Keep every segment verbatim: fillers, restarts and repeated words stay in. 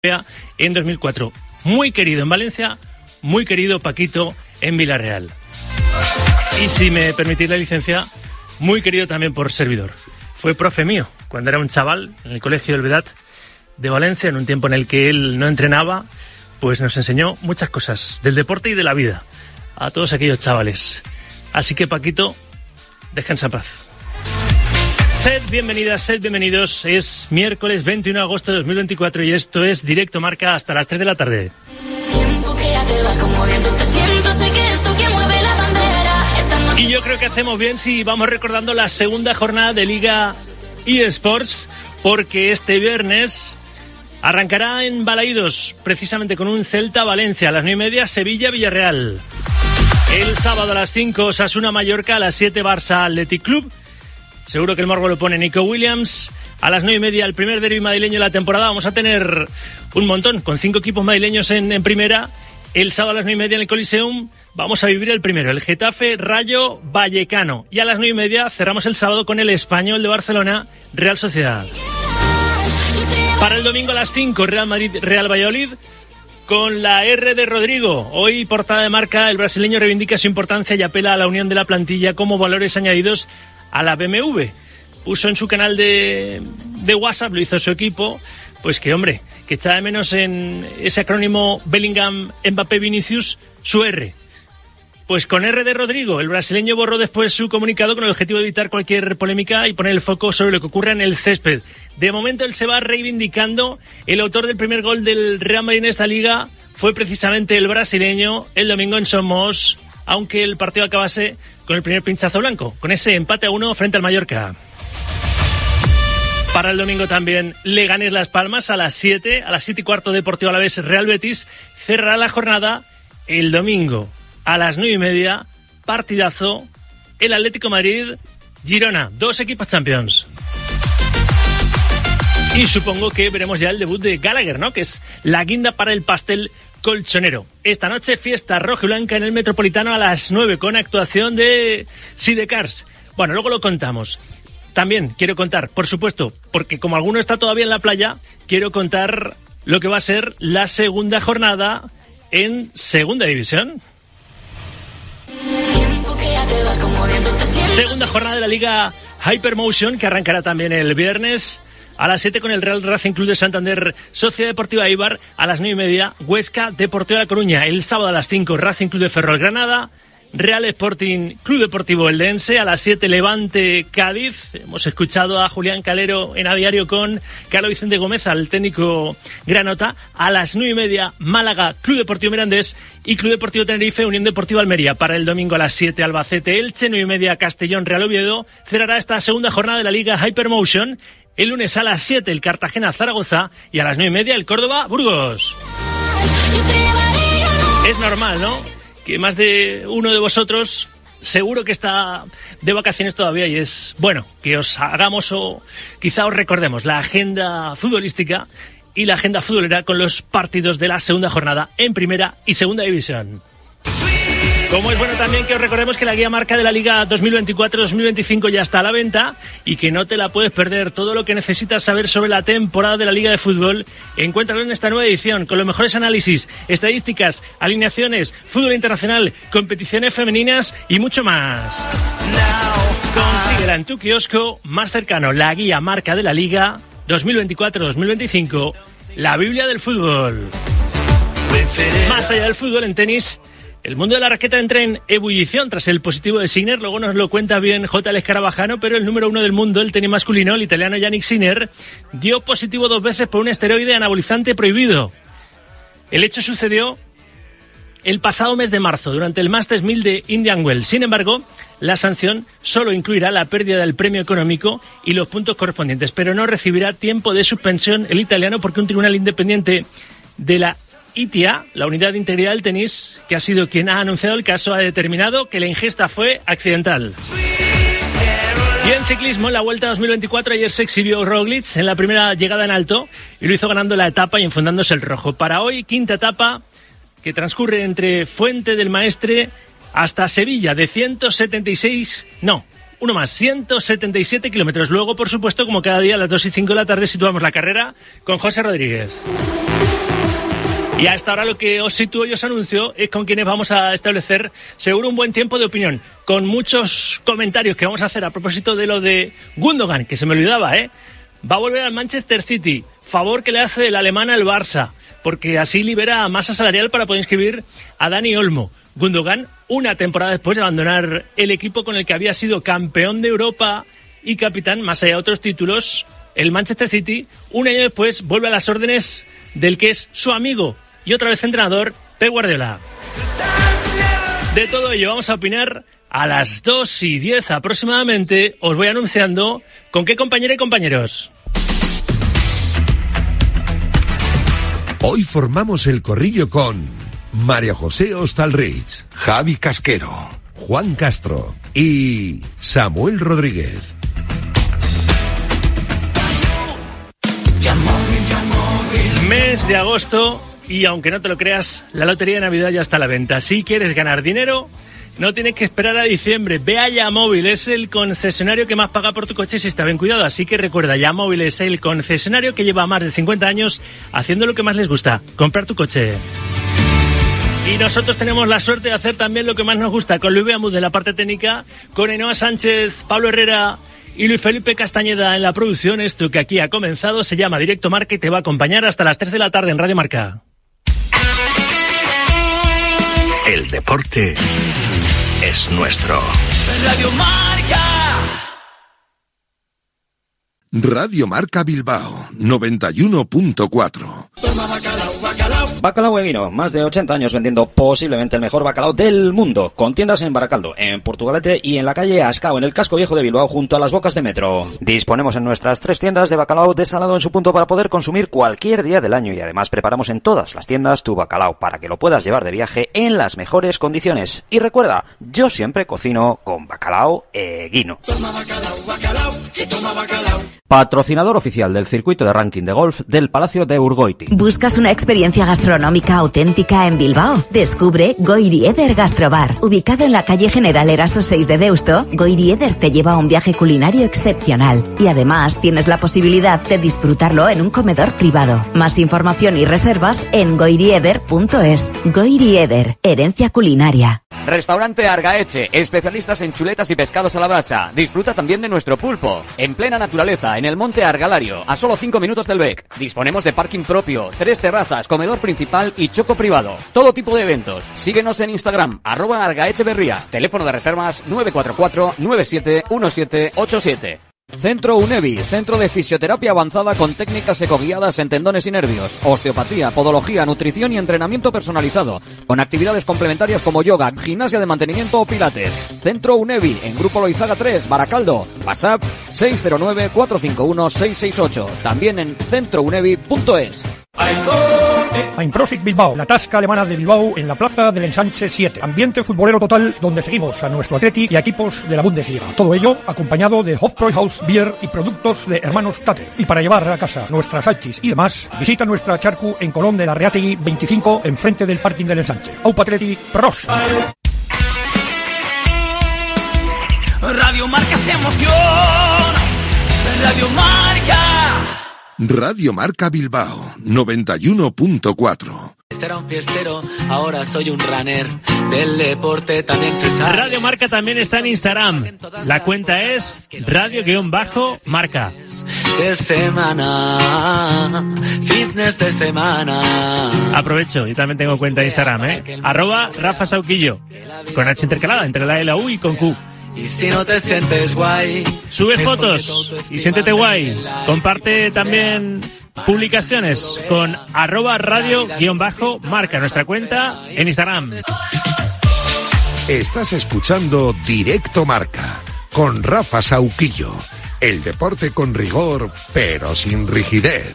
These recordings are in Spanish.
en dos mil cuatro. Muy querido en Valencia, muy querido Paquito en Villarreal. Y si me permitís la licencia, muy querido también por servidor. Fue profe mío cuando era un chaval en el Colegio del Vedat de Valencia, en un tiempo en el que él no entrenaba, pues nos enseñó muchas cosas del deporte y de la vida a todos aquellos chavales. Así que, Paquito, descansa en paz. Sed bienvenidas, sed bienvenidos. Es miércoles veintiuno de agosto de dos mil veinticuatro y esto es Directo Marca hasta las tres de la tarde. Tiempo que ya te vas conmoviendo, te siento, sé que esto que mueve la bandera. Esta noche... Y yo creo que hacemos bien si vamos recordando la segunda jornada de Liga eSports, porque este viernes arrancará en Balaídos, precisamente con un Celta-Valencia, a las nueve y media, Sevilla-Villarreal. El sábado a las cinco, Osasuna-Mallorca, a las siete, Barça-Athletic Club. Seguro que el morbo lo pone Nico Williams. A las nueve y media, el primer derbi madrileño de la temporada. Vamos a tener un montón, con cinco equipos madrileños en, en primera. El sábado a las nueve y media en el Coliseum vamos a vivir el primero, el Getafe Rayo Vallecano. Y a las nueve y media cerramos el sábado con el Español de Barcelona, Real Sociedad. Para el domingo a las cinco, Real Madrid Real Valladolid. Con la R de Rodrigo, hoy portada de Marca, el brasileño reivindica su importancia y apela a la unión de la plantilla como valores añadidos a la B M W. Puso en su canal de, de WhatsApp, lo hizo su equipo, pues que hombre, que echaba de menos en ese acrónimo Bellingham, Mbappé, Vinicius, su R. Pues con R de Rodrigo, el brasileño borró después su comunicado con el objetivo de evitar cualquier polémica y poner el foco sobre lo que ocurre en el césped. De momento él se va reivindicando. El autor del primer gol del Real Madrid en esta liga fue precisamente el brasileño el domingo en Somos, aunque el partido acabase con el primer pinchazo blanco, con ese empate a uno frente al Mallorca. Para el domingo también Leganés Las Palmas a las siete, a las siete y cuarto Deportivo Alavés Real Betis. Cerrará la jornada el domingo a las nueve y media, partidazo, el Atlético Madrid Girona, dos equipos Champions. Y supongo que veremos ya el debut de Gallagher, ¿no? Que es la guinda para el pastel colchonero. Esta noche fiesta roja y blanca en el Metropolitano a las nueve con actuación de Sidecars. Bueno, luego lo contamos. También quiero contar, por supuesto, porque como alguno está todavía en la playa, quiero contar lo que va a ser la segunda jornada en Segunda División. Segunda jornada de la Liga Hypermotion, que arrancará también el viernes a las siete con el Real Racing Club de Santander, Sociedad Deportiva Eibar, a las nueve y media, Huesca Deportiva de Coruña. El sábado a las cinco, Racing Club de Ferrol Granada, Real Sporting Club Deportivo Eldense, a las siete, Levante Cádiz. Hemos escuchado a Julián Calero en A Diario con Carlos Vicente Gómez, al técnico granota. A las nueve y media, Málaga Club Deportivo Mirandés y Club Deportivo Tenerife, Unión Deportiva Almería. Para el domingo a las siete, Albacete Elche, nueve y media, Castellón Real Oviedo. Cerrará esta segunda jornada de la Liga Hypermotion. El lunes a las siete, el Cartagena Zaragoza, y a las nueve y media, el Córdoba Burgos. Es normal, ¿no?, que más de uno de vosotros seguro que está de vacaciones todavía, y es bueno que os hagamos o quizá os recordemos la agenda futbolística y la agenda futbolera con los partidos de la segunda jornada en Primera y Segunda División. Como es bueno también que os recordemos que la guía marca de la Liga dos mil veinticuatro dos mil veinticinco ya está a la venta y que no te la puedes perder. Todo lo que necesitas saber sobre la temporada de la Liga de Fútbol, encuéntralo en esta nueva edición con los mejores análisis, estadísticas, alineaciones, fútbol internacional, competiciones femeninas y mucho más. Consíguela en tu kiosco más cercano, la guía marca de la Liga dos mil veinticuatro dos mil veinticinco, la Biblia del fútbol. Más allá del fútbol, en tenis, el mundo de la raqueta entra en ebullición tras el positivo de Sinner. Luego nos lo cuenta bien J L Escarabajano, pero el número uno del mundo, el tenis masculino, el italiano Yannick Sinner, dio positivo dos veces por un esteroide anabolizante prohibido. El hecho sucedió el pasado mes de marzo, durante el Masters mil de Indian Wells. Sin embargo, la sanción solo incluirá la pérdida del premio económico y los puntos correspondientes, pero no recibirá tiempo de suspensión el italiano, porque un tribunal independiente de la I T A, la Unidad de Integridad del Tenis, que ha sido quien ha anunciado el caso, ha determinado que la ingesta fue accidental. Y en ciclismo, en la Vuelta dos mil veinticuatro, ayer se exhibió Roglic en la primera llegada en alto y lo hizo ganando la etapa y enfundándose el rojo. Para hoy, quinta etapa que transcurre entre Fuente del Maestre hasta Sevilla, de ciento setenta y seis, no, uno más, ciento setenta y siete kilómetros. Luego, por supuesto, como cada día a las dos y cinco de la tarde, situamos la carrera con José Rodríguez. Y hasta ahora lo que os sitúo y os anuncio es con quienes vamos a establecer seguro un buen tiempo de opinión, con muchos comentarios que vamos a hacer a propósito de lo de Gundogan, que se me olvidaba, ¿eh? Va a volver al Manchester City, favor que le hace el alemán al Barça, porque así libera masa salarial para poder inscribir a Dani Olmo. Gundogan, una temporada después de abandonar el equipo con el que había sido campeón de Europa y capitán, más allá de otros títulos, el Manchester City, un año después vuelve a las órdenes del que es su amigo y otra vez entrenador, Pep Guardiola. De todo ello vamos a opinar a las dos y diez aproximadamente. Os voy anunciando con qué compañera y compañeros. Hoy formamos el corrillo con María José Hostalrich, Javi Casquero, Juan Castro y Samuel Rodríguez. Mes de agosto y aunque no te lo creas, la lotería de Navidad ya está a la venta. Si quieres ganar dinero, no tienes que esperar a diciembre. Ve a Yamóvil, es el concesionario que más paga por tu coche si está bien cuidado. Así que recuerda, Yamóvil es el concesionario que lleva más de cincuenta años haciendo lo que más les gusta, comprar tu coche. Y nosotros tenemos la suerte de hacer también lo que más nos gusta, con Luis Beamud de la parte técnica, con Ainhoa Sánchez, Pablo Herrera y Luis Felipe Castañeda en la producción. Esto que aquí ha comenzado se llama Directo Marca y te va a acompañar hasta las tres de la tarde en Radio Marca. El deporte es nuestro. Radio Marca. Radio Marca Bilbao, noventa y uno punto cuatro. Bacalao Eguino, más de ochenta años vendiendo posiblemente el mejor bacalao del mundo, con tiendas en Baracaldo, en Portugalete y en la calle Ascao, en el casco viejo de Bilbao, junto a las bocas de metro. Disponemos en nuestras tres tiendas de bacalao desalado en su punto para poder consumir cualquier día del año y además preparamos en todas las tiendas tu bacalao para que lo puedas llevar de viaje en las mejores condiciones. Y recuerda, yo siempre cocino con Bacalao Eguino. Toma bacalao, bacalao, que toma bacalao. Patrocinador oficial del circuito de ranking de golf del Palacio de Urgoiti. ¿Buscas una experiencia gastronómica auténtica en Bilbao? Descubre Goirieder Gastrobar. Ubicado en la calle General Eraso seis de Deusto, Goirieder te lleva a un viaje culinario excepcional y además tienes la posibilidad de disfrutarlo en un comedor privado. Más información y reservas en goirieder punto es. Goirieder, herencia culinaria. Restaurante Argaeche, especialistas en chuletas y pescados a la brasa. Disfruta también de nuestro pulpo, en plena naturaleza, en el monte Argalario, a solo cinco minutos del B E C. Disponemos de parking propio, tres terrazas, comedor principal y choco privado. Todo tipo de eventos. Síguenos en Instagram, arroba Argaecheverría. Teléfono de reservas nueve cuatro cuatro, nueve siete uno siete ocho siete. Centro UNEVI, centro de fisioterapia avanzada con técnicas ecoguiadas en tendones y nervios, osteopatía, podología, nutrición y entrenamiento personalizado, con actividades complementarias como yoga, gimnasia de mantenimiento o pilates. Centro UNEVI, en Grupo Loizaga tres, Baracaldo. WhatsApp seis cero nueve cuatro cinco uno seis seis ocho. También en centro unevi punto es. Einprosit Bilbao, la tasca alemana de Bilbao en la plaza del Ensanche siete. Ambiente futbolero total donde seguimos a nuestro Atleti y a equipos de la Bundesliga. Todo ello acompañado de Hofbräuhaus Beer y productos de Hermanos Tate. Y para llevar a casa nuestras salchis y demás, visita nuestra charcu en Colón de la Reategui veinticinco, enfrente del parking del Ensanche. Aupa Atleti, pros. Radio Marca se emociona. Radio Marca. Radio Marca Bilbao, noventa y uno punto cuatro. Este era un fiestero, ahora soy un runner. Del deporte también se sabe. Radio Marca también está en Instagram. La cuenta es radio-marca. De semana, fitness de semana. Aprovecho, yo también tengo cuenta de Instagram, ¿eh? Arroba Rafa Sauquillo. Con H intercalada entre la L y la U y con Q. Y si no te sientes guay, sube fotos y siéntete guay. Comparte también publicaciones con arroba radio-marca, nuestra cuenta en Instagram. Estás escuchando Directo Marca con Rafa Sauquillo. El deporte con rigor, pero sin rigidez.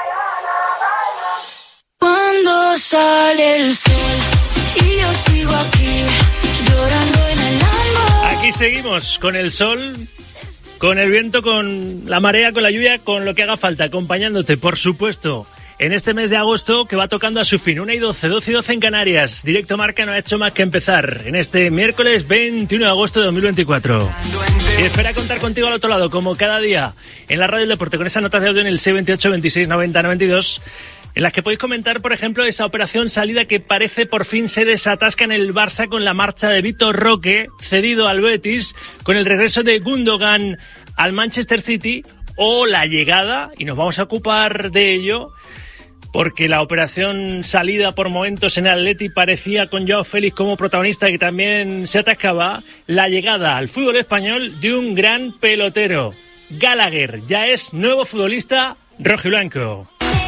Cuando sale el sol y yo sigo aquí llorando en el alma. Aquí seguimos con el sol, con el viento, con la marea, con la lluvia, con lo que haga falta, acompañándote, por supuesto, en este mes de agosto que va tocando a su fin. Una y doce, doce y doce en Canarias. Directo Marca no ha hecho más que empezar en este miércoles veintiuno de agosto de dos mil veinticuatro. Y espera contar contigo al otro lado, como cada día, en la Radio del Deporte, con esa nota de audio en el seis dos ocho, veintiséis, noventa, noventa y dos. en las que podéis comentar, por ejemplo, esa operación salida que parece por fin se desatasca en el Barça con la marcha de Vitor Roque, cedido al Betis, con el regreso de Gundogan al Manchester City, o la llegada, y nos vamos a ocupar de ello, porque la operación salida por momentos en el Atleti parecía con Joao Félix como protagonista que también se atascaba, la llegada al fútbol español de un gran pelotero. Gallagher ya es nuevo futbolista rojiblanco.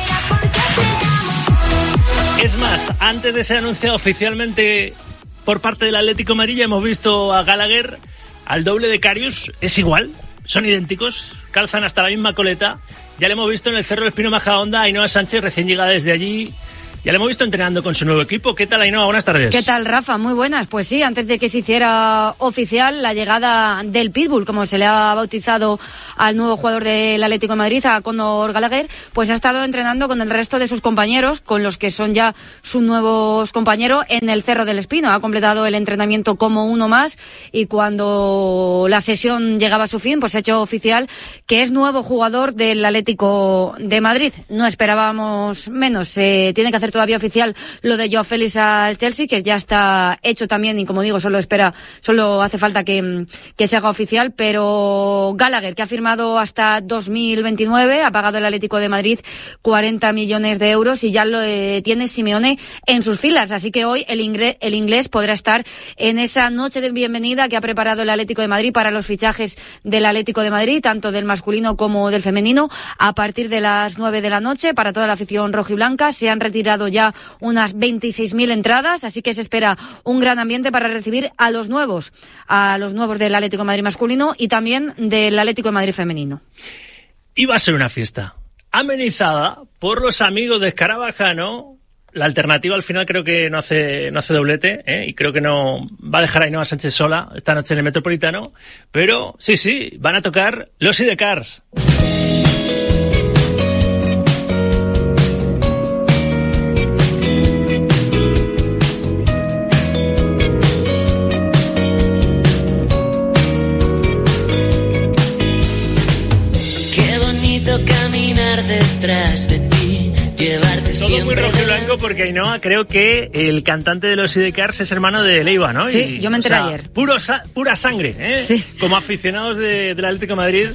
Es más, antes de ser anunciado oficialmente por parte del Atlético de Madrid, ya hemos visto a Gallagher al doble de Karius. Es igual, son idénticos, calzan hasta la misma coleta. Ya le hemos visto en el Cerro del Espino Majadahonda a Ainhoa Sánchez, recién llegada desde allí. Ya le hemos visto entrenando con su nuevo equipo. ¿Qué tal, Ainhoa? Buenas tardes. ¿Qué tal, Rafa? Muy buenas. Pues sí, antes de que se hiciera oficial la llegada del Pitbull, como se le ha bautizado al nuevo jugador del Atlético de Madrid, a Conor Gallagher, pues ha estado entrenando con el resto de sus compañeros, con los que son ya sus nuevos compañeros, en el Cerro del Espino. Ha completado el entrenamiento como uno más y cuando la sesión llegaba a su fin, pues ha hecho oficial que es nuevo jugador del Atlético de Madrid. No esperábamos menos. Se tiene que hacer todavía oficial lo de Joao Félix al Chelsea, que ya está hecho también y, como digo, solo espera, solo hace falta que, que se haga oficial, pero Gallagher, que ha firmado hasta dos mil veintinueve, ha pagado el Atlético de Madrid cuarenta millones de euros y ya lo eh, tiene Simeone en sus filas, así que hoy el inglés, el inglés podrá estar en esa noche de bienvenida que ha preparado el Atlético de Madrid para los fichajes del Atlético de Madrid, tanto del masculino como del femenino, a partir de las nueve de la noche, para toda la afición rojiblanca. Se han retirado ya unas veintiséis mil entradas, así que se espera un gran ambiente para recibir a los nuevos, a los nuevos del Atlético de Madrid masculino y también del Atlético de Madrid femenino. Iba a ser una fiesta amenizada por los amigos de Escarabajano. La alternativa al final creo que no hace no hace doblete, ¿eh? Y creo que no va a dejar a Ainhoa Sánchez sola esta noche en el Metropolitano, pero sí, sí, van a tocar los Sidecars. Caminar detrás de ti, llevarte todo siempre. Todo muy rojo y blanco porque Ainhoa, creo que el cantante de los Sidecars es hermano de Leiva, ¿no? Sí, y, yo me enteré o sea, ayer. Puro sa- pura sangre, ¿eh? Sí. Como aficionados de, del Atlético de Madrid,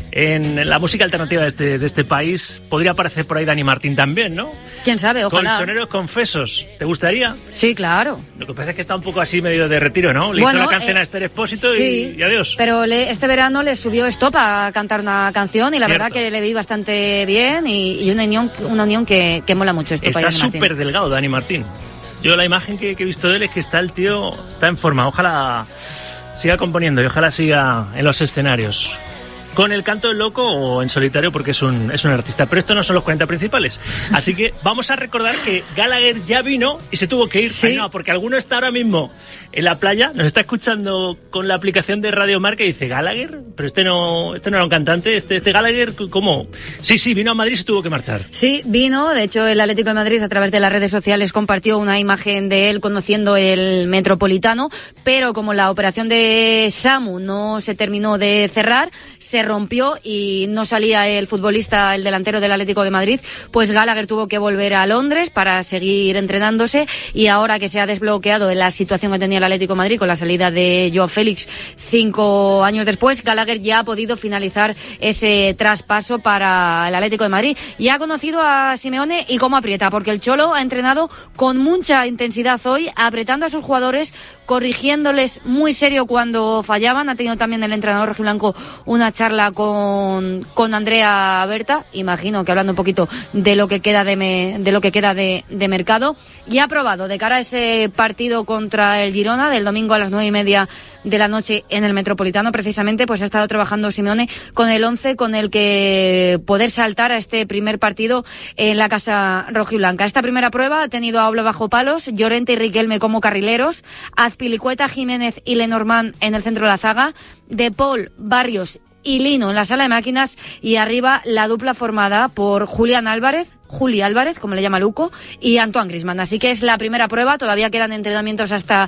en la música alternativa de este, de este país, podría aparecer por ahí Dani Martín también, ¿no? ¿Quién sabe? Ojalá. Colchoneros confesos. ¿Te gustaría? Sí, claro. Lo que pasa es que está un poco así medio de retiro, ¿no? Le Bueno, hizo la canción eh, a Esther Expósito y, sí, y adiós. Pero le, este verano le subió Stop a cantar una canción y la Cierto. verdad que le vi bastante bien y, y una unión, una unión que, que mola mucho. Stop Está súper delgado Dani Martín. Yo la imagen que, que he visto de él es que está el tío, está en forma. Ojalá siga componiendo y ojalá siga en los escenarios. Con el canto del loco o en solitario porque es un, es un artista. Pero estos no son los cuarenta principales. Así que vamos a recordar que Gallagher ya vino y se tuvo que ir. Sí. Ay, no, porque alguno está ahora mismo en la playa, nos está escuchando con la aplicación de Radio Marca y dice, ¿Gallagher? Pero este no, este no era un cantante, este, este Gallagher, ¿cómo? Sí, sí, vino a Madrid y se tuvo que marchar. Sí, vino. De hecho, el Atlético de Madrid, a través de las redes sociales, compartió una imagen de él conociendo el Metropolitano, pero como la operación de Samu no se terminó de cerrar, se rompió y no salía el futbolista, el delantero del Atlético de Madrid, pues Gallagher tuvo que volver a Londres para seguir entrenándose y ahora que se ha desbloqueado en la situación que tenía el Atlético de Madrid con la salida de Joao Félix cinco años después, Gallagher ya ha podido finalizar ese traspaso para el Atlético de Madrid. Ya ha conocido a Simeone y cómo aprieta, porque el Cholo ha entrenado con mucha intensidad hoy, apretando a sus jugadores, corrigiéndoles muy serio cuando fallaban. Ha tenido también el entrenador rojiblanco una charla con, con Andrea Berta, imagino que hablando un poquito de lo que queda de, me, de lo que queda de, de mercado, y ha probado de cara a ese partido contra el Girona del domingo a las nueve y media de la noche en el Metropolitano. Precisamente pues ha estado trabajando Simeone con el once con el que poder saltar a este primer partido en la casa rojiblanca. Esta primera prueba ha tenido a Oblak bajo palos, Llorente y Riquelme como carrileros, Azpilicueta, Jiménez y Lenormand en el centro de la zaga, De Paul, Barrios y Lino en la sala de máquinas, y arriba la dupla formada por Julián Álvarez, Juli Álvarez, como le llama Luco, y Antoine Griezmann. Así que es la primera prueba, todavía quedan entrenamientos hasta,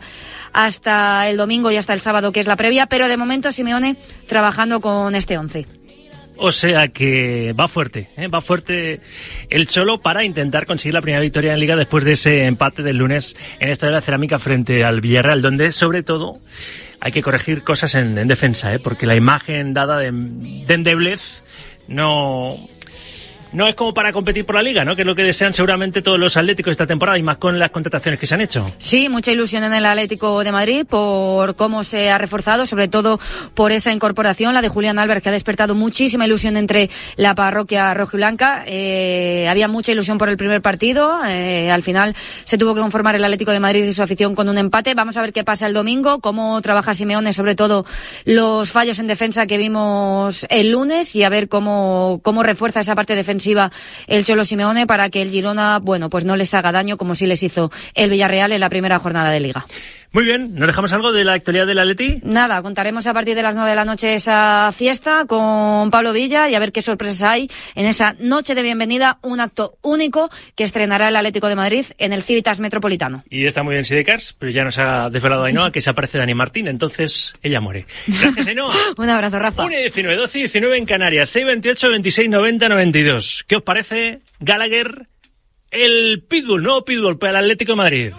hasta el domingo y hasta el sábado, que es la previa, pero de momento Simeone trabajando con este once. O sea que va fuerte, ¿eh? va fuerte el Cholo para intentar conseguir la primera victoria en Liga después de ese empate del lunes en esta de la Cerámica frente al Villarreal, donde sobre todo hay que corregir cosas en, en defensa, ¿eh? porque la imagen dada de, de endeblez no... No es como para competir por la Liga, ¿no? Que es lo que desean seguramente todos los atléticos esta temporada y más con las contrataciones que se han hecho. Sí, mucha ilusión en el Atlético de Madrid por cómo se ha reforzado, sobre todo por esa incorporación, la de Julián Álvarez, que ha despertado muchísima ilusión entre la parroquia rojiblanca. Eh, había mucha ilusión por el primer partido. Eh, al final se tuvo que conformar el Atlético de Madrid y su afición con un empate. Vamos a ver qué pasa el domingo, cómo trabaja Simeone, sobre todo los fallos en defensa que vimos el lunes, y a ver cómo, cómo refuerza esa parte defensiva el Cholo Simeone para que el Girona, bueno, pues no les haga daño como sí les hizo el Villarreal en la primera jornada de Liga. Muy bien, ¿nos dejamos algo de la actualidad del Atleti? Nada, contaremos a partir de las nueve de la noche esa fiesta con Pablo Villa y a ver qué sorpresas hay en esa noche de bienvenida, un acto único que estrenará el Atlético de Madrid en el Civitas Metropolitano. Y está muy bien Sidecars, pero ya nos ha desvelado Ainhoa que se aparece Dani Martín, entonces ella muere. Gracias, Ainhoa. Un abrazo, Rafa. una y diecinueve, doce y diecinueve en Canarias, seis veintiocho, veintiséis noventa, noventa y dos. ¿Qué os parece Gallagher, el Pitbull, nuevo Pitbull para el Atlético de Madrid?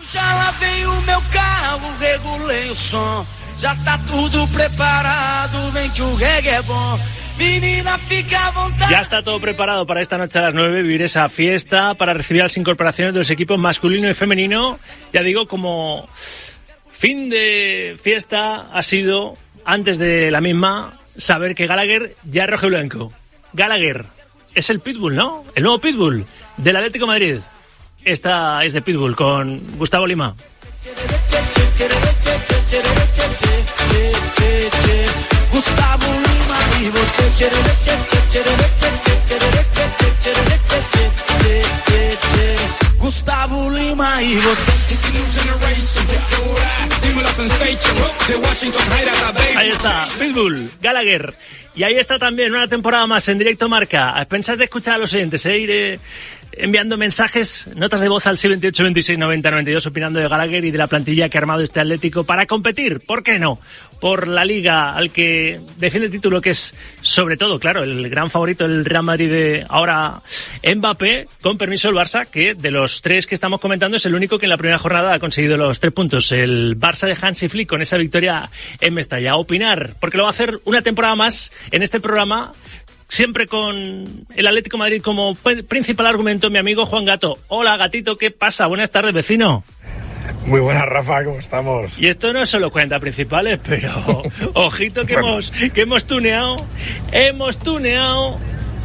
Regulei o som, já tá tudo preparado, vem que o reggae é bom. Menina, fica a vontade. Ya está todo preparado para esta noche a las nueve, vivir esa fiesta, para recibir las incorporaciones de los equipos masculino y femenino. Ya digo, como fin de fiesta ha sido, antes de la misma, saber que Gallagher ya es rojo y blanco. Gallagher es el Pitbull, ¿no? El nuevo Pitbull del Atlético de Madrid. Esta es de Pitbull con Gustavo Lima. Gustavo Lima y você. Gustavo Lima y você. Ahí está, Pitbull, Gallagher. Y ahí está también una temporada más en Directo Marca. A pensar de escuchar a los oyentes, ¿eh? Iré enviando mensajes, notas de voz al seis veintiocho, veintiséis noventa, noventa y dos, opinando de Gallagher y de la plantilla que ha armado este Atlético para competir, ¿por qué no?, por la Liga, al que defiende el título, que es, sobre todo, claro, el gran favorito, el Real Madrid de ahora Mbappé, con permiso el Barça, que de los tres que estamos comentando es el único que en la primera jornada ha conseguido los tres puntos. El Barça de Hansi Flick con esa victoria en Mestalla. A opinar, porque lo va a hacer una temporada más en este programa, siempre con el Atlético de Madrid como principal argumento, mi amigo Juan Gato. Hola, Gatito, ¿qué pasa? Buenas tardes, vecino. Muy buenas, Rafa, ¿cómo estamos? Y esto no es solo cuentas principales, pero ojito que bueno. hemos que hemos tuneado, hemos tuneado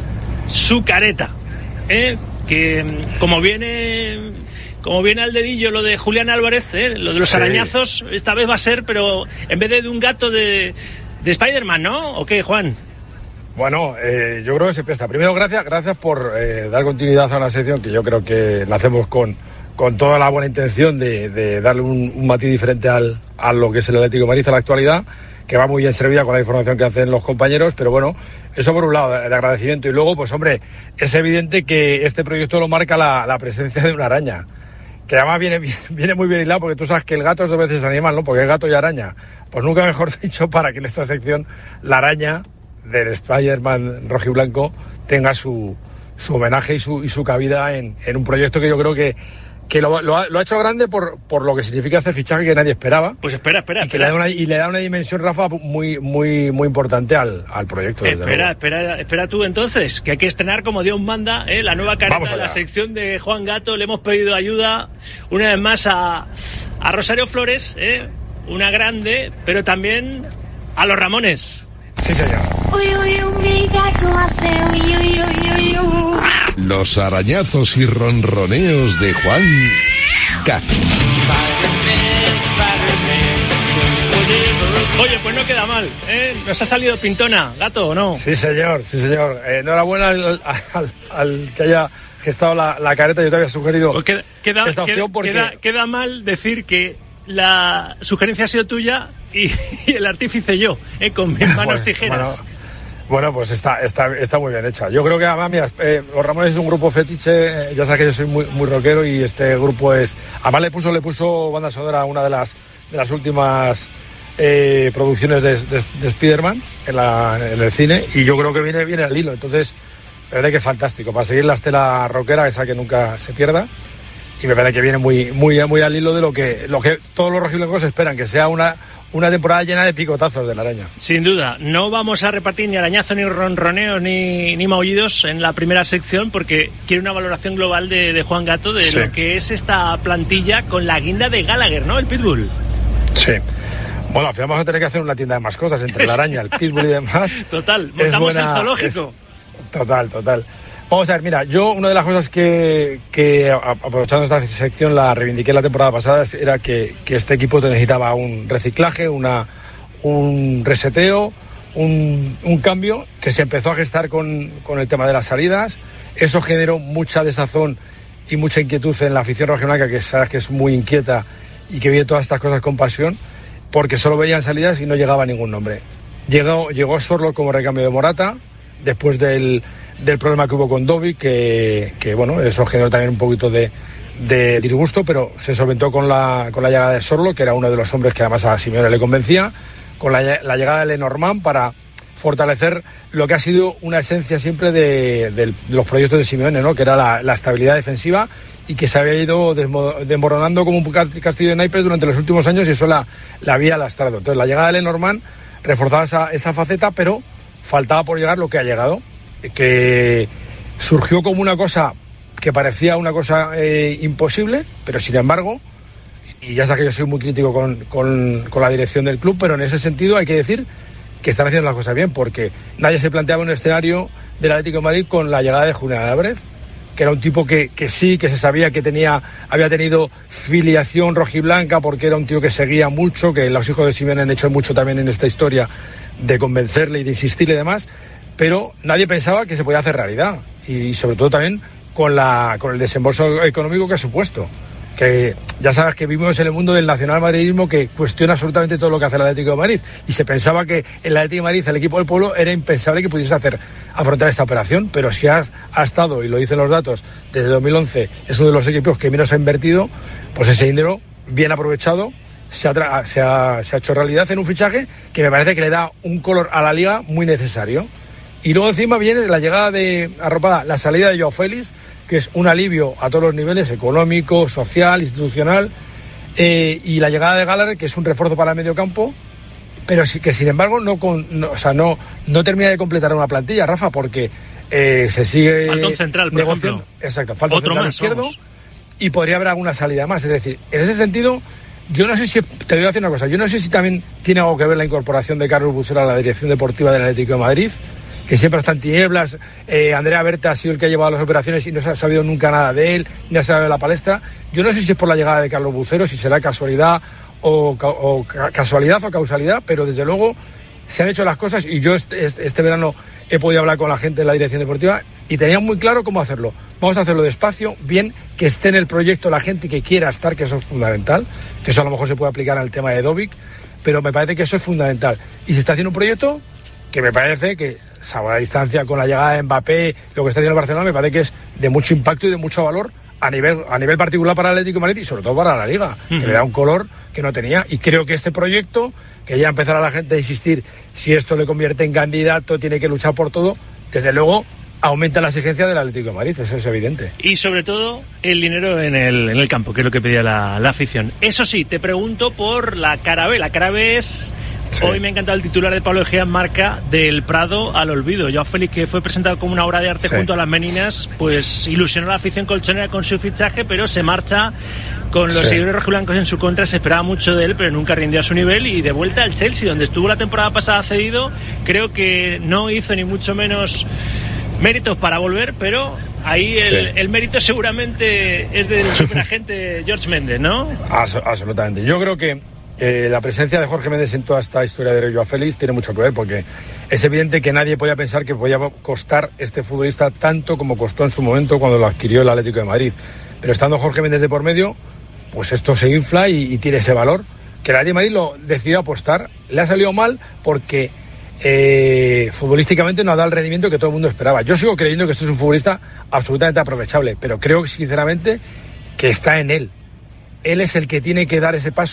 su careta, ¿eh? Que como viene como viene al dedillo lo de Julián Álvarez, ¿eh? Lo de los sí. arañazos, esta vez va a ser, pero en vez de, de un gato de, de Spider-Man, ¿no? ¿O qué, Juan? Bueno, eh, yo creo que se presta. Primero, gracias gracias por eh, dar continuidad a una sección que yo creo que la hacemos con, con toda la buena intención de, de darle un, un matiz diferente al, a lo que es el Atlético de Madrid a la actualidad, que va muy bien servida con la información que hacen los compañeros, pero bueno, eso por un lado, de, de agradecimiento. Y luego, pues hombre, es evidente que este proyecto lo marca la, la presencia de una araña, que además viene, viene muy bien hilado, porque tú sabes que el gato es dos veces animal, ¿no? Porque es gato y araña. Pues nunca mejor dicho para que en esta sección la araña del Spider-Man rojiblanco tenga su, su homenaje y su, y su cabida en, en un proyecto que yo creo que, que lo, lo, ha, lo ha hecho grande por, por lo que significa este fichaje que nadie esperaba. Pues espera, espera, y que espera. Le da una, y le da una dimensión, Rafa, muy muy muy importante al, al proyecto. Espera, espera, espera tú entonces, que hay que estrenar como Dios manda, ¿eh? La nueva careta de la sección de Juan Gato. Le hemos pedido ayuda una vez más a, a Rosario Flores, ¿eh? Una grande, pero también a los Ramones. Sí, señor. Los arañazos y ronroneos de Juan Gato. Oye, pues no queda mal, ¿eh? Nos ha salido pintona, Gato, ¿o no? Sí, señor, sí, señor. Eh, enhorabuena al, al, al que haya gestado la, la careta. Yo te había sugerido pues queda, queda, esta opción queda, porque... Queda, queda mal decir que la sugerencia ha sido tuya y, y el artífice yo, ¿eh? Con mis manos pues, tijeras. Bueno, bueno, pues está, está, está muy bien hecha. Yo creo que además, mira, eh, los Ramones es un grupo fetiche, eh, ya sabes que yo soy muy, muy rockero y este grupo es... Además le puso, le puso banda sonora a una de las, de las últimas eh, producciones de, de, de Spider-Man en, la, en el cine, y yo creo que viene, viene al hilo. Entonces, me parece que es fantástico, para seguir la estela rockera, esa que nunca se pierda, y me parece que viene muy, muy, muy al hilo de lo que, lo que todos los rojiblancos esperan, que sea una... Una temporada llena de picotazos de la araña. Sin duda. No vamos a repartir ni arañazo, ni ronroneos, ni, ni maullidos en la primera sección, porque quiero una valoración global de, de Juan Gato de sí. lo que es esta plantilla con la guinda de Gallagher, ¿no? El Pitbull. Sí. Bueno, al final vamos a tener que hacer una tienda de mascotas entre la araña, el Pitbull y demás. Total, montamos buena, el zoológico. Es, total, total. Vamos a ver, mira, yo una de las cosas que, que aprovechando esta sección la reivindiqué la temporada pasada era que, que este equipo necesitaba un reciclaje, una, un reseteo, un, un cambio que se empezó a gestar con, con el tema de las salidas. Eso generó mucha desazón y mucha inquietud en la afición rojiblanca, que sabes que es muy inquieta y que vive todas estas cosas con pasión, porque solo veían salidas y no llegaba ningún nombre. Llegó, llegó Sorlo como recambio de Morata, después del... del problema que hubo con Dobby, que, que bueno, eso generó también un poquito de, de disgusto, pero se solventó con la, con la llegada de Sorlo, que era uno de los hombres que además a Simeone le convencía, con la, la llegada de Lenormand para fortalecer lo que ha sido una esencia siempre de, de, de los proyectos de Simeone, ¿no? Que era la, la estabilidad defensiva, y que se había ido desmoronando como un castillo de naipes durante los últimos años, y eso la, la había lastrado. Entonces la llegada de Lenormand reforzaba esa, esa faceta, pero faltaba por llegar lo que ha llegado, que surgió como una cosa que parecía una cosa eh, imposible, pero sin embargo, y ya sabes que yo soy muy crítico con, con, con la dirección del club, pero en ese sentido hay que decir que están haciendo las cosas bien, porque nadie se planteaba un escenario del Atlético de Madrid con la llegada de Julián Álvarez, que era un tipo que, que sí, que se sabía que tenía, había tenido filiación rojiblanca, porque era un tío que seguía mucho, que los hijos de Simeone han hecho mucho también en esta historia de convencerle y de insistir y demás, pero nadie pensaba que se podía hacer realidad, y sobre todo también con la con el desembolso económico que ha supuesto, que ya sabes que vivimos en el mundo del nacionalmadridismo, que cuestiona absolutamente todo lo que hace el Atlético de Madrid, y se pensaba que el Atlético de Madrid, el equipo del pueblo, era impensable que pudiese hacer afrontar esta operación, pero si ha, ha estado, y lo dicen los datos, desde dos mil once es uno de los equipos que menos ha invertido, pues ese dinero bien aprovechado se ha, tra- se ha, se ha hecho realidad en un fichaje que me parece que le da un color a la liga muy necesario. Y luego encima viene la llegada de arropada, la salida de Joao Félix, que es un alivio a todos los niveles, económico, social, institucional, eh, y la llegada de Gallagher, que es un refuerzo para el mediocampo, pero sí, que sin embargo no, con, no, o sea, no, no termina de completar una plantilla, Rafa, porque eh, se sigue falta un central, por negociando. Ejemplo. Exacto, falta Otro un central más, izquierdo, vamos. Y podría haber alguna salida más. Es decir, en ese sentido, yo no sé si, te voy a decir una cosa, yo no sé si también tiene algo que ver la incorporación de Carlos Busera a la dirección deportiva del Atlético de Madrid, que siempre está en tinieblas. eh, Andrea Berta ha sido el que ha llevado las operaciones y no se ha sabido nunca nada de él, ni ha sabido de la palestra. Yo no sé si es por la llegada de Carlos Bucero, si será casualidad o, o casualidad o causalidad, pero desde luego se han hecho las cosas, y yo este, este verano he podido hablar con la gente de la dirección deportiva y tenían muy claro cómo hacerlo. Vamos a hacerlo despacio, bien, que esté en el proyecto la gente que quiera estar, que eso es fundamental, que eso a lo mejor se puede aplicar al tema de Dobic, pero me parece que eso es fundamental. Y se está haciendo un proyecto que me parece que, salvo la distancia con la llegada de Mbappé, lo que está haciendo el Barcelona, me parece que es de mucho impacto y de mucho valor a nivel a nivel particular para el Atlético de Madrid y sobre todo para la Liga, uh-huh. que le da un color que no tenía. Y creo que este proyecto, que ya empezará la gente a insistir, si esto le convierte en candidato, tiene que luchar por todo, desde luego aumenta la exigencia del Atlético de Madrid, eso es evidente. Y sobre todo el dinero en el, en el campo, que es lo que pedía la, la afición. Eso sí, te pregunto por la cara B. La cara B es... Sí. Hoy me ha encantado el titular de Pablo Egea en Marca, del Prado al olvido. Joao Félix, que fue presentado como una obra de arte sí. junto a las Meninas, pues ilusionó a la afición colchonera con su fichaje, pero se marcha con los sí. seguidores rojiblancos en su contra. Se esperaba mucho de él, pero nunca rindió a su nivel, y de vuelta al Chelsea, donde estuvo la temporada pasada cedido. Creo que no hizo ni mucho menos méritos para volver, pero ahí el, sí. el mérito seguramente es del superagente George Méndez, ¿no? As- absolutamente. Yo creo que Eh, la presencia de Jorge Méndez en toda esta historia de Joao Félix tiene mucho que ver, porque es evidente que nadie podía pensar que podía costar este futbolista tanto como costó en su momento cuando lo adquirió el Atlético de Madrid. Pero estando Jorge Méndez de por medio, pues esto se infla y, y tiene ese valor que el Atlético de Madrid lo decidió apostar. Le ha salido mal porque eh, futbolísticamente no ha dado el rendimiento que todo el mundo esperaba. Yo sigo creyendo que esto es un futbolista absolutamente aprovechable, pero creo sinceramente que está en él. Él es el que tiene que dar ese paso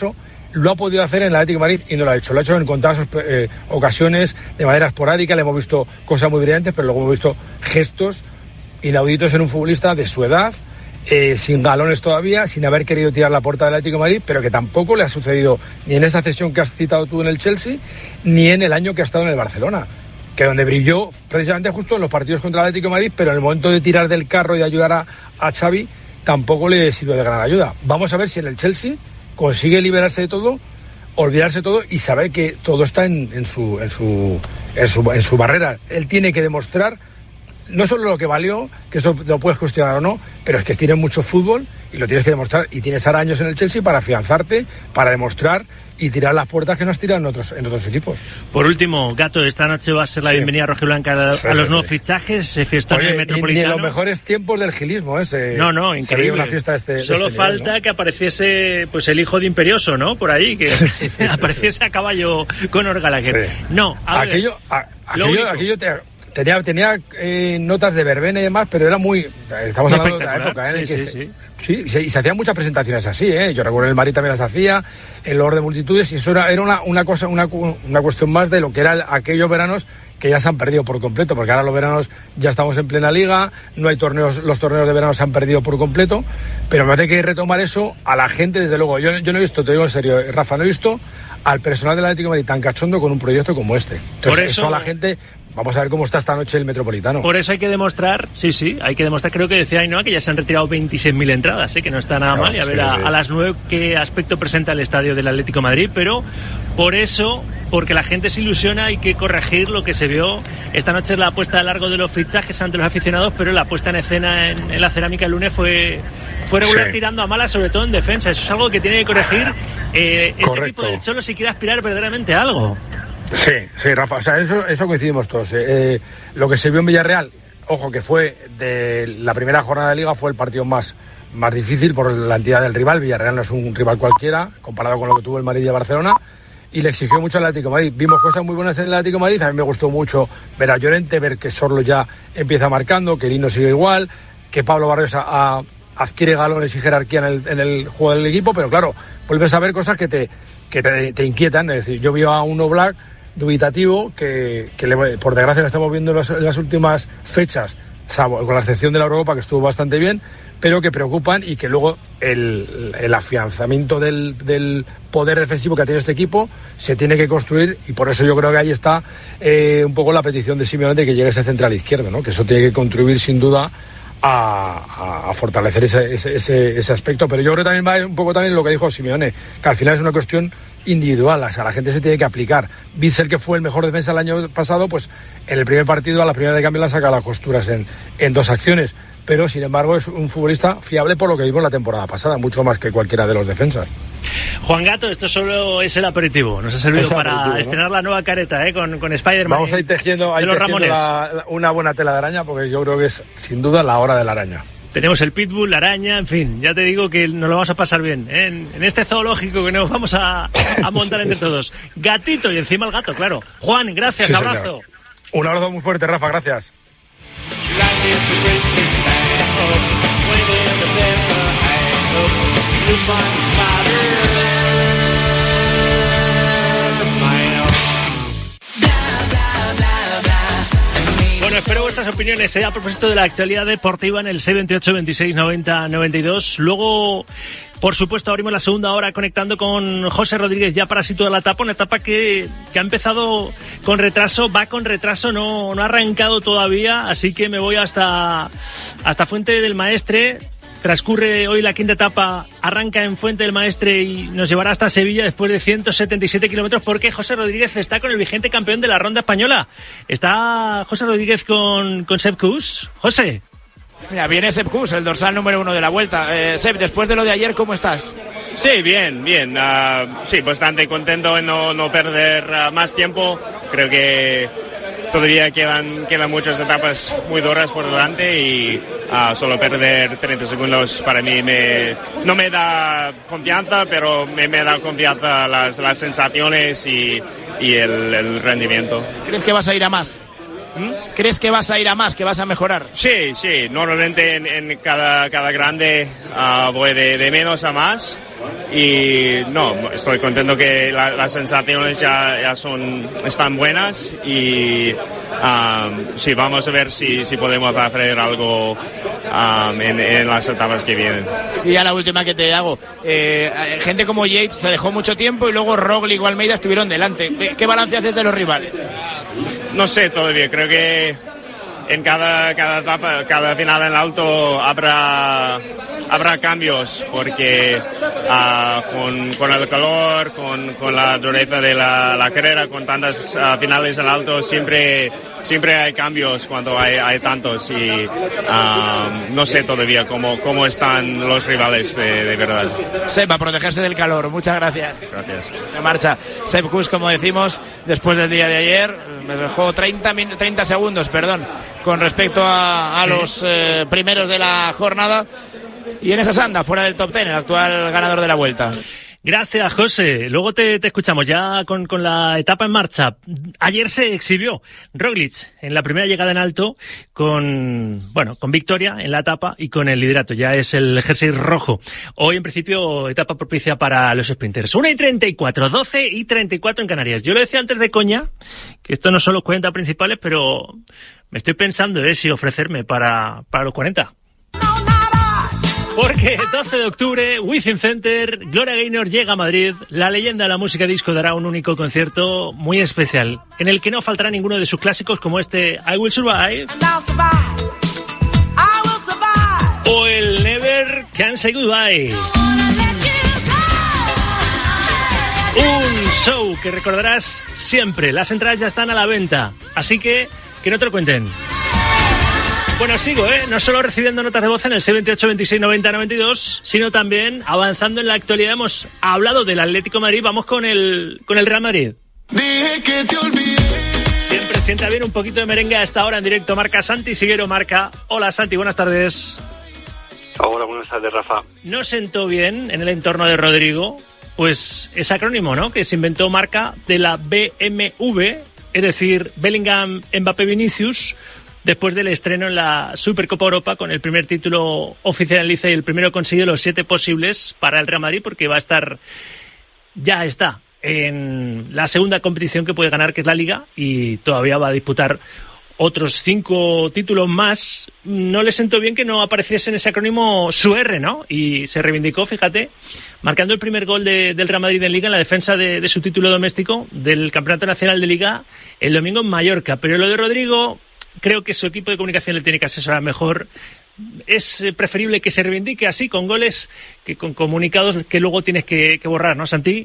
lo ha podido hacer en el Atlético de Madrid y no lo ha hecho. Lo ha hecho en contadas eh, ocasiones, de manera esporádica. Le hemos visto cosas muy brillantes, pero luego hemos visto gestos inauditos en un futbolista de su edad, eh, sin galones todavía, sin haber querido tirar la puerta del Atlético de Madrid, pero que tampoco le ha sucedido ni en esa cesión que has citado tú en el Chelsea, ni en el año que ha estado en el Barcelona, que donde brilló precisamente justo en los partidos contra el Atlético de Madrid, pero en el momento de tirar del carro y de ayudar a, a Xavi, tampoco le sirvió de gran ayuda. Vamos a ver si en el Chelsea consigue liberarse de todo, olvidarse de todo y saber que todo está en, en, su, en, su, en, su, en su barrera. Él tiene que demostrar no solo lo que valió, que eso lo puedes cuestionar o no, pero es que tiene mucho fútbol y lo tienes que demostrar. Y tienes ahora años en el Chelsea para afianzarte, para demostrar y tirar las puertas que no has tirado en otros, en otros equipos. Por último, Gato, esta noche va a ser la sí. bienvenida rojiblanca a, sí, a los sí, nuevos sí. fichajes, se fiestó en el Metropolitano. Ni en los mejores tiempos del gilismo, ¿eh? Se, no, no, increíble. Una fiesta de este, Solo de este falta nivel, ¿no? que apareciese pues el hijo de Imperioso, ¿no? Por ahí, que sí, sí, sí, apareciese sí. a caballo con Gallagher. Sí. No, a aquello, ver, a, aquello, aquello te, tenía, tenía eh, notas de verbena y demás, pero era muy... Estamos hablando de la época ¿eh? en sí, que sí, se, sí. Sí, y se, y se hacían muchas presentaciones así, ¿eh? Yo recuerdo el Madrid también las hacía, el Lord de Multitudes, y eso era, era una, una cosa, una, una cuestión más de lo que eran aquellos veranos que ya se han perdido por completo, porque ahora los veranos ya estamos en plena liga, no hay torneos, los torneos de verano se han perdido por completo, pero me parece que retomar eso a la gente, desde luego. Yo, yo no he visto, te digo en serio, Rafa, no he visto al personal del Atlético de Madrid tan cachondo con un proyecto como este. Entonces, por eso, eso a la gente... Vamos a ver cómo está esta noche el Metropolitano. Por eso hay que demostrar, sí, sí, hay que demostrar, creo que decía Ainhoa, que ya se han retirado veintiséis mil entradas, ¿eh? Que no está nada claro, mal, y a sí, ver a, sí. a las nueve qué aspecto presenta el estadio del Atlético de Madrid, pero por eso, porque la gente se ilusiona, hay que corregir lo que se vio. Esta noche es la puesta a largo de los fichajes ante los aficionados, pero la puesta en escena en, en la cerámica el lunes fue, fue regular sí. tirando a malas, sobre todo en defensa. Eso es algo que tiene que corregir eh, este equipo del Cholo si quiere aspirar verdaderamente a algo. Sí, sí, Rafa, o sea, eso, eso coincidimos todos. Eh. Eh, lo que se vio en Villarreal, ojo, que fue de la primera jornada de Liga, fue el partido más, más difícil por la entidad del rival. Villarreal no es un rival cualquiera, comparado con lo que tuvo el Madrid y el Barcelona, y le exigió mucho al Atlético de Madrid. Vimos cosas muy buenas en el Atlético de Madrid, a mí me gustó mucho ver a Llorente, ver que Sorlo ya empieza marcando, que Lino sigue igual, que Pablo Barrios a, a, adquiere galones y jerarquía en el, en el juego del equipo, pero claro, vuelves a ver cosas que te, que te, te inquietan. Es decir, yo vi a un Oblak dubitativo que, que le, por desgracia lo estamos viendo en, los, en las últimas fechas, salvo, con la excepción de la Eurocopa, que estuvo bastante bien, pero que preocupan, y que luego el, el afianzamiento del, del poder defensivo que ha tenido este equipo se tiene que construir, y por eso yo creo que ahí está eh, un poco la petición de Simeone de que llegue ese central izquierdo, ¿no? Que eso tiene que contribuir sin duda a, a, a fortalecer ese, ese, ese, ese aspecto. Pero yo creo también va un poco también lo que dijo Simeone, que al final es una cuestión individual, o sea, la gente se tiene que aplicar. Bissell, que fue el mejor defensa el año pasado, pues en el primer partido, a la primera de cambio, la saca las costuras en, en dos acciones, pero sin embargo es un futbolista fiable por lo que vimos la temporada pasada, mucho más que cualquiera de los defensas. Juan Gato, esto solo es el aperitivo, nos ha servido es para ¿no? estrenar la nueva careta ¿eh? con, con Spider-Man. Vamos a ir tejiendo, a ir tejiendo la, la, una buena tela de araña, porque yo creo que es sin duda la hora de la araña. Tenemos el pitbull, la araña, en fin, ya te digo que nos lo vamos a pasar bien, ¿eh? en, en este zoológico que nos vamos a, a montar sí, entre sí. todos. Gatito y encima el gato, claro. Juan, gracias, sí, abrazo. Señor. Un abrazo muy fuerte, Rafa, gracias. Bueno, espero vuestras opiniones ¿eh? a propósito de la actualidad deportiva en el seis veintiocho, veintiséis, noventa, noventa y dos. Luego, por supuesto, abrimos la segunda hora conectando con José Rodríguez ya para situar la etapa, una etapa que, que ha empezado con retraso, va con retraso, no, no ha arrancado todavía, así que me voy hasta, hasta Fuente del Maestre. Transcurre hoy la quinta etapa, arranca en Fuente del Maestre y nos llevará hasta Sevilla después de ciento setenta y siete kilómetros, porque José Rodríguez está con el vigente campeón de la Ronda Española. Está José Rodríguez con, con Sepp Kuss. José. Mira, viene Sepp Kuss, el dorsal número uno de la Vuelta. Eh, Sepp, después de lo de ayer, ¿cómo estás? Sí, bien, bien. Uh, sí, bastante contento en no, no perder uh, más tiempo. Creo que todavía quedan, quedan muchas etapas muy duras por delante y uh, solo perder treinta segundos para mí me, no me da confianza, pero me, me da confianza las, las sensaciones y, y el, el rendimiento. ¿Crees que vas a ir a más? ¿Mm? ¿crees que vas a ir a más, que vas a mejorar? Sí, sí, normalmente en, en cada, cada grande uh, voy de, de menos a más y no, estoy contento que la, las sensaciones ya, ya son, están buenas y um, sí, vamos a ver si, si podemos hacer algo um, en, en las etapas que vienen. Y ya la última que te hago, eh, gente como Yates se dejó mucho tiempo y luego Roglic o Almeida estuvieron delante. ¿Qué, qué balance haces de los rivales? No sé todavía, creo que en cada, cada etapa, cada final en alto habrá, habrá cambios, porque uh, con, con el calor, con, con la dureza de la, la carrera, con tantas uh, finales en alto, siempre, siempre hay cambios cuando hay, hay tantos y uh, no sé todavía cómo, cómo están los rivales de, de verdad. Seb, a protegerse del calor, muchas gracias. Gracias. Se marcha Sepp Kuss, como decimos, después del día de ayer, me dejó treinta, treinta segundos, perdón, con respecto a, a los eh, primeros de la jornada, y en esa anda, fuera del top ten, el actual ganador de la Vuelta. Gracias, José. Luego te, te escuchamos ya con, con la etapa en marcha. Ayer se exhibió Roglic en la primera llegada en alto con, bueno, con victoria en la etapa y con el liderato. Ya es el jersey rojo. Hoy, en principio, etapa propicia para los sprinters. una y treinta y cuatro, doce y treinta y cuatro en Canarias. Yo lo decía antes de coña, que esto no son los cuarenta principales, pero me estoy pensando, eh, si ofrecerme para, para los cuarenta. Porque doce de octubre, Wizzing Center, Gloria Gaynor llega a Madrid. La leyenda de la música disco dará un único concierto muy especial, en el que no faltará ninguno de sus clásicos como este I Will Survive o el Never Can Say Goodbye. Un show que recordarás siempre. Las entradas ya están a la venta, así que que no te lo cuenten. Bueno, sigo, ¿eh? No solo recibiendo notas de voz en el seis veintiocho, veintiséis, noventa, noventa y dos, sino también avanzando en la actualidad. Hemos hablado del Atlético de Madrid, vamos con el con el Real Madrid. Dije que te olvidé. Siempre sienta bien un poquito de merengue a esta hora en directo. Marca Santi Siguero, marca. Hola, Santi, buenas tardes. Hola, buenas tardes, Rafa. ¿No sentó bien en el entorno de Rodrigo? Pues ese acrónimo, ¿no?, que se inventó Marca de la B M W, es decir, Bellingham, Mbappé, Vinicius, después del estreno en la Supercopa Europa con el primer título oficial en liza y el primero conseguido los siete posibles para el Real Madrid, porque va a estar, ya está, en la segunda competición que puede ganar, que es la Liga, y todavía va a disputar otros cinco títulos más. No le sentó bien que no apareciese en ese acrónimo su R, ¿no? Y se reivindicó, fíjate, marcando el primer gol de, del Real Madrid en Liga en la defensa de, de su título doméstico del Campeonato Nacional de Liga el domingo en Mallorca. Pero lo de Rodrigo, creo que su equipo de comunicación le tiene que asesorar mejor. Es preferible que se reivindique así, con goles, que con comunicados que luego tienes que, que borrar, ¿no, Santi?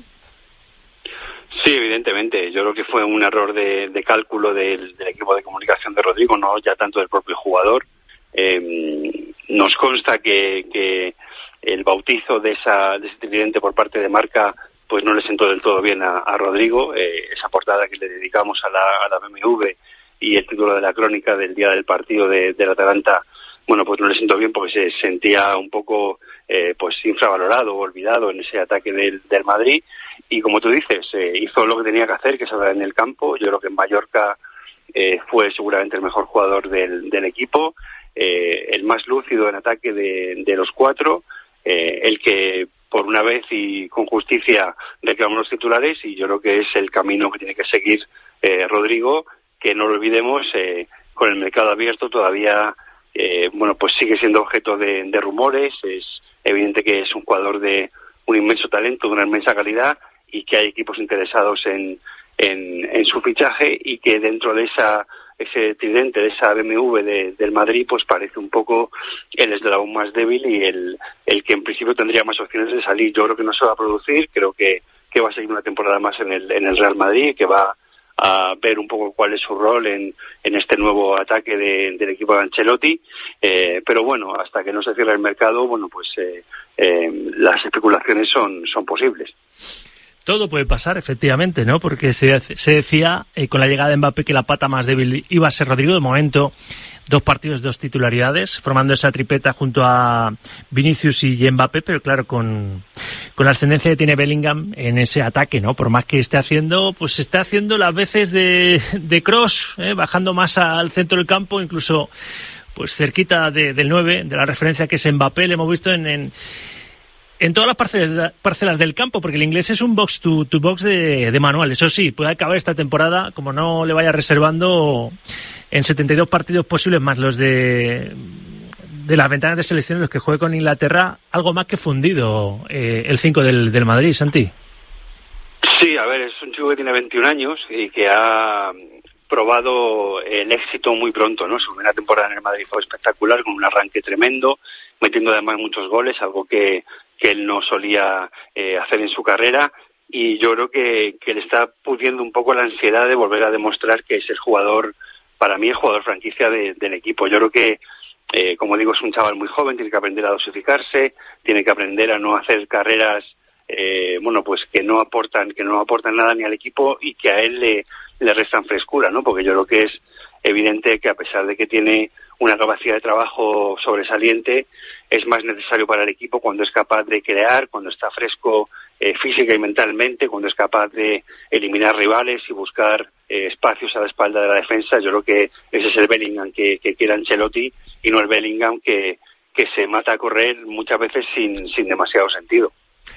Sí, evidentemente. Yo creo que fue un error de, de cálculo del, del equipo de comunicación de Rodrigo, no ya tanto del propio jugador. Eh, nos consta que, que el bautizo de, esa, de ese tridente por parte de Marca pues no le sentó del todo bien a, a Rodrigo. Eh, esa portada que le dedicamos a la, a la B M W y el título de la crónica del día del partido de, del Atalanta, bueno, pues no le sentó bien porque se sentía un poco eh, pues infravalorado o olvidado en ese ataque del, del Madrid. Y como tú dices, eh, hizo lo que tenía que hacer, que es hablar en el campo. Yo creo que en Mallorca eh, fue seguramente el mejor jugador del, del equipo, eh, el más lúcido en ataque de, de los cuatro, eh, el que por una vez y con justicia reclamó los titulares, y yo creo que es el camino que tiene que seguir eh, Rodrigo, que no lo olvidemos, eh, con el mercado abierto todavía, eh, bueno, pues sigue siendo objeto de, de rumores. Es evidente que es un jugador de un inmenso talento, de una inmensa calidad, y que hay equipos interesados en, en, en su fichaje, y que dentro de esa ese tridente, de esa B M W de, del Madrid, pues parece un poco el eslabón más débil y el, el que en principio tendría más opciones de salir. Yo creo que no se va a producir, creo que, que va a seguir una temporada más en el, en el Real Madrid, que va a ver un poco cuál es su rol en, en este nuevo ataque de, del equipo de Ancelotti, eh, pero bueno, hasta que no se cierre el mercado, bueno, pues eh, eh, las especulaciones son, son posibles. Todo puede pasar, efectivamente, ¿no? Porque se, se decía eh, con la llegada de Mbappé que la pata más débil iba a ser Rodrigo. De momento, dos partidos, dos titularidades, formando esa tripeta junto a Vinicius y Mbappé, pero claro, con, con la ascendencia que tiene Bellingham en ese ataque, ¿no? Por más que esté haciendo, pues está haciendo las veces de, de cross, ¿eh? Bajando más al centro del campo, incluso pues cerquita de, del nueve, de la referencia que es Mbappé, le hemos visto en... en En todas las parcelas, parcelas del campo, porque el inglés es un box to, to box de, de manual. Eso sí, puede acabar esta temporada, como no le vaya reservando, en setenta y dos partidos posibles, más los de, de las ventanas de selección, los que juegue con Inglaterra, algo más que fundido eh, el cinco del, del Madrid, Santi. Sí, a ver, es un chico que tiene veintiún años y que ha probado el éxito muy pronto, ¿no? Su primera temporada en el Madrid fue espectacular, con un arranque tremendo, metiendo además muchos goles, algo que que él no solía eh, hacer en su carrera, y yo creo que, que le está pudiendo un poco la ansiedad de volver a demostrar que es el jugador, para mí el jugador franquicia de, del equipo. Yo creo que, eh, como digo, es un chaval muy joven, tiene que aprender a dosificarse, tiene que aprender a no hacer carreras eh, bueno, pues que no aportan que no aportan nada ni al equipo y que a él le, le restan frescura, ¿no? Porque yo creo que es evidente que a pesar de que tiene una capacidad de trabajo sobresaliente, es más necesario para el equipo cuando es capaz de crear, cuando está fresco eh, física y mentalmente, cuando es capaz de eliminar rivales y buscar eh, espacios a la espalda de la defensa. Yo creo que ese es el Bellingham que, que quiere Ancelotti y no el Bellingham que, que se mata a correr muchas veces sin, sin demasiado sentido.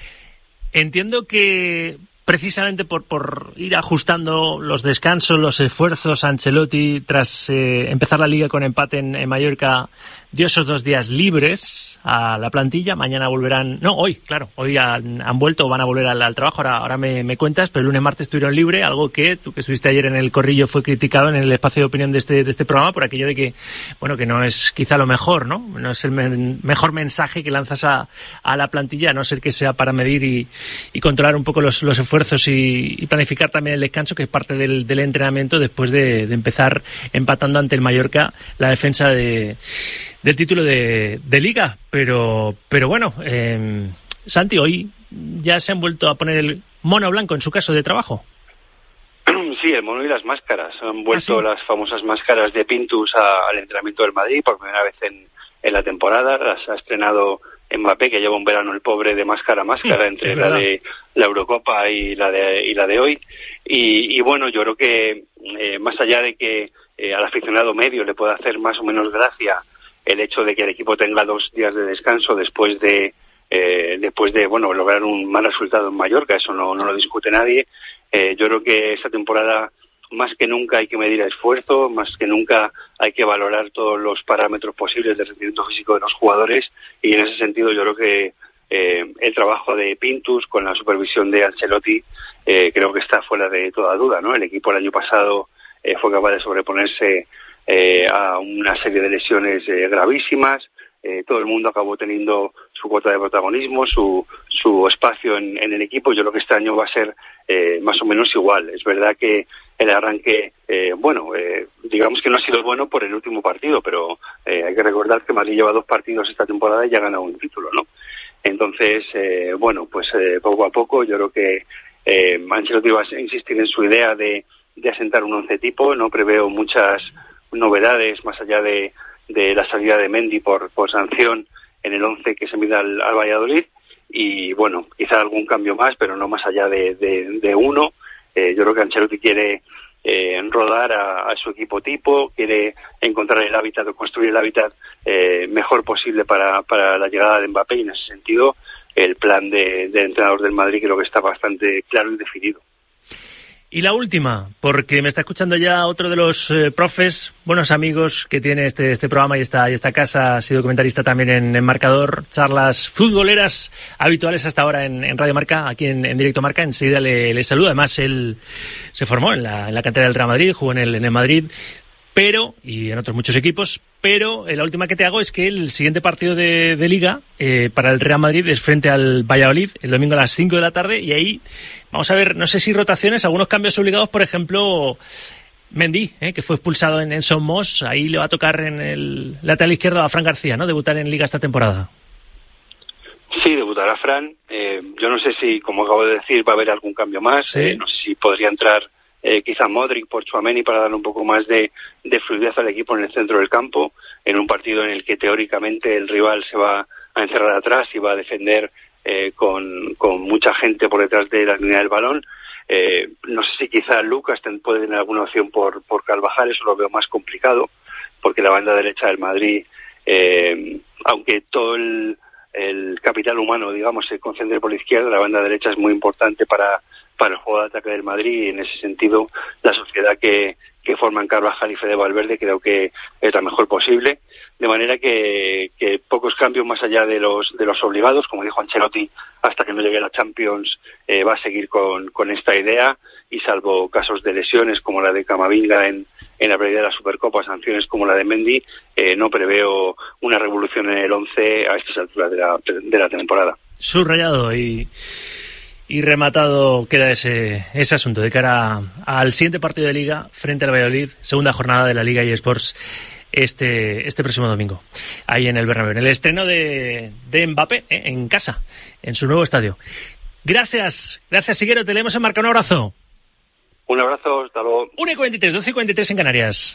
Entiendo que precisamente por, por ir ajustando los descansos, los esfuerzos, Ancelotti, tras eh, empezar la Liga con empate en, en Mallorca, dio esos dos días libres a la plantilla. Mañana volverán, no, hoy, claro, hoy han, han vuelto o van a volver al, al trabajo, ahora, ahora me, me cuentas, pero el lunes, martes estuvieron libre, algo que tú que estuviste ayer en el Corrillo fue criticado en el espacio de opinión de este, de este programa por aquello de que, bueno, que no es quizá lo mejor, ¿no? No es el me- mejor mensaje que lanzas a, a la plantilla, a no ser que sea para medir y, y controlar un poco los, los esfuerzos y, y planificar también el descanso, que es parte del, del entrenamiento después de, de empezar empatando ante el Mallorca la defensa de del título de, de Liga, pero pero bueno, eh, Santi, hoy ya se han vuelto a poner el mono blanco en su caso de trabajo. Sí, el mono y las máscaras. Han vuelto ¿Ah, sí? las famosas máscaras de Pintus a, al entrenamiento del Madrid por primera vez en, en la temporada. Las ha estrenado Mbappé, que lleva un verano el pobre de máscara a máscara entre la de la Eurocopa y la de y la de hoy. Y, y bueno, yo creo que eh, más allá de que eh, al aficionado medio le pueda hacer más o menos gracia el hecho de que el equipo tenga dos días de descanso después de eh, después de bueno lograr un mal resultado en Mallorca, eso no, no lo discute nadie. Eh, yo creo que esta temporada más que nunca hay que medir esfuerzo, más que nunca hay que valorar todos los parámetros posibles del rendimiento físico de los jugadores, y en ese sentido yo creo que eh, el trabajo de Pintus con la supervisión de Ancelotti eh, creo que está fuera de toda duda, ¿no? El equipo el año pasado eh, fue capaz de sobreponerse eh, a una serie de lesiones eh, gravísimas. Eh, todo el mundo acabó teniendo su cuota de protagonismo, su su espacio en, en el equipo. Yo creo que este año va a ser eh, más o menos igual. Es verdad que el arranque, eh, bueno, eh, digamos que no ha sido bueno por el último partido, pero eh, hay que recordar que Madrid lleva dos partidos esta temporada y ya ha ganado un título, ¿no? Entonces, eh, bueno, pues eh, poco a poco yo creo que eh, Ancelotti va a insistir en su idea de, de asentar un once tipo. No preveo muchas novedades más allá de de la salida de Mendy por, por sanción en el once que se mida al, al Valladolid, y bueno, quizá algún cambio más, pero no más allá de, de, de uno. Eh, yo creo que Ancelotti quiere eh, rodar a, a su equipo tipo, quiere encontrar el hábitat o construir el hábitat eh, mejor posible para, para la llegada de Mbappé, y en ese sentido el plan de, del entrenador del Madrid creo que está bastante claro y definido. Y la última, porque me está escuchando ya otro de los eh, profes, buenos amigos que tiene este este programa y esta y esta casa, ha sido comentarista también en, en Marcador, charlas futboleras habituales hasta ahora en, en Radio Marca, aquí en, en Directo Marca. Enseguida le, le saludo. Además, él se formó en la, en la cantera del Real Madrid, jugó en el, en el Madrid, pero, y en otros muchos equipos, pero eh, la última que te hago es que el siguiente partido de, de Liga eh, para el Real Madrid es frente al Valladolid, el domingo a las cinco de la tarde, y ahí vamos a ver, no sé si rotaciones, algunos cambios obligados, por ejemplo, Mendy, eh, que fue expulsado en, en Somos, ahí le va a tocar en el lateral izquierdo a Fran García, ¿no? Debutar en Liga esta temporada. Sí, debutará Fran. Eh, yo no sé si, como acabo de decir, va a haber algún cambio más. ¿Sí? Eh, no sé si podría entrar eh, quizá Modric por Tchouaméni para darle un poco más de, de fluidez al equipo en el centro del campo, en un partido en el que teóricamente el rival se va a encerrar atrás y va a defender eh, con, con mucha gente por detrás de la línea del balón. Eh, no sé si quizá Lucas ten, puede tener alguna opción por, por Carvajal, eso lo veo más complicado, porque la banda derecha del Madrid, eh, aunque todo el, el capital humano, digamos, se concentre por la izquierda, la banda derecha es muy importante para, para el juego de ataque del Madrid, y en ese sentido la sociedad que, que forman Carvajal y Fede Valverde creo que es la mejor posible, de manera que, que pocos cambios más allá de los de los obligados, como dijo Ancelotti, hasta que no llegue la Champions eh, va a seguir con, con esta idea, y salvo casos de lesiones como la de Camavinga en, en la previa de la Supercopa, sanciones como la de Mendy, eh, no preveo una revolución en el once a estas alturas de la, de la temporada. Subrayado y... Y rematado queda ese ese asunto de cara al siguiente partido de Liga frente al Valladolid, segunda jornada de la Liga eSports este este próximo domingo, ahí en el Bernabéu, en el estreno de, de Mbappé, eh, en casa, en su nuevo estadio. Gracias, gracias Siguero, te leemos en Marca, un abrazo. Un abrazo, hasta luego. una y cuarenta y tres, doce y cuarenta y tres en Canarias.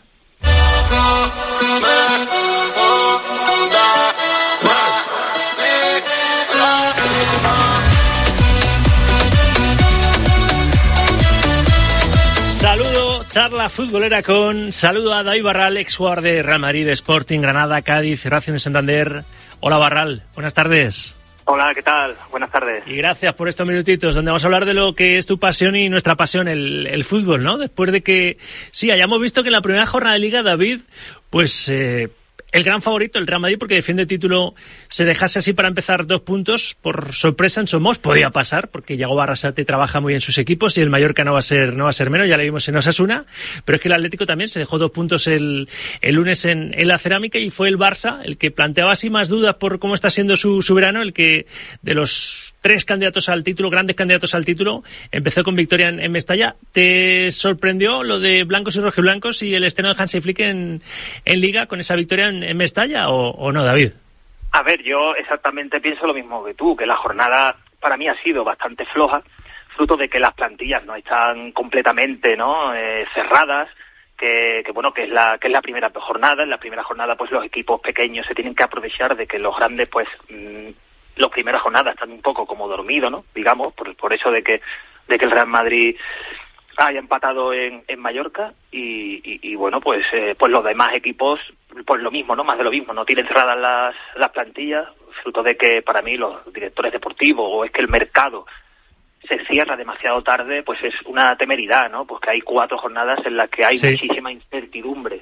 Saludo, charla futbolera con saludo a David Barral, ex jugador de Real Madrid, Sporting, Granada, Cádiz y Racing de Santander. Hola Barral, buenas tardes. Hola, ¿qué tal? Buenas tardes. Y gracias por estos minutitos donde vamos a hablar de lo que es tu pasión y nuestra pasión, el, el fútbol, ¿no? Después de que, sí, hayamos visto que en la primera jornada de Liga, David, pues... Eh, el gran favorito, el Real Madrid, porque defiende el título, se dejase así para empezar dos puntos por sorpresa en Somos. Podía pasar, porque Yago Arrasate trabaja muy bien sus equipos y el Mallorca no va a ser no va a ser menos, ya le vimos en Osasuna, pero es que el Atlético también se dejó dos puntos el, el lunes en, en la Cerámica, y fue el Barça el que planteaba así más dudas por cómo está siendo su, su verano, el que de los tres candidatos al título, grandes candidatos al título, empezó con victoria en, en Mestalla. ¿Te sorprendió lo de blancos y rojiblancos y el estreno de Hansi Flick en, en Liga con esa victoria en, en Mestalla o, o no, David? A ver, yo exactamente pienso lo mismo que tú, que la jornada para mí ha sido bastante floja, fruto de que las plantillas no están completamente, ¿no? eh, cerradas, que, que bueno, que es la que es la primera jornada. En la primera jornada, pues los equipos pequeños se tienen que aprovechar de que los grandes, pues mmm, las primeras jornadas están un poco como dormidos, ¿no? Digamos, por, por eso de que de que el Real Madrid haya empatado en, en Mallorca y, y, y bueno, pues eh, pues los demás equipos, pues lo mismo, ¿no? Más de lo mismo, no tienen cerradas las, las plantillas, fruto de que para mí los directores deportivos o es que el mercado se cierra demasiado tarde, pues es una temeridad, ¿no? Pues que hay cuatro jornadas en las que hay sí. muchísima incertidumbre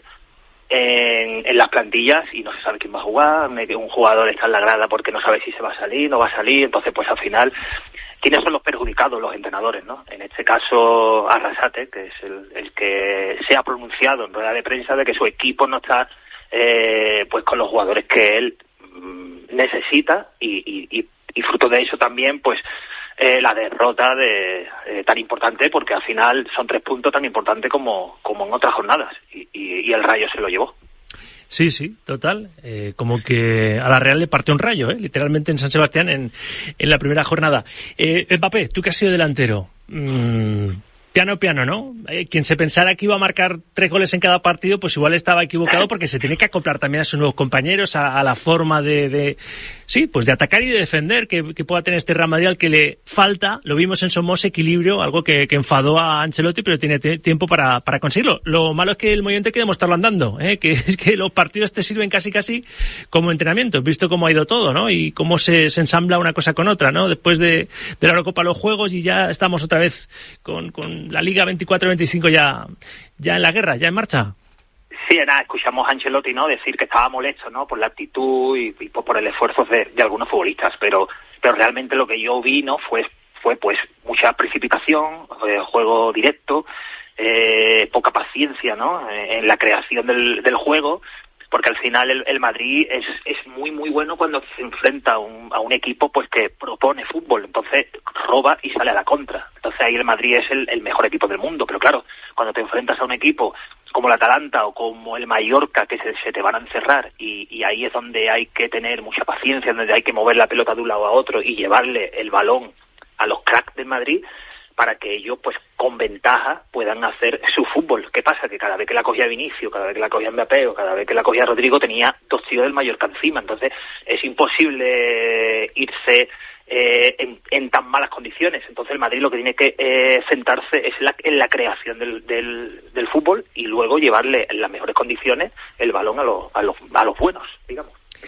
En, en las plantillas y no se sabe quién va a jugar, un jugador está en la grada porque no sabe si se va a salir, no va a salir, entonces pues al final, ¿quiénes son los perjudicados? Los entrenadores, ¿no? En este caso Arrasate, que es el, el que se ha pronunciado en rueda de prensa de que su equipo no está eh, pues con los jugadores que él mm, necesita y, y, y, y fruto de eso también pues Eh, la derrota de eh, tan importante, porque al final son tres puntos tan importantes como, como en otras jornadas y, y, y el Rayo se lo llevó. Sí, sí, total. Eh, como que a la Real le partió un rayo, ¿eh? Literalmente en San Sebastián en, en la primera jornada. Eh, Mbappé, tú que has sido delantero, mmm, piano piano, ¿no? Eh, quien se pensara que iba a marcar tres goles en cada partido, pues igual estaba equivocado, porque se tiene que acoplar también a sus nuevos compañeros, a, a la forma de, de, sí, pues de atacar y de defender que, que pueda tener este Real Madrid, al que le falta, lo vimos en Somos, equilibrio, algo que, que enfadó a Ancelotti, pero tiene t- tiempo para, para conseguirlo. Lo malo es que el movimiento hay que demostrarlo andando, ¿eh? Que es que los partidos te sirven casi casi como entrenamiento, visto cómo ha ido todo, ¿no? Y cómo se, se ensambla una cosa con otra, ¿no? Después de, de la Eurocopa, los Juegos, y ya estamos otra vez con, con la Liga veinticuatro veinticinco ya, ya en la guerra, ya en marcha. Sí, nada, escuchamos a Ancelotti, ¿no? Decir que estaba molesto, ¿no? Por la actitud y, y por el esfuerzo de, de algunos futbolistas, pero pero realmente lo que yo vi, ¿no? Fue fue pues mucha precipitación, eh, juego directo, eh, poca paciencia, ¿no? Eh, en la creación del, del juego, porque al final el, el Madrid es es muy muy bueno cuando se enfrenta a un, a un equipo pues que propone fútbol, entonces roba y sale a la contra. Entonces ahí el Madrid es el, el mejor equipo del mundo, pero claro, cuando te enfrentas a un equipo como el Atalanta o como el Mallorca, que se, se te van a encerrar, y, y ahí es donde hay que tener mucha paciencia, donde hay que mover la pelota de un lado a otro y llevarle el balón a los cracks de Madrid para que ellos, pues con ventaja, puedan hacer su fútbol. ¿Qué pasa? Que cada vez que la cogía Vinicius, cada vez que la cogía Mbappé o cada vez que la cogía Rodrigo, tenía dos tíos del Mallorca encima. Entonces es imposible irse eh, en, en tan malas condiciones. Entonces el Madrid lo que tiene que eh, centrarse es la, en la creación del, del, del fútbol y luego llevarle en las mejores condiciones el balón a los, a los, a los buenos, digamos.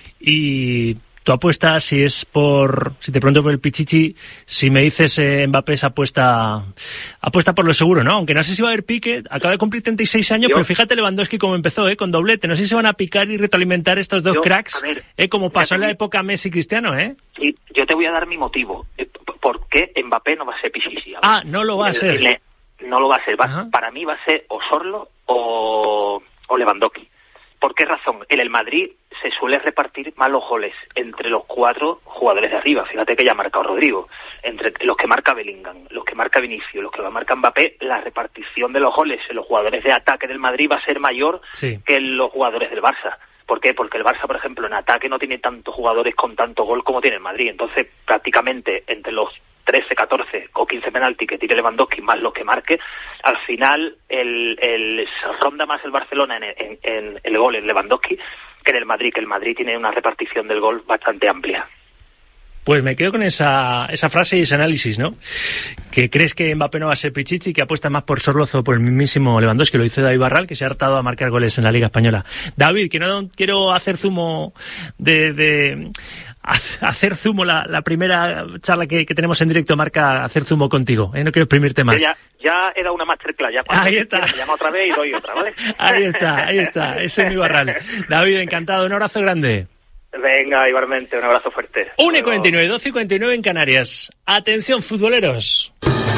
Y tu apuesta, si es por, si te pregunto por el Pichichi, si me dices eh, Mbappé, se apuesta, apuesta por lo seguro, ¿no? Aunque no sé si va a haber pique, acaba de cumplir treinta y seis años, yo, pero fíjate Lewandowski cómo empezó, ¿eh? Con doblete. No sé si se van a picar y retroalimentar estos dos yo, cracks, ver, ¿eh? Como pasó en la época Messi Cristiano, ¿eh? Sí, yo te voy a dar mi motivo. ¿Por qué Mbappé no va a ser Pichichi? Ah, no lo va a ser. Le, no lo va a ser. Va, para mí va a ser o Sorlo o, o Lewandowski. ¿Por qué razón? En el Madrid se suele repartir más los goles entre los cuatro jugadores de arriba. Fíjate que ya ha marcado Rodrigo. Entre los que marca Bellingham, los que marca Vinicius, los que marca Mbappé, la repartición de los goles en los jugadores de ataque del Madrid va a ser mayor sí. que en los jugadores del Barça. ¿Por qué? Porque el Barça, por ejemplo, en ataque no tiene tantos jugadores con tanto gol como tiene el Madrid. Entonces, prácticamente entre los trece, catorce o quince penaltis que tire Lewandowski más los que marque, al final el, el ronda más el Barcelona en, en, en el gol en Lewandowski que en el Madrid, que el Madrid tiene una repartición del gol bastante amplia. Pues me quedo con esa esa frase y ese análisis, ¿no? Que crees que Mbappé no va a ser Pichichi, que apuesta más por Sorlozo o por el mismísimo Lewandowski, lo dice David Barral, que se ha hartado a marcar goles en la Liga Española. David, que no quiero hacer zumo de... de hacer zumo la, la primera charla que, que tenemos en directo Marca, hacer zumo contigo, ¿eh? No quiero exprimirte más. Ya, ya he dado una masterclass, ya cuando ahí está. Me llama otra vez y doy otra, ¿vale? Ahí está, ahí está, ese es mi Barral. David, encantado, un abrazo grande. Venga, igualmente, un abrazo fuerte. una y cuarenta y nueve, doce y cuarenta y nueve en Canarias. Atención, futboleros.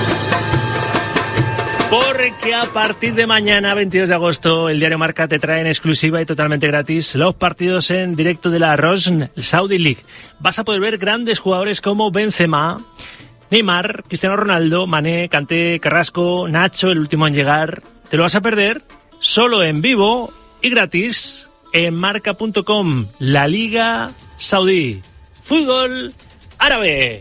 Porque a partir de mañana, veintidós de agosto, el diario Marca te trae en exclusiva y totalmente gratis los partidos en directo de la Rosn Saudi League. Vas a poder ver grandes jugadores como Benzema, Neymar, Cristiano Ronaldo, Mané, Kanté, Carrasco, Nacho, el último en llegar. Te lo vas a perder solo en vivo y gratis en marca punto com. La Liga Saudí. Fútbol árabe.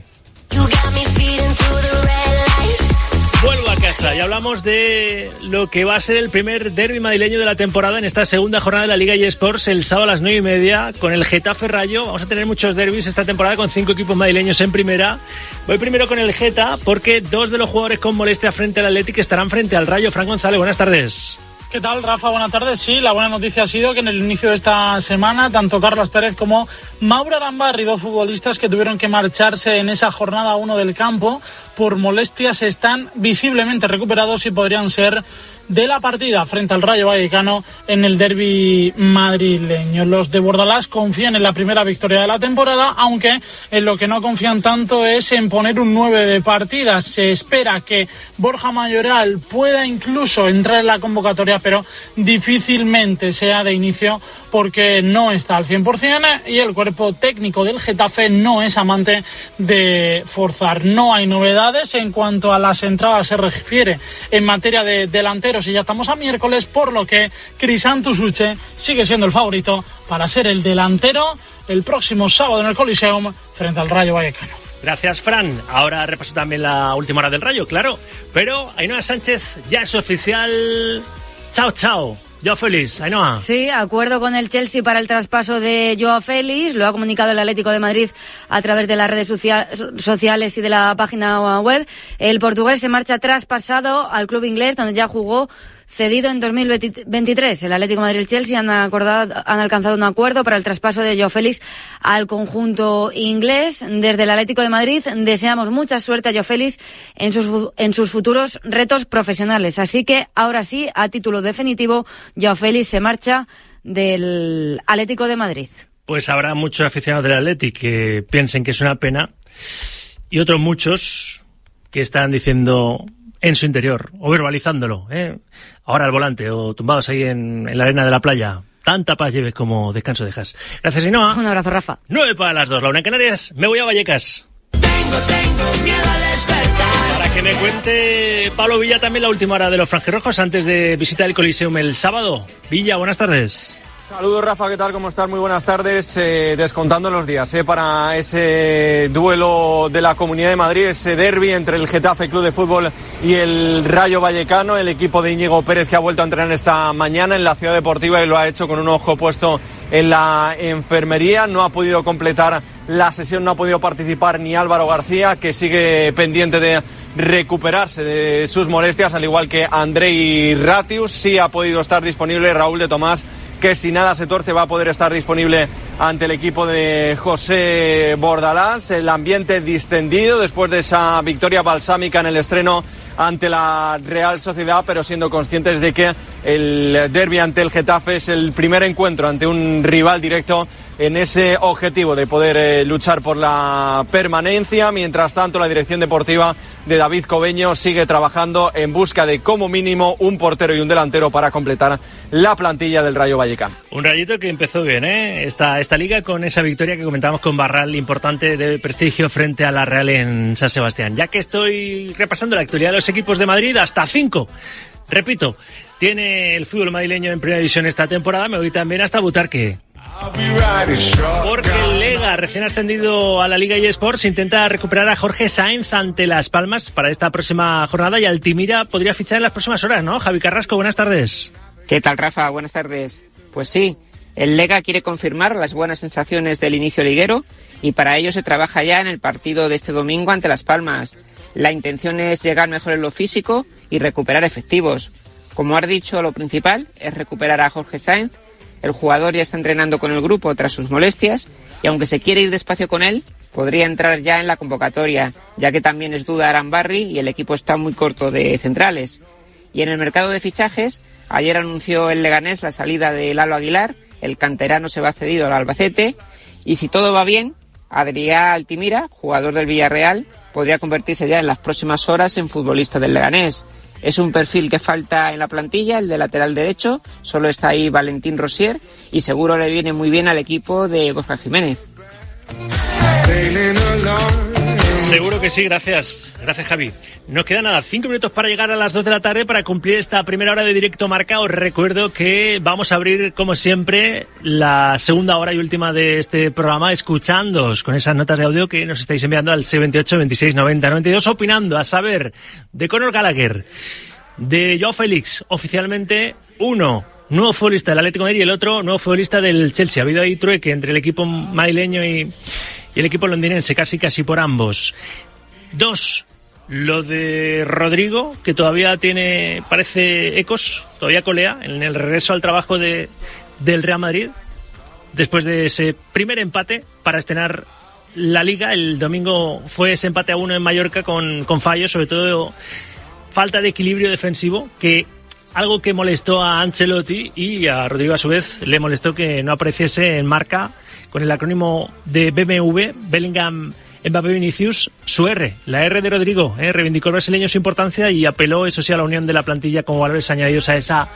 Vuelvo a casa y hablamos de lo que va a ser el primer derbi madrileño de la temporada en esta segunda jornada de la Liga eSports el sábado a las nueve y media con el Getafe Rayo. Vamos a tener muchos derbis esta temporada con cinco equipos madrileños en primera. Voy primero con el Geta porque dos de los jugadores con molestia frente al Athletic estarán frente al Rayo. Fran González, buenas tardes. ¿Qué tal, Rafa? Buenas tardes. Sí, la buena noticia ha sido que en el inicio de esta semana tanto Carlos Pérez como Mauro Arambarri, dos futbolistas que tuvieron que marcharse en esa jornada uno del campo por molestias, están visiblemente recuperados y podrían ser de la partida frente al Rayo Vallecano en el derbi madrileño. Los de Bordalás confían en la primera victoria de la temporada, aunque en lo que no confían tanto es en poner un nueve de partida. Se espera que Borja Mayoral pueda incluso entrar en la convocatoria, pero difícilmente sea de inicio porque no está al cien por ciento y el cuerpo técnico del Getafe no es amante de forzar. No hay novedades en cuanto a las entradas se refiere en materia de delanteros y ya estamos a miércoles, por lo que Crisanto Suche sigue siendo el favorito para ser el delantero el próximo sábado en el Coliseum frente al Rayo Vallecano. Gracias, Fran. Ahora repaso también la última hora del Rayo, claro. Pero Ainhoa Sánchez ya es oficial. Chao, chao. Joao Félix, Ainhoa. Sí, acuerdo con el Chelsea para el traspaso de Joao Félix. Lo ha comunicado el Atlético de Madrid a través de las redes social, sociales y de la página web. El portugués se marcha traspasado al club inglés, donde ya jugó cedido en dos mil veintitrés. El Atlético de Madrid y el Chelsea han acordado, han alcanzado un acuerdo para el traspaso de Joao Félix al conjunto inglés. Desde el Atlético de Madrid deseamos mucha suerte a Joao Félix en sus, en sus futuros retos profesionales. Así que ahora sí, a título definitivo, Joao Félix se marcha del Atlético de Madrid. Pues habrá muchos aficionados del Atlético que piensen que es una pena y otros muchos que están diciendo en su interior, o verbalizándolo, ¿eh? Ahora al volante, o tumbados ahí en, en la arena de la playa. Tanta paz lleves como descanso dejas. Gracias, Ainhoa. Un abrazo, Rafa. Nueve para las dos, la una en Canarias. Me voy a Vallecas. Tengo, tengo miedo al despertar. Para que me cuente Pablo Villa también la última hora de los franjirrojos antes de visitar el Coliseum el sábado. Villa, buenas tardes. Saludos, Rafa, ¿qué tal? ¿Cómo estás? Muy buenas tardes. Eh, descontando los días eh, para ese duelo de la Comunidad de Madrid, ese derbi entre el Getafe Club de Fútbol y el Rayo Vallecano, el equipo de Íñigo Pérez, que ha vuelto a entrenar esta mañana en la Ciudad Deportiva y lo ha hecho con un ojo puesto en la enfermería. No ha podido completar la sesión, no ha podido participar ni Álvaro García, que sigue pendiente de recuperarse de sus molestias, al igual que Andrei Ratius. Sí ha podido estar disponible Raúl de Tomás, que si nada se tuerce va a poder estar disponible ante el equipo de José Bordalás. El ambiente distendido después de esa victoria balsámica en el estreno ante la Real Sociedad, pero siendo conscientes de que el derbi ante el Getafe es el primer encuentro ante un rival directo en ese objetivo de poder eh, luchar por la permanencia. Mientras tanto, la dirección deportiva de David Cobeño sigue trabajando en busca de como mínimo un portero y un delantero para completar la plantilla del Rayo Vallecano. Un Rayito que empezó bien, ¿eh? Esta, esta liga con esa victoria que comentábamos con Barral, importante de prestigio frente a la Real en San Sebastián. Ya que estoy repasando la actualidad de los equipos de Madrid, hasta cinco. Repito, tiene el fútbol madrileño en primera división esta temporada, me voy también hasta Butarque. Porque el Lega, recién ascendido a la Liga eSports, intenta recuperar a Jorge Sainz ante Las Palmas para esta próxima jornada, y Altimira podría fichar en las próximas horas, ¿no? Javi Carrasco, buenas tardes. ¿Qué tal, Rafa? Buenas tardes. Pues sí, el Lega quiere confirmar las buenas sensaciones del inicio liguero y para ello se trabaja ya en el partido de este domingo ante Las Palmas. La intención es llegar mejor en lo físico y recuperar efectivos. Como has dicho, lo principal es recuperar a Jorge Sainz. El jugador ya está entrenando con el grupo tras sus molestias y aunque se quiere ir despacio con él, podría entrar ya en la convocatoria, ya que también es duda Arambarri y el equipo está muy corto de centrales. Y en el mercado de fichajes, ayer anunció el Leganés la salida de Lalo Aguilar, el canterano se va cedido al Albacete, y si todo va bien, Adrià Altimira, jugador del Villarreal, podría convertirse ya en las próximas horas en futbolista del Leganés. Es un perfil que falta en la plantilla, el de lateral derecho, solo está ahí Valentín Rosier y seguro le viene muy bien al equipo de Óscar Jiménez. Seguro que sí, gracias. Gracias, Javi. Nos quedan nada, cinco minutos para llegar a las dos de la tarde para cumplir esta primera hora de Directo Marca. Os recuerdo que vamos a abrir, como siempre, la segunda hora y última de este programa escuchándoos con esas notas de audio que nos estáis enviando al seis veintiocho, veintiséis, noventa, noventa y dos, opinando, a saber, de Conor Gallagher, de Joao Félix, oficialmente uno, nuevo futbolista del Atlético de Madrid, y el otro, nuevo futbolista del Chelsea. Ha habido ahí trueque entre el equipo madrileño y... y el equipo londinense, casi casi por ambos. Dos, lo de Rodrigo, que todavía tiene, parece ecos, todavía colea en el regreso al trabajo de del Real Madrid, después de ese primer empate para estrenar la Liga. El domingo fue ese empate a uno en Mallorca con, con fallos, sobre todo falta de equilibrio defensivo, que algo que molestó a Ancelotti, y a Rodrigo a su vez le molestó que no apareciese en marca con el acrónimo de B M W, Bellingham, Mbappé, Vinicius, su R, la R de Rodrigo, ¿eh? Reivindicó el brasileño su importancia y apeló, eso sí, a la unión de la plantilla como valores añadidos a esa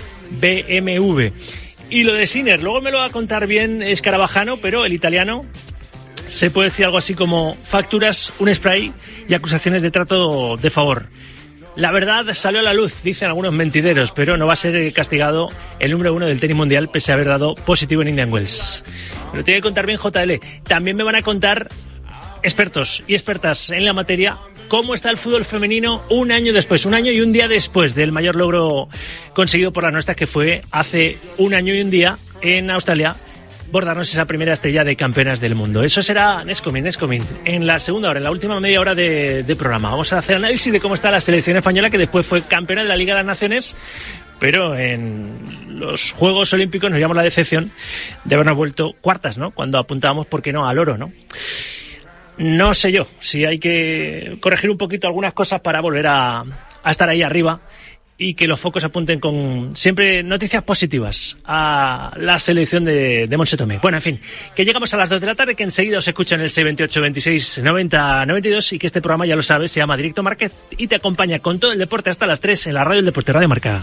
B M W. Y lo de Sinner, luego me lo va a contar bien Escarabajano, pero el italiano se puede decir algo así como facturas, un spray y acusaciones de trato de favor. La verdad salió a la luz, dicen algunos mentideros, pero no va a ser castigado el número uno del tenis mundial pese a haber dado positivo en Indian Wells. Me lo tiene que contar bien J L. También me van a contar expertos y expertas en la materia cómo está el fútbol femenino un año después, un año y un día después del mayor logro conseguido por las nuestras, que fue hace un año y un día en Australia, bordarnos esa primera estrella de campeonas del mundo. Eso será Nescomin, Nescomin, en la segunda hora, en la última media hora de, de programa. Vamos a hacer análisis de cómo está la selección española, que después fue campeona de la Liga de las Naciones, pero en los Juegos Olímpicos nos llamamos la decepción de habernos vuelto cuartas, ¿no? Cuando apuntábamos, ¿por qué no?, al oro, ¿no? No sé yo si hay que corregir un poquito algunas cosas para volver a, a estar ahí arriba y que los focos apunten con siempre noticias positivas a la selección de, de Montse Tomé. Bueno, en fin, que llegamos a las dos de la tarde, que enseguida os escucha en el seis veintiocho, veintiséis, noventa, noventa y dos, y que este programa, ya lo sabes, se llama Directo Marca y te acompaña con todo el deporte hasta las tres en la radio del Deporte, Radio Marca.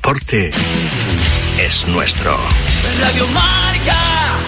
deporte es nuestro. Radio Marca.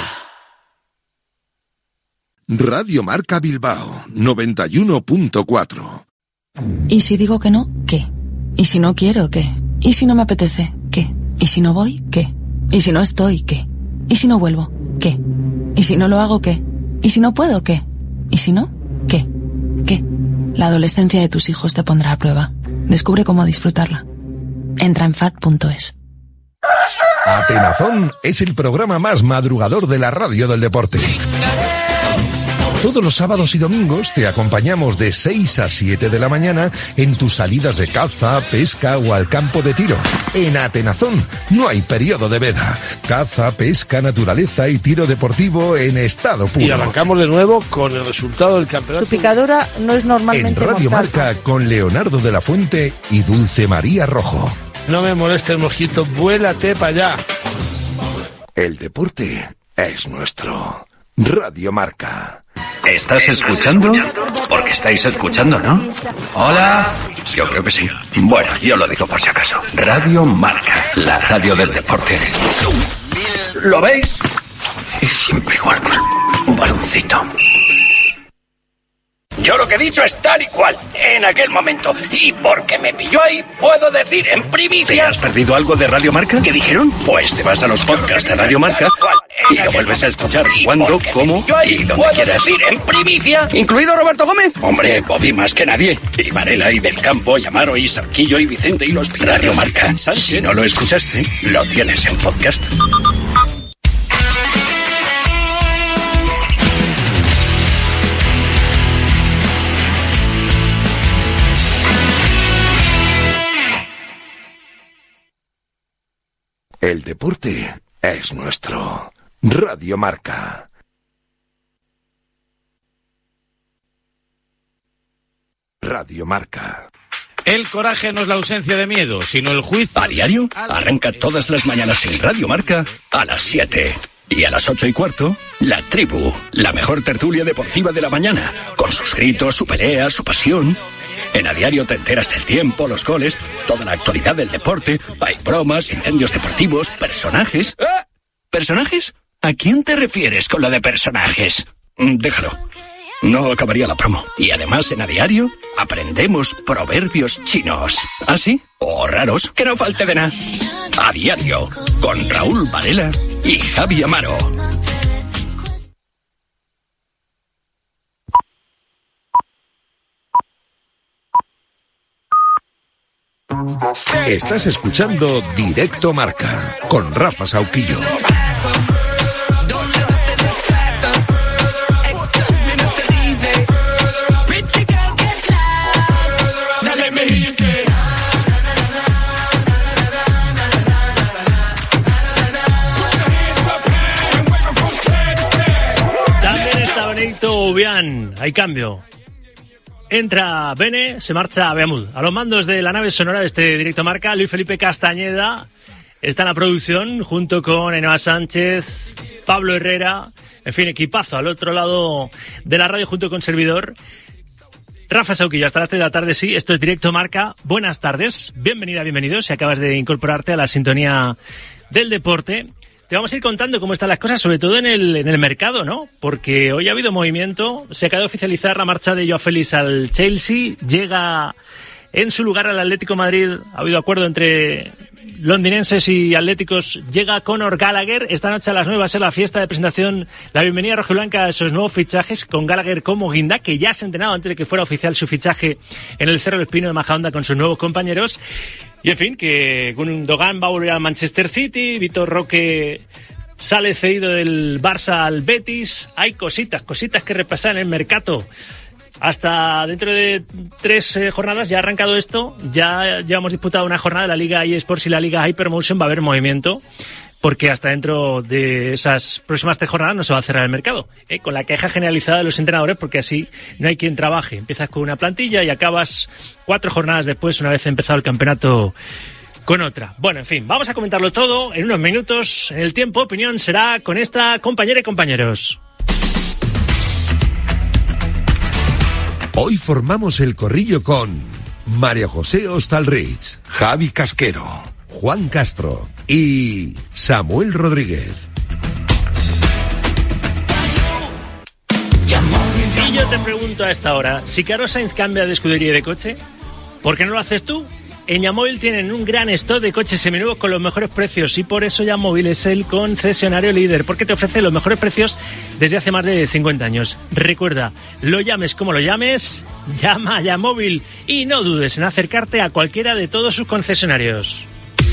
Radio Marca Bilbao, noventa y uno punto cuatro. ¿Y si digo que no, qué? ¿Y si no quiero, qué? ¿Y si no me apetece, qué? ¿Y si no voy, qué? ¿Y si no estoy, qué? ¿Y si no vuelvo, qué? ¿Y si no lo hago, qué? ¿Y si no puedo, qué? ¿Y si no, qué? ¿Qué? La adolescencia de tus hijos te pondrá a prueba. Descubre cómo disfrutarla. Entra en fad punto es. Atenazón es el programa más madrugador de la radio del deporte. Todos los sábados y domingos te acompañamos de seis a siete de la mañana en tus salidas de caza, pesca o al campo de tiro. En Atenazón no hay periodo de veda. Caza, pesca, naturaleza y tiro deportivo en estado puro. Y arrancamos de nuevo con el resultado del campeonato. Su picadura no es normalmente En Radio mortal. Marca con Leonardo de la Fuente y Dulce María Rojo. No me moleste el mosquito, vuélate para allá. El deporte es nuestro. Radio Marca. ¿Estás escuchando? Porque estáis escuchando, ¿no? Hola. Yo creo que sí. Bueno, yo lo digo por si acaso. Radio Marca, la radio del deporte. ¿Lo veis? Es siempre igual, pues, un baloncito. Yo lo que he dicho es tal y cual, en aquel momento. Y porque me pilló ahí, puedo decir en primicia... ¿Te has perdido algo de Radio Marca? ¿Qué dijeron? Pues te vas a los podcasts de Radio Marca y lo vuelves a escuchar cuando, cómo y donde quieras. Decir en primicia, incluido Roberto Gómez. Hombre, Bobby más que nadie. Y Varela y Del Campo, y Amaro y Sarquillo y Vicente y los Pilar. Radio Marca. Si no lo escuchaste, lo tienes en podcast. El deporte es nuestro. Radio Marca. Radio Marca. El coraje no es la ausencia de miedo, sino el juicio. A diario, arranca todas las mañanas en Radio Marca a las siete. Y a las ocho y cuarto, La Tribu, la mejor tertulia deportiva de la mañana, con sus gritos, su pelea, su pasión. En A Diario te enteras del tiempo, los goles, toda la actualidad del deporte. Hay bromas, incendios deportivos, personajes. ¿Eh? ¿Personajes? ¿A quién te refieres con lo de personajes? Déjalo. No acabaría la promo. Y además en A Diario aprendemos proverbios chinos. ¿Ah, sí? O raros, que no falte de nada. A Diario, con Raúl Varela y Javi Amaro. Estás escuchando Directo Marca con Rafa Sauquillo. También está Benito Ubián. Hay cambio. Entra Bene, se marcha Beamud. A los mandos de la nave sonora de este Directo Marca, Luis Felipe Castañeda está en la producción, junto con Enoa Sánchez, Pablo Herrera, en fin, equipazo al otro lado de la radio junto con servidor. Rafa Sauquillo, hasta las tres de la tarde, sí, esto es Directo Marca. Buenas tardes, bienvenida, bienvenido, si acabas de incorporarte a la sintonía del deporte. Te vamos a ir contando cómo están las cosas, sobre todo en el, en el mercado, ¿no? Porque hoy ha habido movimiento, se acaba de oficializar la marcha de Joao Félix al Chelsea, llega en su lugar al Atlético de Madrid, ha habido acuerdo entre londinenses y atléticos, llega Conor Gallagher, esta noche a las nueve va a ser la fiesta de presentación, la bienvenida rojiblanca a esos nuevos fichajes, con Gallagher como guinda, que ya se ha entrenado antes de que fuera oficial su fichaje en el Cerro del Espino de Majadahonda con sus nuevos compañeros. Y en fin, que Gundogan va a volver al Manchester City, Vitor Roque sale cedido del Barça al Betis. Hay cositas, cositas que repasar en el mercado. Hasta dentro de tres eh, jornadas ya ha arrancado esto, ya, ya hemos disputado una jornada de la Liga eSports y la Liga Hypermotion, va a haber movimiento, porque hasta dentro de esas próximas tres jornadas no se va a cerrar el mercado, ¿eh? Con la queja generalizada de los entrenadores, porque así no hay quien trabaje. Empiezas con una plantilla y acabas cuatro jornadas después, una vez empezado el campeonato, con otra. Bueno, en fin, vamos a comentarlo todo en unos minutos. El tiempo, opinión, será con esta compañera y compañeros. Hoy formamos el corrillo con María José Hostalrich, Javi Casquero, Juan Castro y Samuel Rodríguez. Y yo te pregunto a esta hora, si Carlos Sainz cambia de escudería de coche, ¿por qué no lo haces tú? En Yamóvil tienen un gran stock de coches seminuevos con los mejores precios y por eso Yamóvil es el concesionario líder, porque te ofrece los mejores precios desde hace más de cincuenta años. Recuerda, lo llames como lo llames, llama a Yamóvil y no dudes en acercarte a cualquiera de todos sus concesionarios.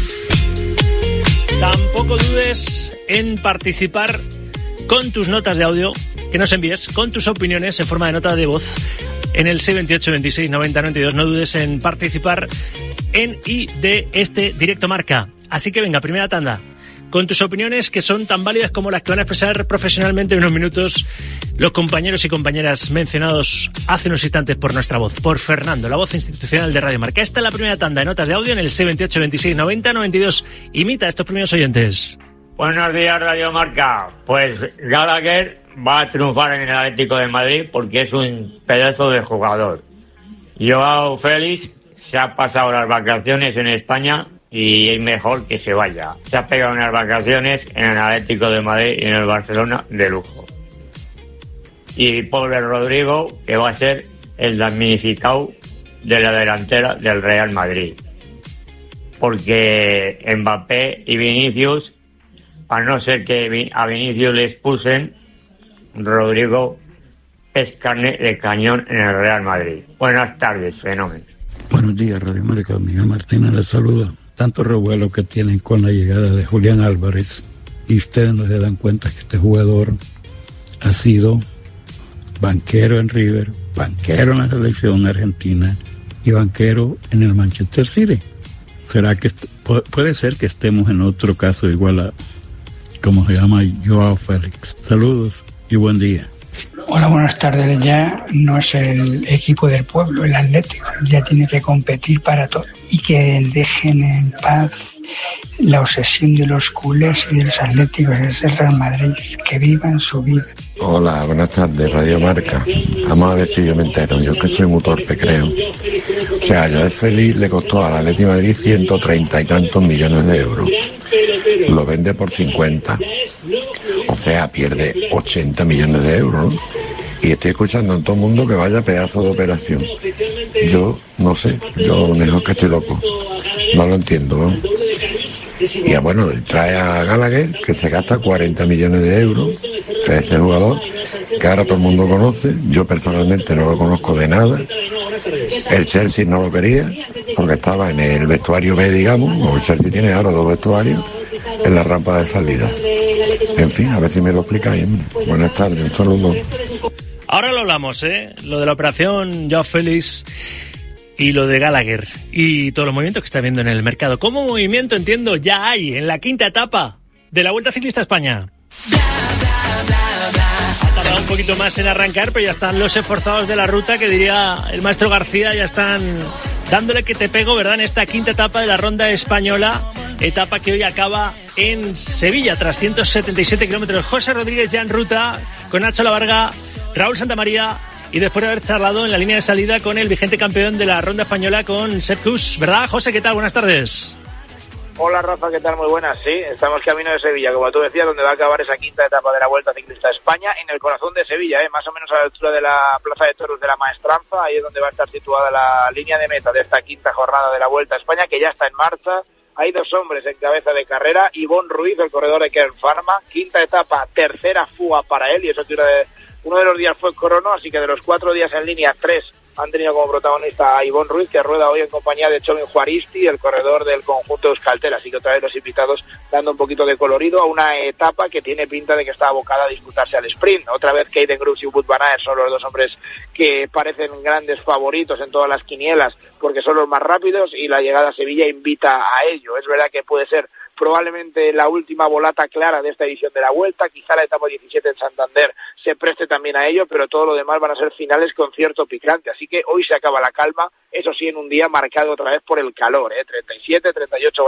Tampoco dudes en participar con tus notas de audio que nos envíes, con tus opiniones en forma de nota de voz en el seis veintiocho veintiséis noventa noventa y dos. No dudes en participar en y de este directo marca. Así que venga, primera tanda, con tus opiniones que son tan válidas como las que van a expresar profesionalmente en unos minutos los compañeros y compañeras mencionados hace unos instantes por nuestra voz, por Fernando, la voz institucional de Radio Marca. Esta es la primera tanda de notas de audio en el seis veintiocho veintiséis noventa noventa y dos. Imita a estos primeros oyentes. Buenos días, Radio Marca. Pues Gallagher va a triunfar en el Atlético de Madrid porque es un pedazo de jugador. Joao Félix se ha pasado las vacaciones en España y es mejor que se vaya. Se ha pegado unas vacaciones en el Atlético de Madrid y en el Barcelona de lujo. Y pobre Rodrigo, que va a ser el damnificado de la delantera del Real Madrid. Porque Mbappé y Vinicius, a no ser que a Vinicius le expulsen, Rodrigo es carne de cañón en el Real Madrid. Buenas tardes, fenómeno. Buenos días, Radio Marca. Miguel Martínez les saluda. Tanto revuelo que tienen con la llegada de Julián Álvarez y ustedes no se dan cuenta que este jugador ha sido banquero en River, banquero en la selección argentina y banquero en el Manchester City. ¿Será que est- puede ser que estemos en otro caso igual a como se llama Joao Félix? Saludos y buen día. Hola, buenas tardes. Ya no es el equipo del pueblo, el Atlético. Ya tiene que competir para todo. Y que dejen en paz la obsesión de los culés y de los atléticos. Es el Real Madrid. Que vivan su vida. Hola, buenas tardes, Radio Marca. Vamos a ver si yo me entero. Yo que soy muy torpe, creo. O sea, ya Félix le costó al Atlético de Madrid ciento treinta y tantos millones de euros. Lo vende por cincuenta. O sea, pierde ochenta millones de euros, ¿no? Y estoy escuchando a todo el mundo que vaya pedazo de operación. Yo no sé, yo mejor que estoy loco. No lo entiendo, ¿no? Y bueno, trae a Gallagher, que se gasta cuarenta millones de euros, trae ese jugador, que ahora todo el mundo conoce. Yo personalmente no lo conozco de nada. El Chelsea no lo quería, porque estaba en el vestuario B, digamos, o el Chelsea tiene ahora dos vestuarios, en la rampa de salida. En fin, a ver si me lo explicáis. Buenas tardes, un saludo. Ahora lo hablamos, ¿eh? Lo de la operación Joao Félix y lo de Gallagher y todos los movimientos que está viendo en el mercado. ¿Cómo movimiento, entiendo, ya hay en la quinta etapa de la Vuelta Ciclista a España? Ha tardado un poquito más en arrancar, pero ya están los esforzados de la ruta, que diría el maestro García, ya están dándole que te pego, ¿verdad?, en esta quinta etapa de la Ronda Española, etapa que hoy acaba en Sevilla, tras ciento setenta y siete kilómetros. José Rodríguez ya en ruta, con Nacho Lavarga, Raúl Santamaría, y después de haber charlado en la línea de salida con el vigente campeón de la Ronda Española, con Sepp Kuss, ¿verdad, José? ¿Qué tal? Buenas tardes. Hola, Rafa, ¿qué tal? Muy buenas. Sí, estamos camino de Sevilla, como tú decías, donde va a acabar esa quinta etapa de la Vuelta Ciclista a España, en el corazón de Sevilla, ¿eh? Más o menos a la altura de la Plaza de Toros de la Maestranza. Ahí es donde va a estar situada la línea de meta de esta quinta jornada de la Vuelta a España, que ya está en marcha. Hay dos hombres en cabeza de carrera. Ivonne Ruiz, el corredor de Kern Pharma. Quinta etapa, tercera fuga para él, y eso que uno de los días fue crono, así que de los cuatro días en línea, tres han tenido como protagonista a Ivonne Ruiz, que rueda hoy en compañía de Chovin Juaristi, el corredor del conjunto Euskaltel. Así que otra vez los invitados dando un poquito de colorido a una etapa que tiene pinta de que está abocada a disputarse al sprint. Otra vez Caden Groves y Wout van Aert son los dos hombres que parecen grandes favoritos en todas las quinielas, porque son los más rápidos, y la llegada a Sevilla invita a ello. Es verdad que puede ser probablemente la última volata clara de esta edición de la Vuelta, quizá la etapa diecisiete en Santander se preste también a ello, pero todo lo demás van a ser finales con cierto picante, así que hoy se acaba la calma, eso sí, en un día marcado otra vez por el calor, ¿eh? treinta y siete, treinta y ocho grados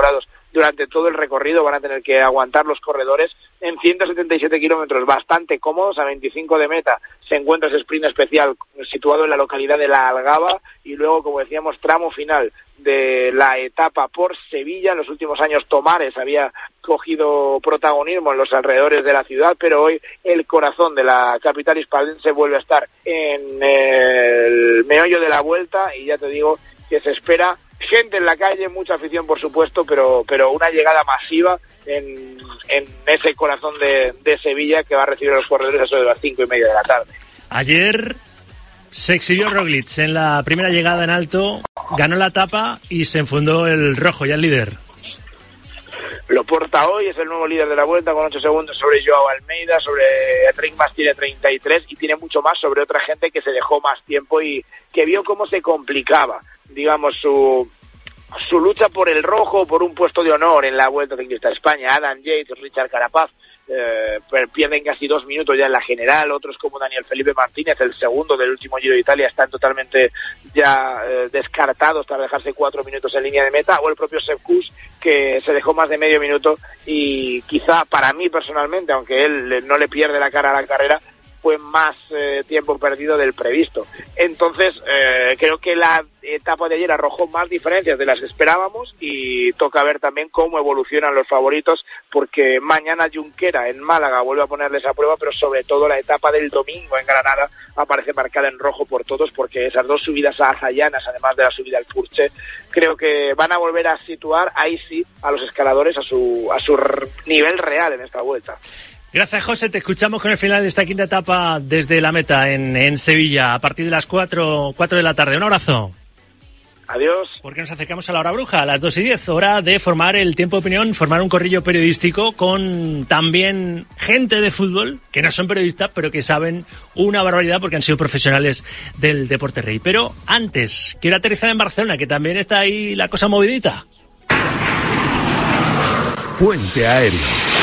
durante todo el recorrido, van a tener que aguantar los corredores en ciento setenta y siete kilómetros bastante cómodos. A veinticinco de meta se encuentra ese sprint especial situado en la localidad de La Algaba, y luego, como decíamos, tramo final de la etapa por Sevilla. En los últimos años Tomares había cogido protagonismo en los alrededores de la ciudad, pero hoy el corazón de la capital hispalense vuelve a estar en el meollo de la vuelta, y ya te digo que se espera gente en la calle, mucha afición por supuesto, pero pero una llegada masiva en, en ese corazón de, de Sevilla, que va a recibir a los corredores a eso de las cinco y media de la tarde. Ayer se exhibió Roglic en la primera llegada en alto, ganó la etapa y se enfundó el rojo, ya el líder. Lo porta hoy, es el nuevo líder de la Vuelta con ocho segundos sobre Joao Almeida, sobre Enric Mas tiene treinta y tres, y tiene mucho más sobre otra gente que se dejó más tiempo y que vio cómo se complicaba, digamos, su su lucha por el rojo, por un puesto de honor en la Vuelta Ciclista a España. Adam Yates, Richard Carapaz eh, pierden casi dos minutos ya en la general, otros como Daniel Felipe Martínez, el segundo del último Giro de Italia, están totalmente ya eh, descartados para dejarse cuatro minutos en línea de meta, o el propio Sepp Kuss, que se dejó más de medio minuto, y quizá para mí personalmente, aunque él no le pierde la cara a la carrera, fue más eh, tiempo perdido del previsto. Entonces, eh, creo que la etapa de ayer arrojó más diferencias de las que esperábamos, y toca ver también cómo evolucionan los favoritos, porque mañana Junquera en Málaga vuelve a ponerles a prueba, pero sobre todo la etapa del domingo en Granada aparece marcada en rojo por todos, porque esas dos subidas a Azallanas, además de la subida al Purche, creo que van a volver a situar, ahí sí, a los escaladores a su, a su nivel real en esta vuelta. Gracias, José. Te escuchamos con el final de esta quinta etapa desde la meta en, en Sevilla a partir de las cuatro de la tarde. Un abrazo. Adiós. Porque nos acercamos a la hora bruja, a las dos y diez, hora de formar el tiempo de opinión, formar un corrillo periodístico con también gente de fútbol, que no son periodistas, pero que saben una barbaridad porque han sido profesionales del deporte rey. Pero antes, quiero aterrizar en Barcelona, que también está ahí la cosa movidita. Puente aéreo.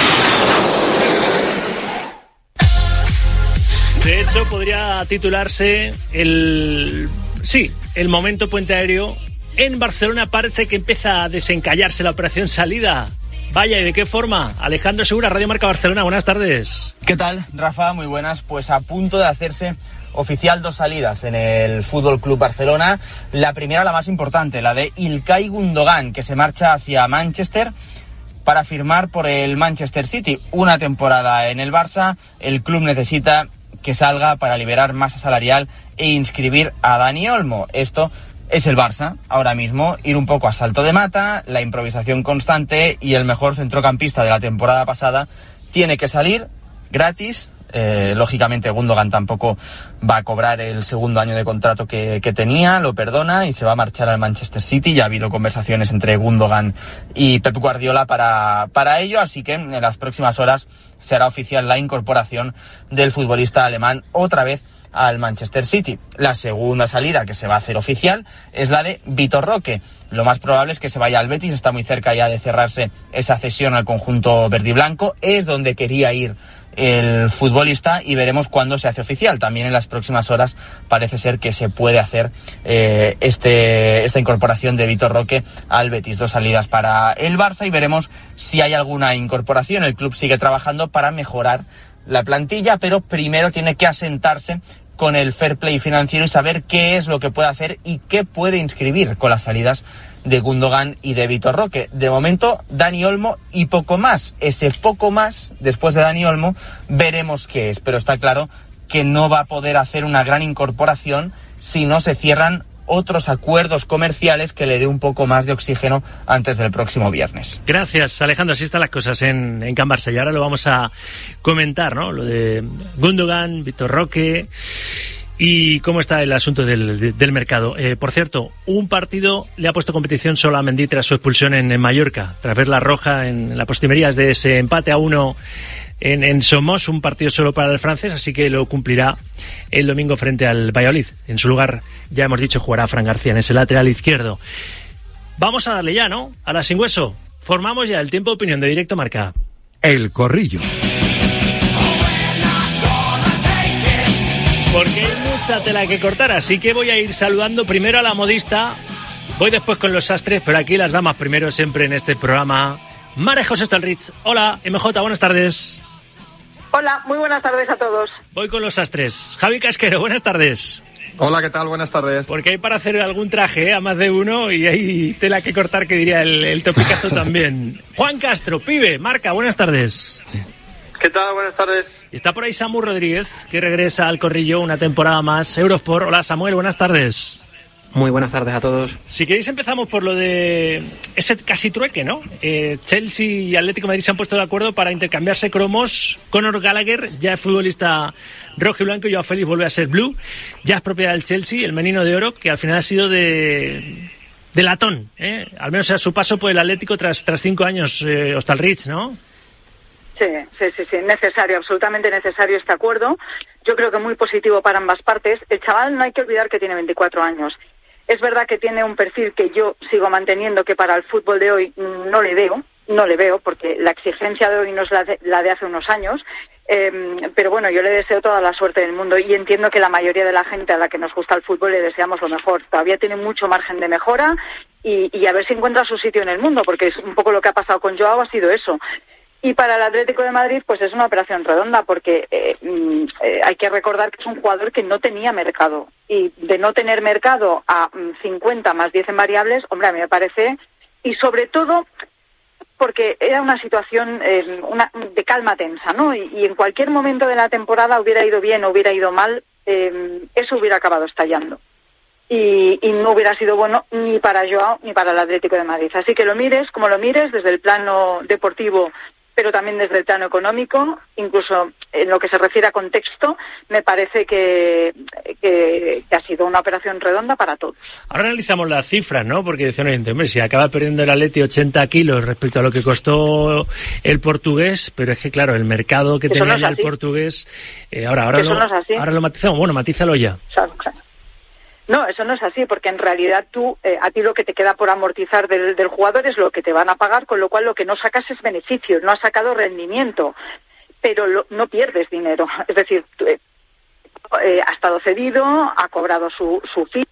De hecho, podría titularse el... Sí, el momento puente aéreo. En Barcelona parece que empieza a desencallarse la operación salida. Vaya, ¿y de qué forma? Alejandro Segura, Radio Marca Barcelona, buenas tardes. ¿Qué tal, Rafa? Muy buenas. Pues a punto de hacerse oficial dos salidas en el Fútbol Club Barcelona. La primera, la más importante, la de İlkay Gundogan, que se marcha hacia Manchester para firmar por el Manchester City. Una temporada en el Barça, el club necesita que salga para liberar masa salarial e inscribir a Dani Olmo. Esto es el Barça ahora mismo, ir un poco a salto de mata, la improvisación constante, y el mejor centrocampista de la temporada pasada tiene que salir gratis. Eh, lógicamente Gundogan tampoco va a cobrar el segundo año de contrato que, que tenía, lo perdona y se va a marchar al Manchester City. Ya ha habido conversaciones entre Gundogan y Pep Guardiola para, para ello, así que en las próximas horas se hará oficial la incorporación del futbolista alemán otra vez al Manchester City. La segunda salida que se va a hacer oficial es la de Vitor Roque. Lo más probable es que se vaya al Betis, está muy cerca ya de cerrarse esa cesión al conjunto verdiblanco, es donde quería ir el futbolista, y veremos cuándo se hace oficial. También en las próximas horas parece ser que se puede hacer eh, este esta incorporación de Vitor Roque al Betis. Dos salidas para el Barça, y veremos si hay alguna incorporación. El club sigue trabajando para mejorar la plantilla, pero primero tiene que asentarse con el fair play financiero y saber qué es lo que puede hacer y qué puede inscribir con las salidas de Gundogan y de Vitor Roque. De momento, Dani Olmo y poco más. Ese poco más, después de Dani Olmo, veremos qué es. Pero está claro que no va a poder hacer una gran incorporación si no se cierran otros acuerdos comerciales que le dé un poco más de oxígeno antes del próximo viernes. Gracias, Alejandro. Así están las cosas en, en Can Barça, y ahora lo vamos a comentar, ¿no? Lo de Gundogan, Vitor Roque y cómo está el asunto del, del mercado. Eh, por cierto, un partido le ha puesto competición solo a Mendy tras su expulsión en, en Mallorca, tras ver la roja en las postrimerías de ese empate a uno en, en Somos, un partido solo para el francés, así que lo cumplirá el domingo frente al Valladolid. En su lugar, ya hemos dicho, jugará Fran García en ese lateral izquierdo. Vamos a darle ya, ¿no? A la sin hueso. Formamos ya el tiempo de opinión de Directo Marca. El corrillo. Porque hay mucha tela que cortar, así que voy a ir saludando primero a la modista. Voy después con los sastres, pero aquí las damas primero siempre en este programa. María José Stalrich. Hola, M J, buenas tardes. Hola, muy buenas tardes a todos. Voy con los astres. Javi Casquero, buenas tardes. Hola, ¿qué tal? Buenas tardes. Porque hay para hacer algún traje, ¿eh? A más de uno, y hay tela que cortar, que diría el, el topicazo también. Juan Castro, pibe, Marca, buenas tardes. ¿Qué tal? Buenas tardes. Y está por ahí Samu Rodríguez, que regresa al corrillo una temporada más. Eurosport. Hola, Samuel, buenas tardes. Muy buenas tardes a todos. Si queréis empezamos por lo de ese casi trueque, ¿no? Eh, Chelsea y Atlético de Madrid se han puesto de acuerdo para intercambiarse cromos. Conor Gallagher ya es futbolista rojo y blanco, y Joao Félix vuelve a ser blue. Ya es propiedad del Chelsea, el menino de oro, que al final ha sido de, de latón, ¿eh? Al menos a su paso por el Atlético tras, tras cinco años, eh, Hostalrich, ¿no? Sí, sí, sí, sí, necesario, absolutamente necesario este acuerdo. Yo creo que muy positivo para ambas partes. El chaval no hay que olvidar que tiene veinticuatro años. Es verdad que tiene un perfil que yo sigo manteniendo, que para el fútbol de hoy no le veo, no le veo, porque la exigencia de hoy no es la de, la de hace unos años, eh, pero bueno, yo le deseo toda la suerte del mundo y entiendo que la mayoría de la gente a la que nos gusta el fútbol le deseamos lo mejor. Todavía tiene mucho margen de mejora y, y a ver si encuentra su sitio en el mundo, porque es un poco lo que ha pasado con Joao, ha sido eso. Y para el Atlético de Madrid, pues es una operación redonda, porque eh, eh, hay que recordar que es un jugador que no tenía mercado. Y de no tener mercado a cincuenta más diez en variables, hombre, a mí me parece... Y sobre todo porque era una situación eh, una, de calma tensa, ¿no? Y, y en cualquier momento de la temporada, hubiera ido bien o hubiera ido mal, eh, eso hubiera acabado estallando. Y, y no hubiera sido bueno ni para Joao ni para el Atlético de Madrid. Así que lo mires como lo mires, desde el plano deportivo, pero también desde el plano económico, incluso en lo que se refiere a contexto, me parece que, que, que ha sido una operación redonda para todos. Ahora analizamos las cifras, ¿no? Porque decían, hombre, si acaba perdiendo el Atleti ochenta kilos respecto a lo que costó el portugués, pero es que, claro, el mercado que Eso tenía no ya así. el portugués, eh, ahora, ahora, Eso lo, no es así. ahora lo matizamos. Bueno, matízalo ya. O sea, No, eso no es así, porque en realidad tú, eh, a ti lo que te queda por amortizar del, del jugador es lo que te van a pagar, con lo cual lo que no sacas es beneficio, no has sacado rendimiento, pero lo, no pierdes dinero. Es decir, tú, eh, eh, ha estado cedido, ha cobrado su, su fee,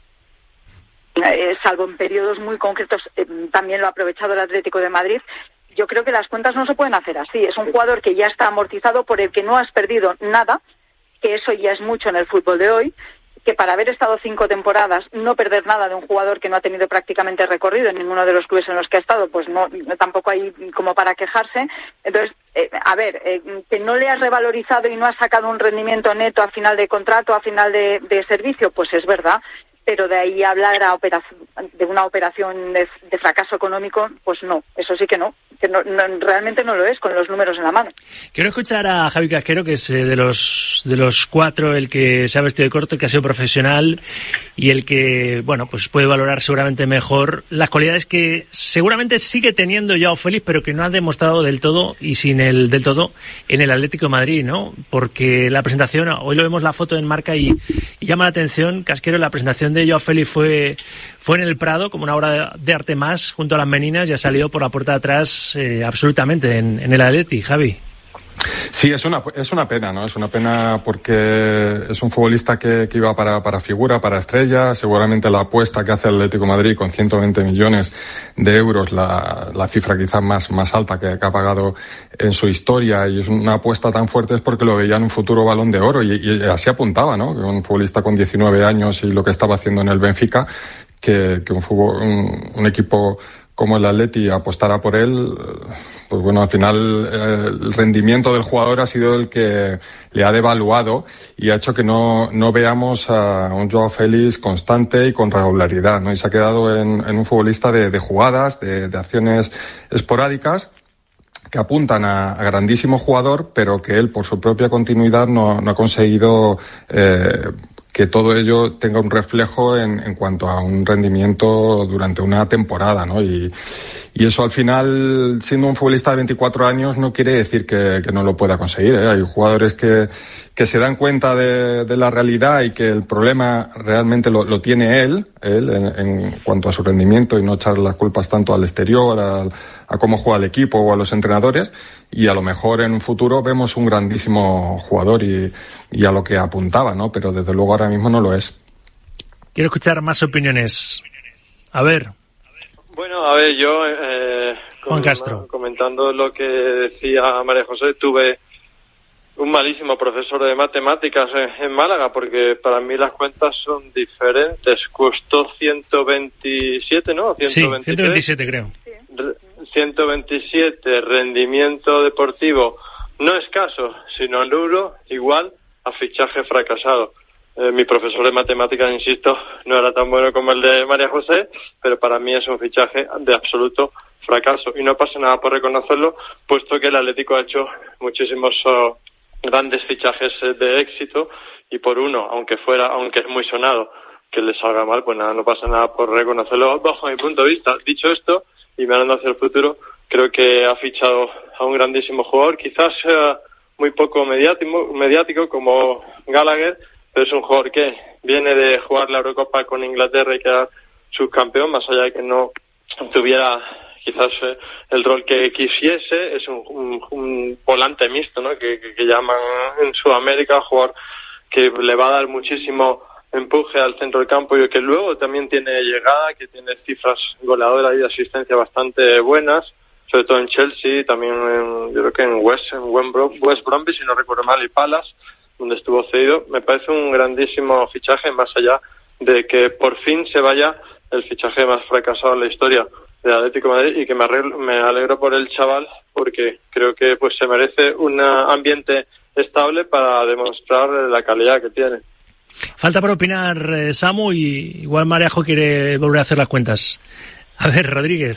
eh, salvo en periodos muy concretos, eh, también lo ha aprovechado el Atlético de Madrid. Yo creo que las cuentas no se pueden hacer así. Es un jugador que ya está amortizado, por el que no has perdido nada, que eso ya es mucho en el fútbol de hoy, que para haber estado cinco temporadas, no perder nada de un jugador que no ha tenido prácticamente recorrido en ninguno de los clubes en los que ha estado, pues no, tampoco hay como para quejarse. Entonces, eh, a ver, eh, que no le has revalorizado y no has sacado un rendimiento neto a final de contrato, a final de, de servicio, pues es verdad, pero de ahí hablar a operación, de una operación de, de fracaso económico, pues no, eso sí que no, que no, no, realmente no lo es, con los números en la mano. Quiero escuchar a Javi Casquero, que es eh, de los de los cuatro el que se ha vestido de corto, que ha sido profesional y el que, bueno, pues puede valorar seguramente mejor las cualidades que seguramente sigue teniendo Joao Félix, pero que no ha demostrado del todo y sin el del todo en el Atlético de Madrid, ¿no? Porque la presentación, hoy lo vemos la foto en Marca y, y llama la atención, Casquero, la presentación de Joao Félix fue fue en el Prado, como una obra de arte más, junto a las meninas, y ha salido por la puerta de atrás eh, absolutamente en, en el Atleti, Javi. Sí, es una, es una pena, ¿no? Es una pena porque es un futbolista que, que iba para, para figura, para estrella. Seguramente la apuesta que hace el Atlético de Madrid con ciento veinte millones de euros, la, la cifra quizás más, más alta que, que ha pagado en su historia, y es una apuesta tan fuerte es porque lo veía en un futuro Balón de Oro, y, y así apuntaba, ¿no? Que un futbolista con diecinueve años y lo que estaba haciendo en el Benfica, que, que un, fútbol, un, un equipo como el Atleti apostara por él, pues bueno, al final eh, el rendimiento del jugador ha sido el que le ha devaluado y ha hecho que no, no veamos a un Joao Félix constante y con regularidad, ¿no? Y se ha quedado en, en un futbolista de, de jugadas, de, de acciones esporádicas, que apuntan a, a grandísimo jugador, pero que él, por su propia continuidad, no, no ha conseguido eh, que todo ello tenga un reflejo en, en cuanto a un rendimiento durante una temporada, ¿no? Y, y eso al final, siendo un futbolista de veinticuatro años, no quiere decir que, que no lo pueda conseguir, ¿eh? Hay jugadores que, que se dan cuenta de, de la realidad y que el problema realmente lo, lo tiene él, él en, en cuanto a su rendimiento, y no echar las culpas tanto al exterior, a, a cómo juega el equipo o a los entrenadores, y a lo mejor en un futuro vemos un grandísimo jugador y, y a lo que apuntaba, ¿no? Pero desde luego ahora mismo no lo es. Quiero escuchar más opiniones. A ver. Bueno, a ver, yo, eh, Juan Castro. Comentando lo que decía María José, tuve un malísimo profesor de matemáticas en, en Málaga, porque para mí las cuentas son diferentes. Costó ciento veintisiete, ¿no? ciento veintitrés, sí, ciento veintisiete creo. ciento veintisiete, rendimiento deportivo no escaso, sino nulo, igual a fichaje fracasado. Eh, mi profesor de matemáticas, insisto, no era tan bueno como el de María José, pero para mí es un fichaje de absoluto fracaso. Y no pasa nada por reconocerlo, puesto que el Atlético ha hecho muchísimos oh, grandes fichajes eh, de éxito, y por uno, aunque fuera, aunque es muy sonado, que le salga mal, pues nada, no pasa nada por reconocerlo bajo mi punto de vista. Dicho esto, y mirando hacia el futuro, creo que ha fichado a un grandísimo jugador, quizás sea muy poco mediático, mediático como Gallagher, pero es un jugador que viene de jugar la Eurocopa con Inglaterra y quedar subcampeón, más allá de que no tuviera quizás eh, el rol que quisiese. Es un, un, un volante mixto, ¿no? Que, que, que llaman en Sudamérica, jugador que le va a dar muchísimo empuje al centro del campo, y que luego también tiene llegada, que tiene cifras goleadoras y de asistencia bastante buenas, sobre todo en Chelsea, también en, yo creo que en West, en West Bromwich, si no recuerdo mal, y Palace, donde estuvo cedido. Me parece un grandísimo fichaje, más allá de que por fin se vaya el fichaje más fracasado en la historia del Atlético de Madrid, y que me, arreglo, me alegro por el chaval, porque creo que pues se merece un ambiente estable para demostrar la calidad que tiene. Falta por opinar, eh, Samu, y igual Marejo quiere volver a hacer las cuentas. A ver, Rodríguez.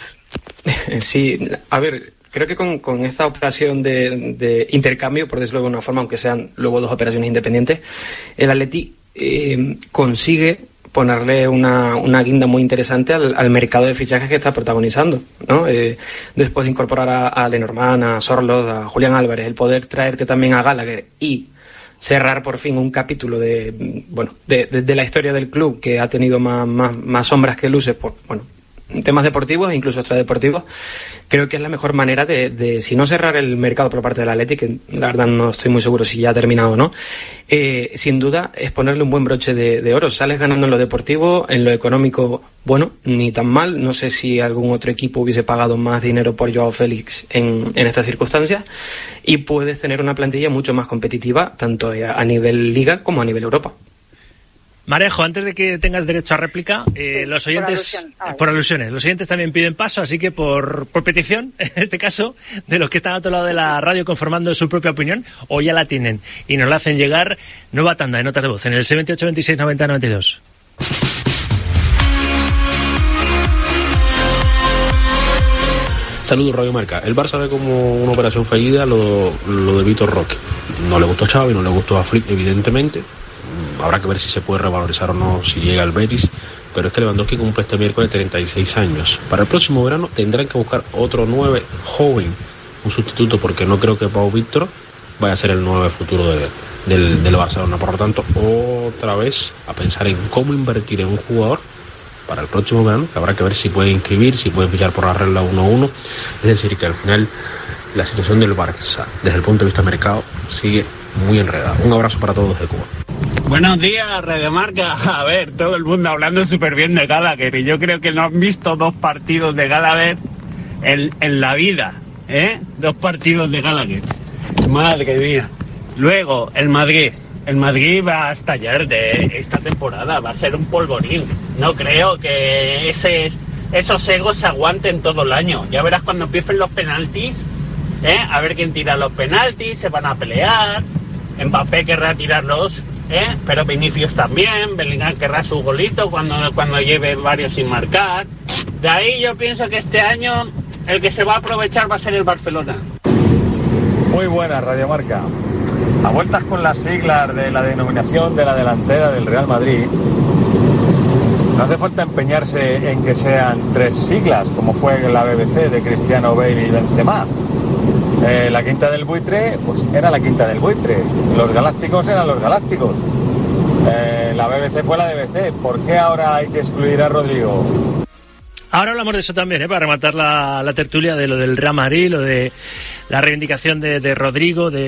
Sí, a ver, creo que con, con esta operación de, de intercambio, por decirlo de alguna forma, aunque sean luego dos operaciones independientes, el Atleti eh, consigue ponerle una, una guinda muy interesante al, al mercado de fichajes que está protagonizando, ¿no? Eh, después de incorporar a, a Lenormand, a Sorloth, a Julián Álvarez, el poder traerte también a Gallagher y cerrar por fin un capítulo de bueno de, de, de la historia del club, que ha tenido más, más, más sombras que luces por bueno temas deportivos e incluso extradeportivos. Creo que es la mejor manera de, de si no cerrar el mercado por parte del Athletic, que la verdad no estoy muy seguro si ya ha terminado o no, eh, sin duda es ponerle un buen broche de, de oro. Sales ganando en lo deportivo, en lo económico, bueno, ni tan mal. No sé si algún otro equipo hubiese pagado más dinero por Joao Félix en, en estas circunstancias, y puedes tener una plantilla mucho más competitiva, tanto a nivel Liga como a nivel Europa. Marejo, antes de que tengas derecho a réplica, eh, sí, los oyentes, por, alusión. ah, por alusiones, los oyentes también piden paso, así que por, por petición, en este caso, de los que están a otro lado de la radio conformando su propia opinión, o ya la tienen, y nos la hacen llegar, nueva tanda de notas de voz, en el seis ocho dos seis nueve cero nueve dos. Saludos, Radio Marca. El Barça ve como una operación fallida lo, lo de Vitor Roque. No le gustó a Xavi, no le gustó a Flick, evidentemente. Habrá que ver si se puede revalorizar o no si llega al Betis, pero es que Lewandowski cumple este miércoles treinta y seis años. Para el próximo verano tendrán que buscar otro nueve joven, un sustituto, porque no creo que Pau Víctor vaya a ser el nueve futuro de, del, del Barcelona. Por lo tanto, otra vez a pensar en cómo invertir en un jugador para el próximo verano, que habrá que ver si puede inscribir, si puede fichar por la regla uno uno. Es decir, que al final la situación del Barça, desde el punto de vista mercado, sigue muy enredada. Un abrazo para todos desde Cuba. Buenos días, Radio Marca. A ver, todo el mundo hablando súper bien de Gallagher, y yo creo que no han visto dos partidos de Gallagher en, en la vida, ¿eh? Dos partidos de Gallagher. Madre mía. Luego, el Madrid. El Madrid va a estallar de esta temporada, va a ser un polvorín. No creo que ese, esos egos se aguanten todo el año. Ya verás cuando empiecen los penaltis, ¿eh? A ver quién tira los penaltis, se van a pelear. Mbappé querrá tirarlos, ¿eh? Pero Vinicius también. Bellingham querrá su golito cuando, cuando lleve varios sin marcar. De ahí yo pienso que este año el que se va a aprovechar va a ser el Barcelona. Muy buena, Radio Marca. A vueltas con las siglas de la denominación de la delantera del Real Madrid, no hace falta empeñarse en que sean tres siglas, como fue la B B C de Cristiano, Bale y Benzema. Eh, la quinta del buitre, pues era la quinta del buitre. Los galácticos eran los galácticos. Eh, la B B C fue la B B C. ¿Por qué ahora hay que excluir a Rodrigo? Ahora hablamos de eso también, ¿eh? Para rematar la, la tertulia de lo del Real Madrid, lo de la reivindicación de, de Rodrigo, de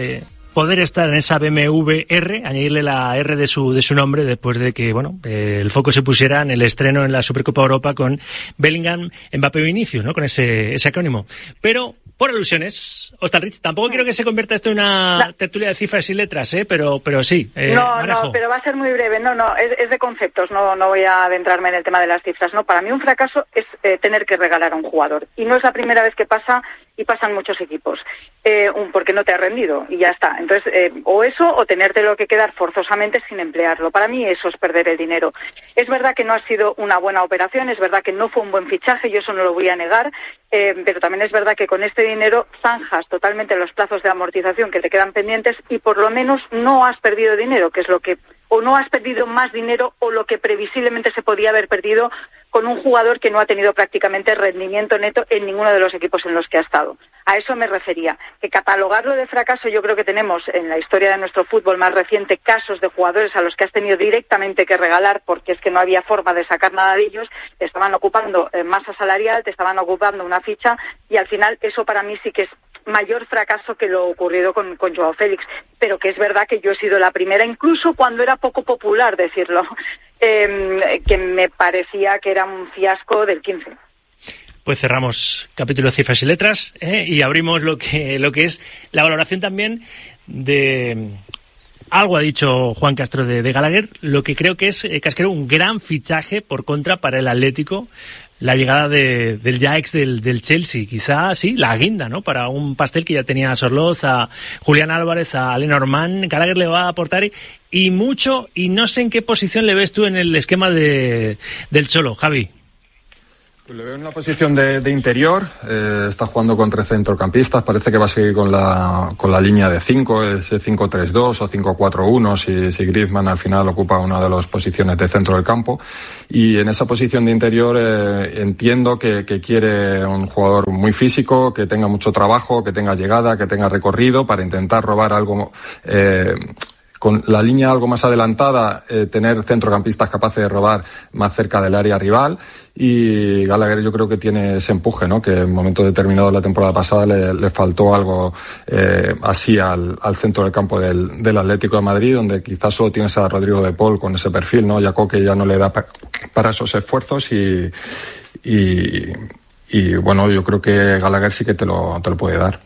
poder estar en esa B M W R, añadirle la R de su de su nombre después de que, bueno, eh, el foco se pusiera en el estreno en la Supercopa Europa con Bellingham, Mbappé y Vinicius, ¿no? Con ese, ese acrónimo. Pero, por alusiones, Ostalrich, tampoco quiero que se convierta esto en una no. tertulia de cifras y letras, ¿eh? Pero, pero sí. Eh, no, Marejo. no, pero va a ser muy breve. No, no, es, es de conceptos. No, no voy a adentrarme en el tema de las cifras. No, para mí un fracaso es eh, tener que regalar a un jugador. Y no es la primera vez que pasa, y pasan muchos equipos. Eh, un, porque no te ha rendido y ya está. Entonces, eh, o eso o tenértelo que quedar forzosamente sin emplearlo. Para mí eso es perder el dinero. Es verdad que no ha sido una buena operación, es verdad que no fue un buen fichaje, yo eso no lo voy a negar, eh, pero también es verdad que con este dinero zanjas totalmente los plazos de amortización que te quedan pendientes y por lo menos no has perdido dinero, que es lo que, o no has perdido más dinero o lo que previsiblemente se podía haber perdido con un jugador que no ha tenido prácticamente rendimiento neto en ninguno de los equipos en los que ha estado. A eso me refería, que catalogarlo de fracaso, yo creo que tenemos en la historia de nuestro fútbol más reciente casos de jugadores a los que has tenido directamente que regalar porque es que no había forma de sacar nada de ellos, te estaban ocupando eh, masa salarial, te estaban ocupando una ficha y al final eso para mí sí que es mayor fracaso que lo ocurrido con, con Joao Félix, pero que es verdad que yo he sido la primera, incluso cuando era poco popular decirlo, eh, que me parecía que era un fiasco del quince. Pues cerramos capítulo cifras y letras, ¿eh? Y abrimos lo que lo que es la valoración también de algo ha dicho Juan Castro de, de Gallagher, lo que creo que es eh, Casquero un gran fichaje por contra para el Atlético, la llegada de, del ya ex del, del Chelsea, quizá sí, la guinda, ¿no? Para un pastel que ya tenía a Sorloz, a Julián Álvarez, a Lenormand. Gallagher le va a aportar y, y mucho, y no sé en qué posición le ves tú en el esquema de del Cholo, Javi. Le veo en una posición de, de interior, eh, está jugando con tres centrocampistas, parece que va a seguir con la con la línea de cinco, ese cinco tres dos o cinco cuatro uno, si, si Griezmann al final ocupa una de las posiciones de centro del campo. Y en esa posición de interior eh, entiendo que, que quiere un jugador muy físico, que tenga mucho trabajo, que tenga llegada, que tenga recorrido para intentar robar algo... Eh, con la línea algo más adelantada, eh, tener centrocampistas capaces de robar más cerca del área rival, y Gallagher yo creo que tiene ese empuje, ¿no? Que en momentos determinados de la temporada pasada le, le faltó algo eh, así al, al centro del campo del, del Atlético de Madrid, donde quizás solo tienes a Rodrigo de Paul con ese perfil, ¿no? Ya que ya no le da pa, para esos esfuerzos y, y, y bueno, yo creo que Gallagher sí que te lo, te lo puede dar.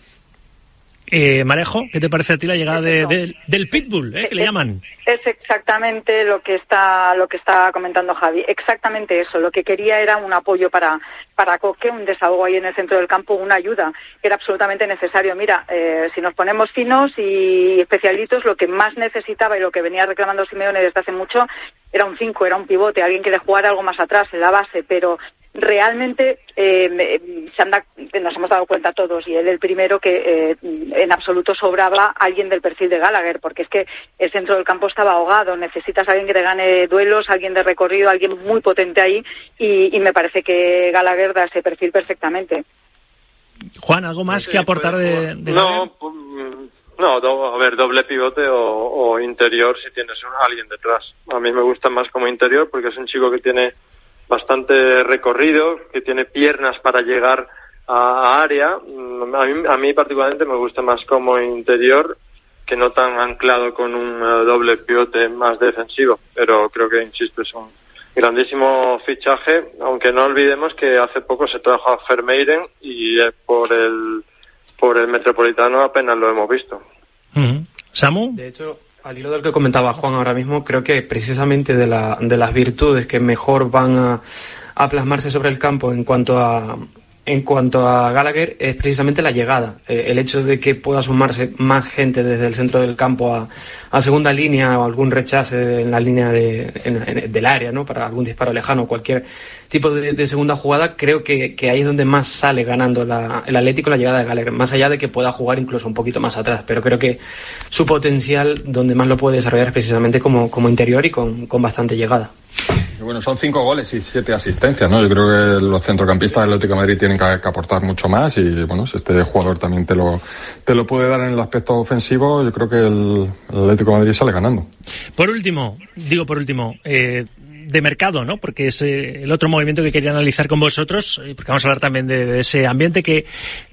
Eh, Marejo, ¿qué te parece a ti la llegada de, de, del Pitbull, eh, que le llaman? Es exactamente lo que está lo que está comentando Javi, exactamente eso. Lo que quería era un apoyo para para Coque, un desahogo ahí en el centro del campo, una ayuda que era absolutamente necesario. Mira, eh, si nos ponemos finos y especialitos, lo que más necesitaba y lo que venía reclamando Simeone desde hace mucho era un cinco, era un pivote, alguien que le jugara algo más atrás en la base, pero realmente eh, se han da, nos hemos dado cuenta todos, y él el primero, que eh, en absoluto sobraba alguien del perfil de Gallagher, porque es que el centro del campo estaba ahogado. Necesitas a alguien que te gane duelos, alguien de recorrido, alguien muy potente ahí, y, y me parece que Gallagher da ese perfil perfectamente. Juan, ¿algo más sí, que aportar de, de No, no, do, a ver, doble pivote o, o interior si tienes a alguien detrás. A mí me gusta más como interior porque es un chico que tiene bastante recorrido, que tiene piernas para llegar a, a área. A mí, a mí particularmente me gusta más como interior, que no tan anclado con un uh, doble pivote más defensivo, pero creo que, insisto, es un grandísimo fichaje, aunque no olvidemos que hace poco se trajo a Vermeeren y eh, por el por el Metropolitano apenas lo hemos visto. Uh-huh. ¿Samu? De hecho, al hilo del que comentaba Juan ahora mismo, creo que precisamente de, la, de las virtudes que mejor van a, a plasmarse sobre el campo en cuanto a en cuanto a Gallagher es precisamente la llegada, eh, el hecho de que pueda sumarse más gente desde el centro del campo a, a segunda línea, o algún rechace en la línea de, en, en, del área, ¿no? Para algún disparo lejano, cualquier tipo de, de segunda jugada. Creo que, que ahí es donde más sale ganando la, el Atlético, la llegada de Gallagher, más allá de que pueda jugar incluso un poquito más atrás, pero creo que su potencial donde más lo puede desarrollar es precisamente como, como interior y con, con bastante llegada. Bueno, son cinco goles y siete asistencias, ¿no? Yo creo que los centrocampistas del Atlético de Madrid tienen que, que aportar mucho más, y bueno, si este jugador también te lo te lo puede dar en el aspecto ofensivo, yo creo que el, el Atlético de Madrid sale ganando. Por último, digo por último, eh, de mercado, ¿no? Porque es eh, el otro movimiento que quería analizar con vosotros, porque vamos a hablar también de, de ese ambiente que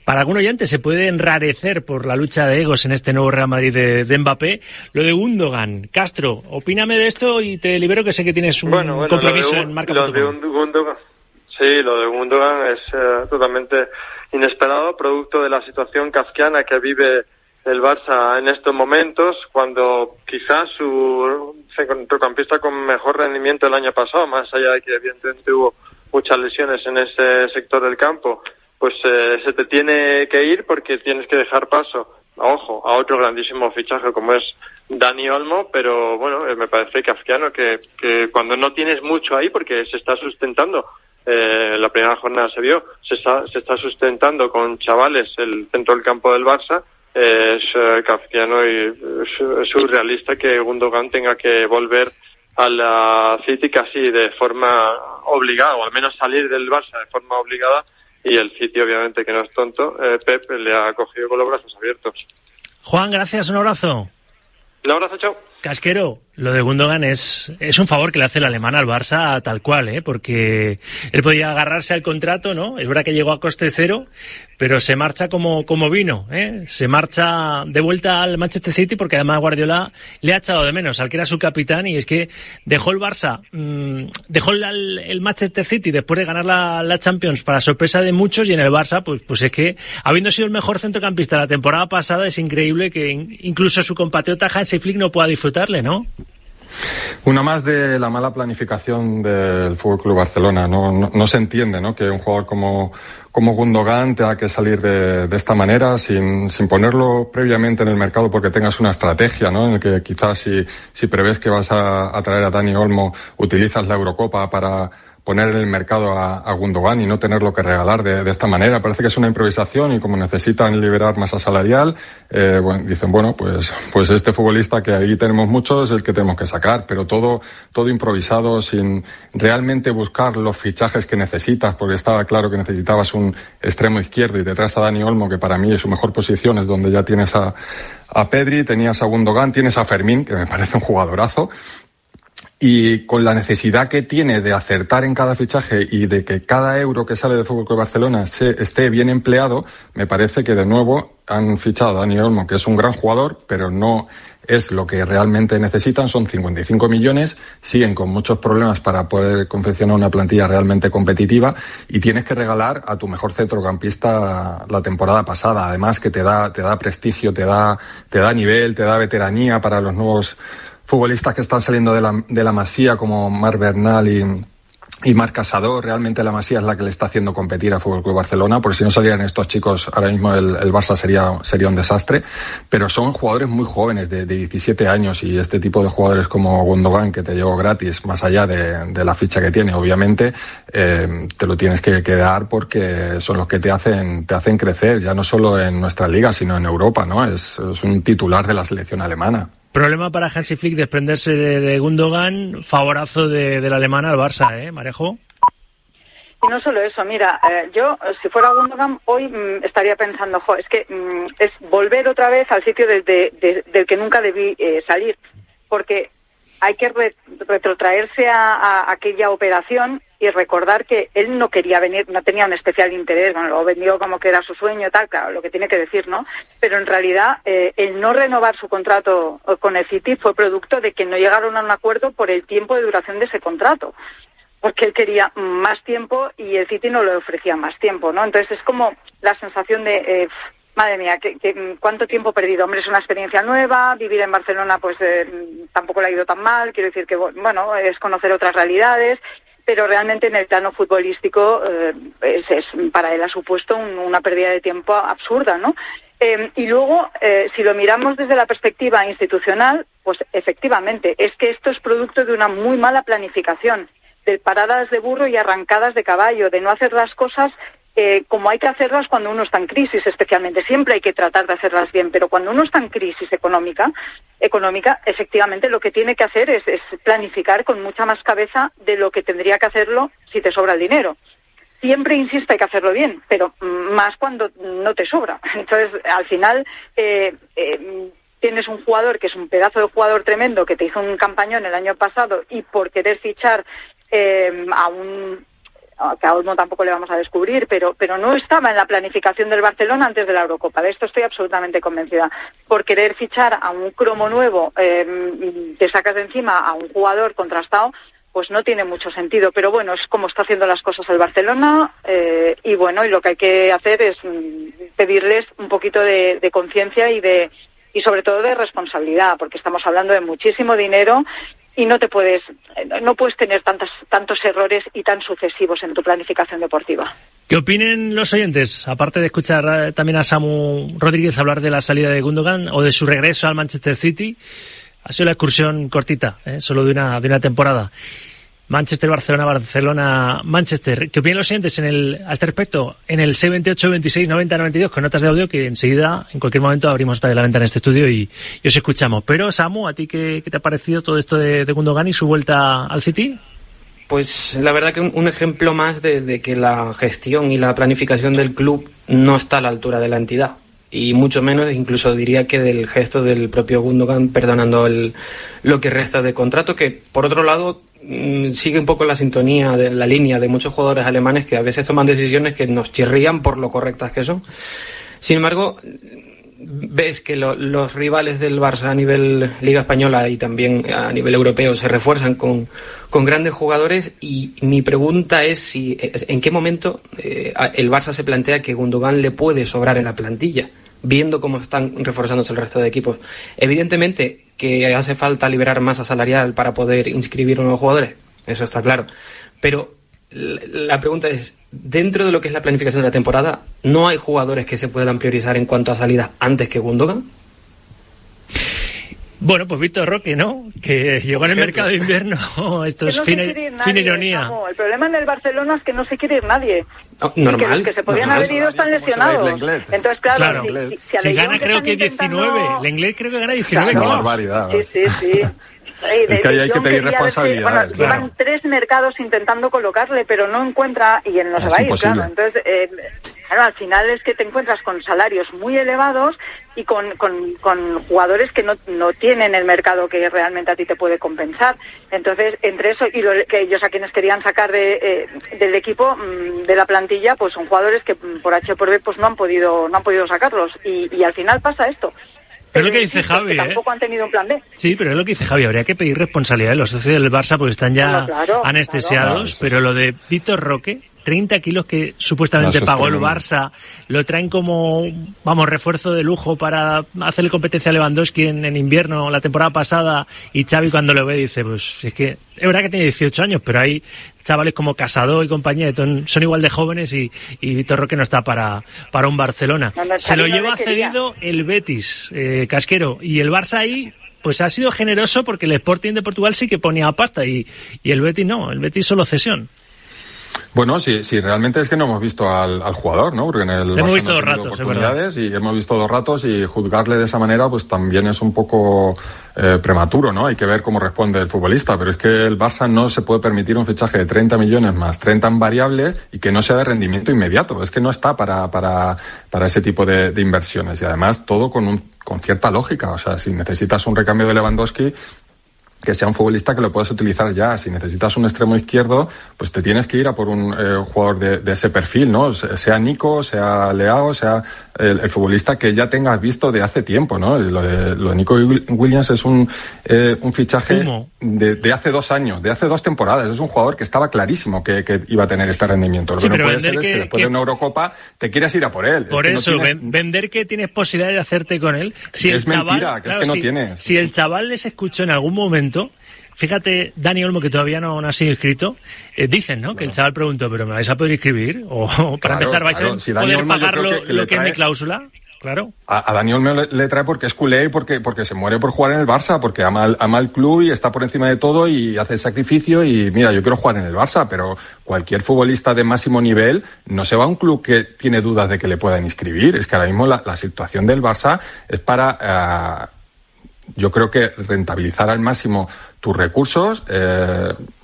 para algún oyente se puede enrarecer por la lucha de egos en este nuevo Real Madrid de, de Mbappé, lo de Gundogan. Castro, opíname de esto y te libero, que sé que tienes un bueno, bueno, compromiso de, en Marca. Lo de Gundogan, sí, lo de Gundogan es uh, totalmente inesperado, producto de la situación kafkiana que vive el Barça en estos momentos, cuando quizás su centrocampista con mejor rendimiento el año pasado, más allá de que evidentemente hubo muchas lesiones en ese sector del campo, pues eh, se te tiene que ir porque tienes que dejar paso, ojo, a otro grandísimo fichaje como es Dani Olmo, pero bueno, eh, me parece kafkiano que, que cuando no tienes mucho ahí, porque se está sustentando, eh, la primera jornada se vio, se está, se está sustentando con chavales el centro del campo del Barça. Eh, es eh, kafkiano y es, es surrealista que Gundogan tenga que volver a la City casi de forma obligada, o al menos salir del Barça de forma obligada, y el City, obviamente, que no es tonto, eh, Pep le ha cogido con los brazos abiertos. Juan, gracias, un abrazo. Un abrazo, chao. Casquero, lo de Gundogan es, es un favor que le hace el alemán al Barça tal cual, ¿eh? Porque él podía agarrarse al contrato, ¿no? Es verdad que llegó a coste cero, pero se marcha como, como vino, ¿eh? Se marcha de vuelta al Manchester City porque además Guardiola le ha echado de menos al que era su capitán, y es que dejó el Barça, mmm, dejó el, el Manchester City después de ganar la, la Champions para sorpresa de muchos, y en el Barça, pues, pues es que habiendo sido el mejor centrocampista la temporada pasada, es increíble que incluso su compatriota Hansi Flick no pueda disfrutarle, ¿no? Una más de la mala planificación del F C Barcelona. No, no, no se entiende, ¿no?, que un jugador como, como Gundogan tenga que salir de, de esta manera sin, sin ponerlo previamente en el mercado, porque tengas una estrategia, ¿no?, en el que quizás si, si prevés que vas a, a traer a Dani Olmo, utilizas la Eurocopa para poner en el mercado a, a Gundogan y no tenerlo que regalar de, de esta manera. Parece que es una improvisación, y como necesitan liberar masa salarial, eh, bueno, dicen, bueno, pues, pues este futbolista que ahí tenemos muchos es el que tenemos que sacar, pero todo, todo improvisado, sin realmente buscar los fichajes que necesitas, porque estaba claro que necesitabas un extremo izquierdo y detrás a Dani Olmo, que para mí es su mejor posición, es donde ya tienes a, a Pedri, tenías a Gundogan, tienes a Fermín, que me parece un jugadorazo. Y con la necesidad que tiene de acertar en cada fichaje y de que cada euro que sale del F C Barcelona se, esté bien empleado, me parece que de nuevo han fichado a Dani Olmo, que es un gran jugador, pero no es lo que realmente necesitan. Son cincuenta y cinco millones, siguen con muchos problemas para poder confeccionar una plantilla realmente competitiva, y tienes que regalar a tu mejor centrocampista la temporada pasada, además que te da, te da prestigio, te da, te da nivel, te da veteranía para los nuevos futbolistas que están saliendo de la, de la Masía, como Marc Bernal y, y Marc Casador. Realmente la Masía es la que le está haciendo competir al F C Barcelona, porque si no salieran estos chicos, ahora mismo el, el Barça sería, sería un desastre. Pero son jugadores muy jóvenes, de, de diecisiete años, y este tipo de jugadores como Gundogan, que te llegó gratis, más allá de, de la ficha que tiene, obviamente, eh, te lo tienes que, que dar, porque son los que te hacen, te hacen crecer, ya no solo en nuestra liga, sino en Europa, ¿no? Es, es un titular de la selección alemana. Problema para Hansi Flick desprenderse de, de Gundogan, favorazo de, del alemán al Barça, ¿eh, Marejo? Y no solo eso, mira, eh, yo, si fuera Gundogan, hoy mmm, estaría pensando, jo, es que mmm, es volver otra vez al sitio de, de, de, del que nunca debí eh, salir, porque hay que re, retrotraerse a, a aquella operación y recordar que él no quería venir, no tenía un especial interés, bueno, lo vendió como que era su sueño, tal, claro, lo que tiene que decir, ¿no? Pero en realidad, eh, el no renovar su contrato con el City fue producto de que no llegaron a un acuerdo por el tiempo de duración de ese contrato, porque él quería más tiempo y el City no le ofrecía más tiempo, ¿no? Entonces es como la sensación de, eh, madre mía, que, que cuánto tiempo perdido. Hombre, es una experiencia nueva, vivir en Barcelona pues eh, tampoco le ha ido tan mal, quiero decir que, bueno, es conocer otras realidades, pero realmente en el plano futbolístico eh, es, es, para él ha supuesto un, una pérdida de tiempo absurda, ¿no? Eh, y luego, eh, si lo miramos desde la perspectiva institucional, pues efectivamente, es que esto es producto de una muy mala planificación, de paradas de burro y arrancadas de caballo, de no hacer las cosas eh, como hay que hacerlas cuando uno está en crisis, especialmente. Siempre hay que tratar de hacerlas bien, pero cuando uno está en crisis económica, económica, efectivamente lo que tiene que hacer es, es planificar con mucha más cabeza de lo que tendría que hacerlo si te sobra el dinero. Siempre, insisto, hay que hacerlo bien, pero más cuando no te sobra. Entonces, al final, eh, eh, tienes un jugador que es un pedazo de jugador tremendo, que te hizo un campañón el año pasado, y por querer fichar eh, a un que a Olmo tampoco le vamos a descubrir, pero, pero no estaba en la planificación del Barcelona antes de la Eurocopa. De esto estoy absolutamente convencida. Por querer fichar a un cromo nuevo, eh, te sacas de encima a un jugador contrastado, pues no tiene mucho sentido. Pero bueno, es como está haciendo las cosas el Barcelona, eh, y bueno, y lo que hay que hacer es mm, pedirles un poquito de, de conciencia y de y sobre todo de responsabilidad, porque estamos hablando de muchísimo dinero y no te puedes no puedes tener tantas, tantos errores y tan sucesivos en tu planificación deportiva. ¿Qué opinen los oyentes? Aparte de escuchar también a Samu Rodríguez hablar de la salida de Gundogan o de su regreso al Manchester City, ha sido la excursión cortita, ¿eh? solo de una de una temporada. Manchester, Barcelona, Barcelona, Manchester. ¿Qué opinan los oyentes en el, a este respecto? En el seis veintiocho, veintiséis, noventa, noventa y dos con notas de audio, que enseguida, en cualquier momento, abrimos otra de la ventana en este estudio y, y os escuchamos. Pero, Samu, ¿a ti qué, qué te ha parecido todo esto de, de Gundogan y su vuelta al City? Pues la verdad que un, un ejemplo más de, de que la gestión y la planificación del club no está a la altura de la entidad. Y mucho menos, incluso diría que del gesto del propio Gundogan perdonando el, lo que resta de contrato, que por otro lado sigue un poco la sintonía de la línea de muchos jugadores alemanes que a veces toman decisiones que nos chirrían por lo correctas que son. Sin embargo, ves que lo, los rivales del Barça a nivel Liga Española y también a nivel europeo se refuerzan con, con grandes jugadores, y mi pregunta es si en qué momento eh, el Barça se plantea que Gundogan le puede sobrar en la plantilla, viendo cómo están reforzándose el resto de equipos. Evidentemente que hace falta liberar masa salarial para poder inscribir nuevos jugadores, eso está claro, pero la pregunta es, dentro de lo que es la planificación de la temporada, ¿no hay jugadores que se puedan priorizar en cuanto a salidas antes que Gundogan? Bueno, pues Víctor Roque, ¿no? Que llegó en el mercado de invierno. Esto es no fina, fina ironía. No, el problema en el Barcelona es que no se quiere ir nadie. Oh, normal. Y que los que se podían normal. haber ido están lesionados. Entonces, claro, claro. si, si, si si gana que creo que diecinueve. Intentando... El inglés creo que gana diecinueve. Es una barbaridad. Sí, sí, sí. Es que ahí hay que pedir responsabilidades. Bueno, claro. Llevan tres mercados intentando colocarle, pero no encuentra, y él no se va a ir, claro. Entonces, eh, claro, al final es que te encuentras con salarios muy elevados y con, con, con jugadores que no, no tienen el mercado que realmente a ti te puede compensar. Entonces, entre eso y lo que ellos a quienes querían sacar de, eh, del equipo, de la plantilla, pues son jugadores que por H por B pues no han podido, no han podido sacarlos. Y, y al final pasa esto. Pero es lo que dice Javi, ¿eh? Tampoco han tenido un plan B. Sí, pero es lo que dice Javi. Habría que pedir responsabilidad de los socios del Barça porque están ya bueno, claro, anestesiados. Claro. Pero lo de Víctor Roque, treinta kilos que supuestamente no, pagó el Barça, lo traen como, vamos, refuerzo de lujo para hacerle competencia a Lewandowski en, en invierno, la temporada pasada, y Xavi cuando lo ve dice, pues es que es verdad que tiene dieciocho años, pero hay chavales como Casado y compañía, son igual de jóvenes y, y Víctor Roque no está para, para un Barcelona. No, no, Se lo lleva cedido el Betis, eh, Casquero, y el Barça ahí pues ha sido generoso porque el Sporting de Portugal sí que ponía pasta y, y el Betis no, el Betis solo cesión. Bueno, sí, sí, realmente es que no hemos visto al, al jugador, ¿no? Porque en el hemos Barça visto no dos ratos, oportunidades y hemos visto dos ratos y juzgarle de esa manera pues también es un poco eh, prematuro, ¿no? Hay que ver cómo responde el futbolista, pero es que el Barça no se puede permitir un fichaje de treinta millones más treinta en variables y que no sea de rendimiento inmediato. Es que no está para para para ese tipo de, de inversiones y además todo con un con cierta lógica. O sea, si necesitas un recambio de Lewandowski, que sea un futbolista que lo puedas utilizar ya. Si necesitas un extremo izquierdo, pues te tienes que ir a por un eh, jugador de, de ese perfil, ¿no? Sea Nico, sea Leao, sea el, el futbolista que ya tengas visto de hace tiempo, ¿no? Lo de, lo de Nico Williams es un eh, un fichaje de, de hace dos años, de hace dos temporadas. Es un jugador que estaba clarísimo que, que iba a tener este rendimiento. Lo sí, que no puede ser que, es que después que... de una Eurocopa te quieras ir a por él. Por es eso, que no tienes... vender que tienes posibilidad de hacerte con él. Si es el chaval, mentira, que claro, es que no si, tienes. Si el chaval les escuchó en algún momento, fíjate, Dani Olmo, que todavía no, no ha sido inscrito, eh, dicen, ¿no? Claro. Que el chaval preguntó, ¿pero me vais a poder inscribir? O, o para claro, empezar, ¿vais claro. a si poder Olmo, pagar lo que, que, que, lo que trae... es mi cláusula? Claro. A, a Dani Olmo le, le trae porque es culé y porque, porque se muere por jugar en el Barça, porque ama, ama el club y está por encima de todo y hace el sacrificio y mira, yo quiero jugar en el Barça, pero cualquier futbolista de máximo nivel no se va a un club que tiene dudas de que le puedan inscribir. Es que ahora mismo la, la situación del Barça es para... Uh, yo creo que rentabilizar al máximo tus recursos, eh,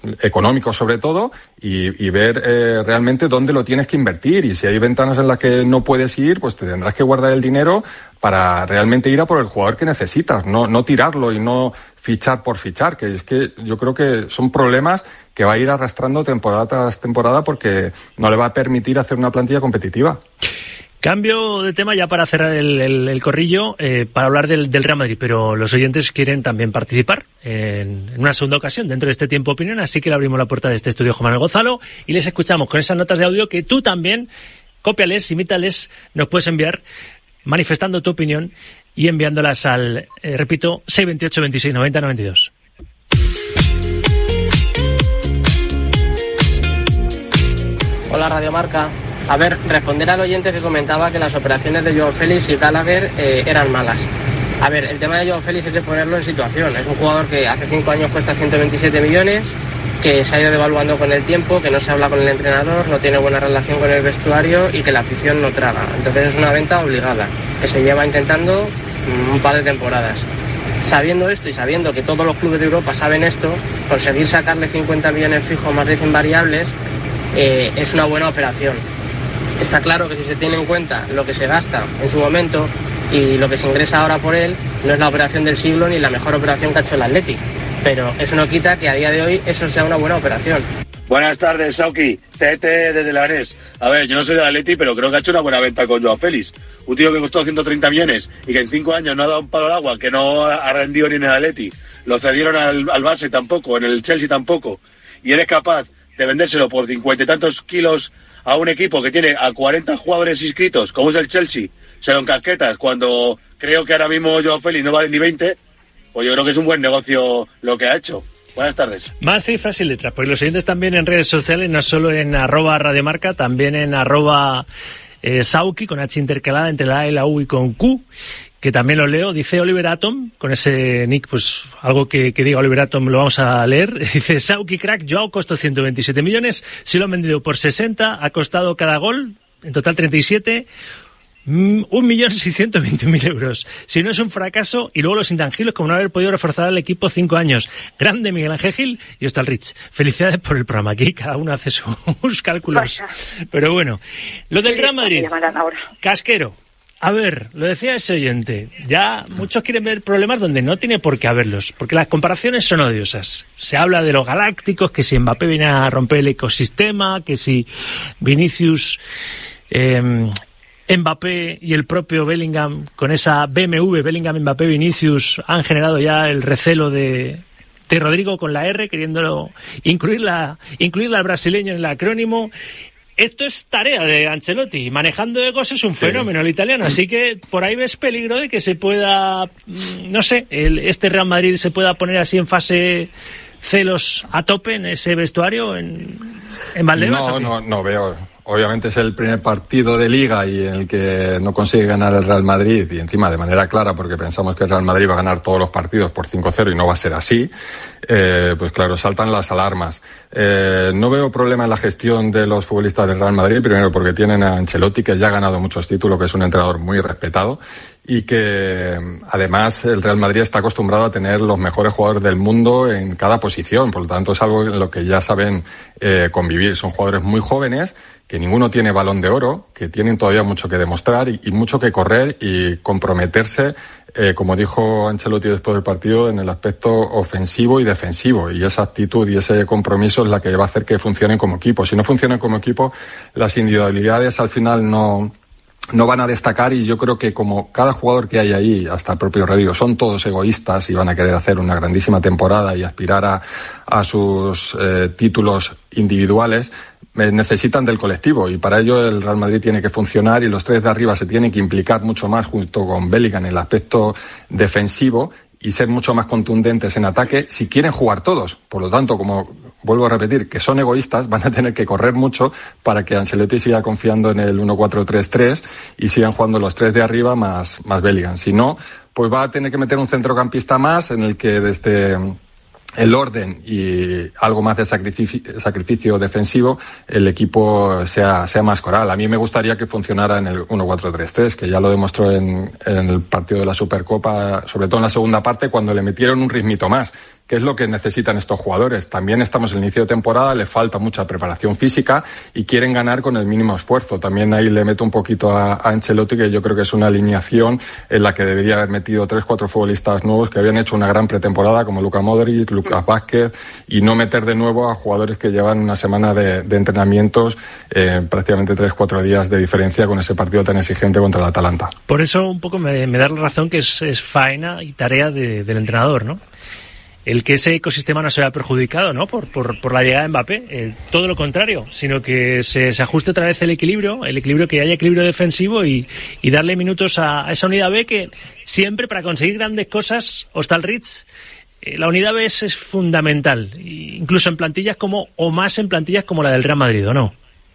económico sobre todo, y, y ver eh, realmente dónde lo tienes que invertir, y si hay ventanas en las que no puedes ir, pues te tendrás que guardar el dinero para realmente ir a por el jugador que necesitas, no, no tirarlo y no fichar por fichar, que es que yo creo que son problemas que va a ir arrastrando temporada tras temporada porque no le va a permitir hacer una plantilla competitiva. Cambio de tema ya para cerrar el, el, el corrillo, eh, para hablar del, del Real Madrid, pero los oyentes quieren también participar en, en una segunda ocasión dentro de este Tiempo Opinión, así que le abrimos la puerta de este estudio Juan Manuel Gonzalo y les escuchamos con esas notas de audio que tú también, cópiales, imítales, nos puedes enviar manifestando tu opinión y enviándolas al, eh, repito, seis veintiocho veintiséis noventa noventa y dos. Hola Radio Marca. A ver, responder al oyente que comentaba que las operaciones de Joao Félix y Gallagher eh, eran malas. A ver, el tema de Joao Félix hay que ponerlo en situación. Es un jugador que hace cinco años cuesta ciento veintisiete millones, que se ha ido devaluando con el tiempo, que no se habla con el entrenador, no tiene buena relación con el vestuario y que la afición no traga. Entonces es una venta obligada, que se lleva intentando un par de temporadas. Sabiendo esto y sabiendo que todos los clubes de Europa saben esto, conseguir sacarle cincuenta millones fijos más diez variables eh, es una buena operación. Está claro que si se tiene en cuenta lo que se gasta en su momento y lo que se ingresa ahora por él, no es la operación del siglo ni la mejor operación que ha hecho el Atleti. Pero eso no quita que a día de hoy eso sea una buena operación. Buenas tardes, Sauki. T T desde Leganés. A ver, yo no soy de Atleti, pero creo que ha hecho una buena venta con Joao Félix. Un tío que costó ciento treinta millones y que en cinco años no ha dado un palo al agua, que no ha rendido ni en el Atleti. Lo cedieron al, al Barça tampoco, en el Chelsea tampoco. Y eres capaz de vendérselo por cincuenta y tantos kilos a un equipo que tiene a cuarenta jugadores inscritos, como es el Chelsea, se lo encasquetas cuando creo que ahora mismo Joao Félix no vale ni veinte, pues yo creo que es un buen negocio lo que ha hecho. Buenas tardes. Más cifras y letras, porque los siguientes también en redes sociales, no solo en arroba radiomarca, también en arroba eh, Sauki, con H intercalada entre la A y la U y con Q, que también lo leo. Dice Oliver Atom, con ese nick, pues algo que, que diga Oliver Atom lo vamos a leer. Dice, Sauki crack, Joao costó ciento veintisiete millones, si lo han vendido por sesenta, ha costado cada gol, en total treinta y siete, un millón seiscientos veintiún mil euros. Si no es un fracaso, y luego los intangibles como no haber podido reforzar al equipo cinco años. Grande Miguel Ángel Gil y Hostal Rich. Felicidades por el programa. Aquí cada uno hace sus cálculos. Vaya. Pero bueno, lo del Real Madrid. Casquero. A ver, lo decía ese oyente, ya muchos quieren ver problemas donde no tiene por qué haberlos, porque las comparaciones son odiosas. Se habla de los galácticos, que si Mbappé viene a romper el ecosistema, que si Vinicius, eh, Mbappé y el propio Bellingham, con esa B M W, Bellingham, Mbappé, Vinicius, han generado ya el recelo de, de Rodrigo con la R, queriendo incluirla, incluirla al brasileño en el acrónimo. Esto es tarea de Ancelotti. Manejando egos es un fenómeno el italiano, así que por ahí ves peligro de que se pueda, no sé, el, este Real Madrid se pueda poner así en fase celos a tope en ese vestuario en, en Valdebebas. No, no, no veo. Obviamente es el primer partido de Liga y en el que no consigue ganar el Real Madrid, y encima de manera clara, porque pensamos que el Real Madrid va a ganar todos los partidos por cinco cero y no va a ser así. Eh, pues claro, saltan las alarmas. Eh, no veo problema en la gestión de los futbolistas del Real Madrid, primero porque tienen a Ancelotti, que ya ha ganado muchos títulos, que es un entrenador muy respetado, y que además el Real Madrid está acostumbrado a tener los mejores jugadores del mundo en cada posición, por lo tanto es algo en lo que ya saben eh, convivir. Son jugadores muy jóvenes, que ninguno tiene balón de oro, que tienen todavía mucho que demostrar y, y mucho que correr y comprometerse, eh, como dijo Ancelotti después del partido, en el aspecto ofensivo y defensivo, y esa actitud y ese compromiso es la que va a hacer que funcionen como equipo. Si no funcionan como equipo, las individualidades al final no no van a destacar, y yo creo que como cada jugador que hay ahí, hasta el propio Rodrigo, son todos egoístas y van a querer hacer una grandísima temporada y aspirar a, a sus eh, títulos individuales, necesitan del colectivo, y para ello el Real Madrid tiene que funcionar, y los tres de arriba se tienen que implicar mucho más junto con Bellingham en el aspecto defensivo y ser mucho más contundentes en ataque si quieren jugar todos. Por lo tanto, como vuelvo a repetir, que son egoístas, van a tener que correr mucho para que Ancelotti siga confiando en el uno cuatro tres tres y sigan jugando los tres de arriba más, más Bellingham. Si no, pues va a tener que meter un centrocampista más en el que desde el orden y algo más de sacrificio, sacrificio defensivo, el equipo sea, sea más coral. A mí me gustaría que funcionara en el uno cuatro tres tres, que ya lo demostró en, en el partido de la Supercopa, sobre todo en la segunda parte, cuando le metieron un ritmito más. que es lo que necesitan estos jugadores. También estamos en el inicio de temporada, le falta mucha preparación física y quieren ganar con el mínimo esfuerzo. También ahí le meto un poquito a, a Ancelotti, que yo creo que es una alineación en la que debería haber metido tres, cuatro futbolistas nuevos que habían hecho una gran pretemporada, como Luka Modric, Lucas Vázquez, y no meter de nuevo a jugadores que llevan una semana de, de entrenamientos, eh, prácticamente tres, cuatro días de diferencia con ese partido tan exigente contra el Atalanta. Por eso un poco me, me da la razón que es, es faena y tarea de, del entrenador, ¿no? El que ese ecosistema no se vea perjudicado, ¿no? Por, por, por la llegada de Mbappé. Eh, todo lo contrario, sino que se, se ajuste otra vez el equilibrio, el equilibrio, que haya equilibrio defensivo y, y darle minutos a, a esa unidad B, que siempre para conseguir grandes cosas, Hostalritz, eh, la unidad B es, es fundamental, incluso en plantillas como, o más en plantillas como la del Real Madrid, ¿o no?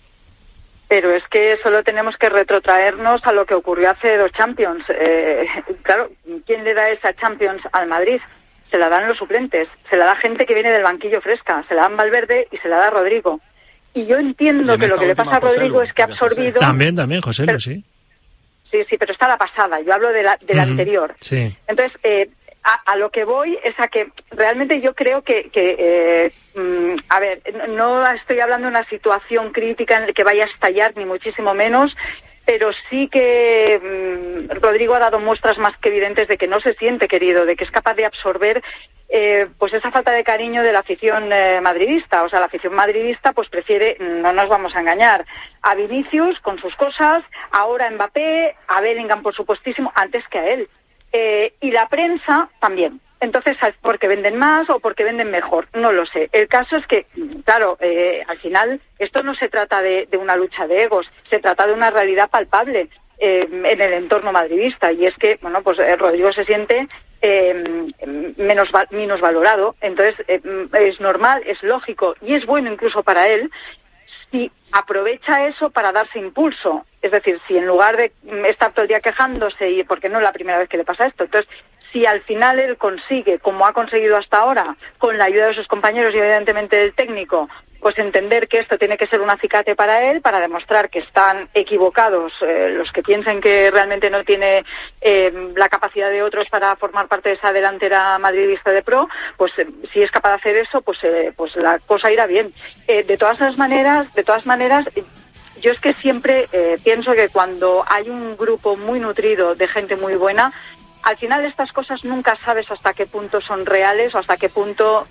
Pero es que solo tenemos que retrotraernos a lo que ocurrió hace dos Champions. Eh, claro, ¿quién le da esa Champions al Madrid? Se la dan los suplentes, se la da gente que viene del banquillo fresca, se la dan Valverde y se la da Rodrigo. Y yo entiendo que lo que le pasa a Rodrigo es que ha absorbido... También, también, José Lu, sí. Sí, sí, pero está la pasada, yo hablo de la, de la uh-huh. anterior. Sí. Entonces, eh, a, a lo que voy es a que realmente yo creo que... que eh, mm, a ver, no estoy hablando de una situación crítica en la que vaya a estallar, ni muchísimo menos... pero sí que mmm, Rodrigo ha dado muestras más que evidentes de que no se siente querido, de que es capaz de absorber eh, pues esa falta de cariño de la afición eh, madridista. O sea, la afición madridista pues prefiere, no nos vamos a engañar, a Vinicius con sus cosas, ahora a Mbappé, a Bellingham por supuestísimo, antes que a él. Eh, y la prensa también. Entonces, ¿porque venden más o porque venden mejor? No lo sé. El caso es que, claro, eh, al final esto no se trata de, de una lucha de egos, se trata de una realidad palpable eh, en el entorno madridista. Y es que, bueno, pues eh, Rodrigo se siente eh, menos, menos valorado. Entonces, eh, es normal, es lógico y es bueno incluso para él si aprovecha eso para darse impulso. Es decir, si en lugar de estar todo el día quejándose, y porque no es la primera vez que le pasa esto, entonces si al final él consigue, como ha conseguido hasta ahora, con la ayuda de sus compañeros y evidentemente del técnico, pues entender que esto tiene que ser un acicate para él, para demostrar que están equivocados eh, los que piensen que realmente no tiene eh, la capacidad de otros para formar parte de esa delantera madridista de pro, pues eh, si es capaz de hacer eso, pues eh, pues la cosa irá bien. Eh, de todas las maneras, de todas maneras, yo es que siempre eh, pienso que cuando hay un grupo muy nutrido de gente muy buena, al final estas cosas nunca sabes hasta qué punto son reales o hasta qué punto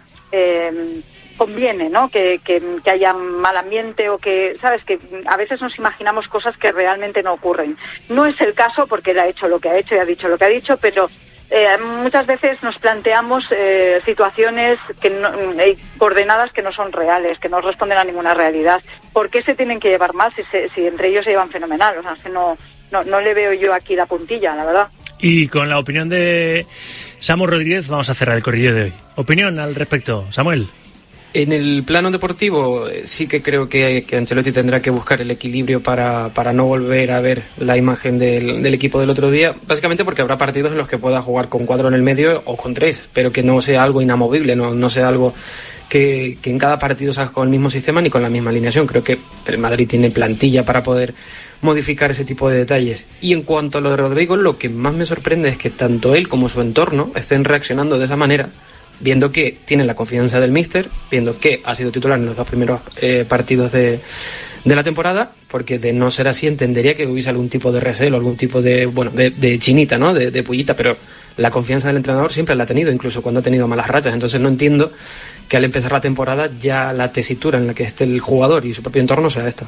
eh, conviene, ¿no? Que, que, que haya mal ambiente o que, ¿sabes? Que a veces nos imaginamos cosas que realmente no ocurren. No es el caso porque él ha hecho lo que ha hecho y ha dicho lo que ha dicho, pero eh, muchas veces nos planteamos eh, situaciones que no, eh, coordenadas que no son reales, que no responden a ninguna realidad. ¿Por qué se tienen que llevar mal si, se, si entre ellos se llevan fenomenal? O sea, es que no, no, no le veo yo aquí la puntilla, la verdad. Y con la opinión de Samuel Rodríguez vamos a cerrar el corrillo de hoy. Opinión al respecto, Samuel. En el plano deportivo sí que creo que, que Ancelotti tendrá que buscar el equilibrio para, para no volver a ver la imagen del, del equipo del otro día, básicamente porque habrá partidos en los que pueda jugar con cuatro en el medio o con tres, pero que no sea algo inamovible, no, no sea algo que, que en cada partido salga con el mismo sistema ni con la misma alineación. Creo que el Madrid tiene plantilla para poder modificar ese tipo de detalles. Y en cuanto a lo de Rodrigo, lo que más me sorprende es que tanto él como su entorno estén reaccionando de esa manera, viendo que tiene la confianza del míster, viendo que ha sido titular en los dos primeros eh, partidos de, de la temporada, porque de no ser así entendería que hubiese algún tipo de recelo, algún tipo de, bueno, de, de chinita, ¿no? De, de pullita, pero la confianza del entrenador siempre la ha tenido, incluso cuando ha tenido malas rachas. Entonces no entiendo que al empezar la temporada ya la tesitura en la que esté el jugador y su propio entorno sea esta.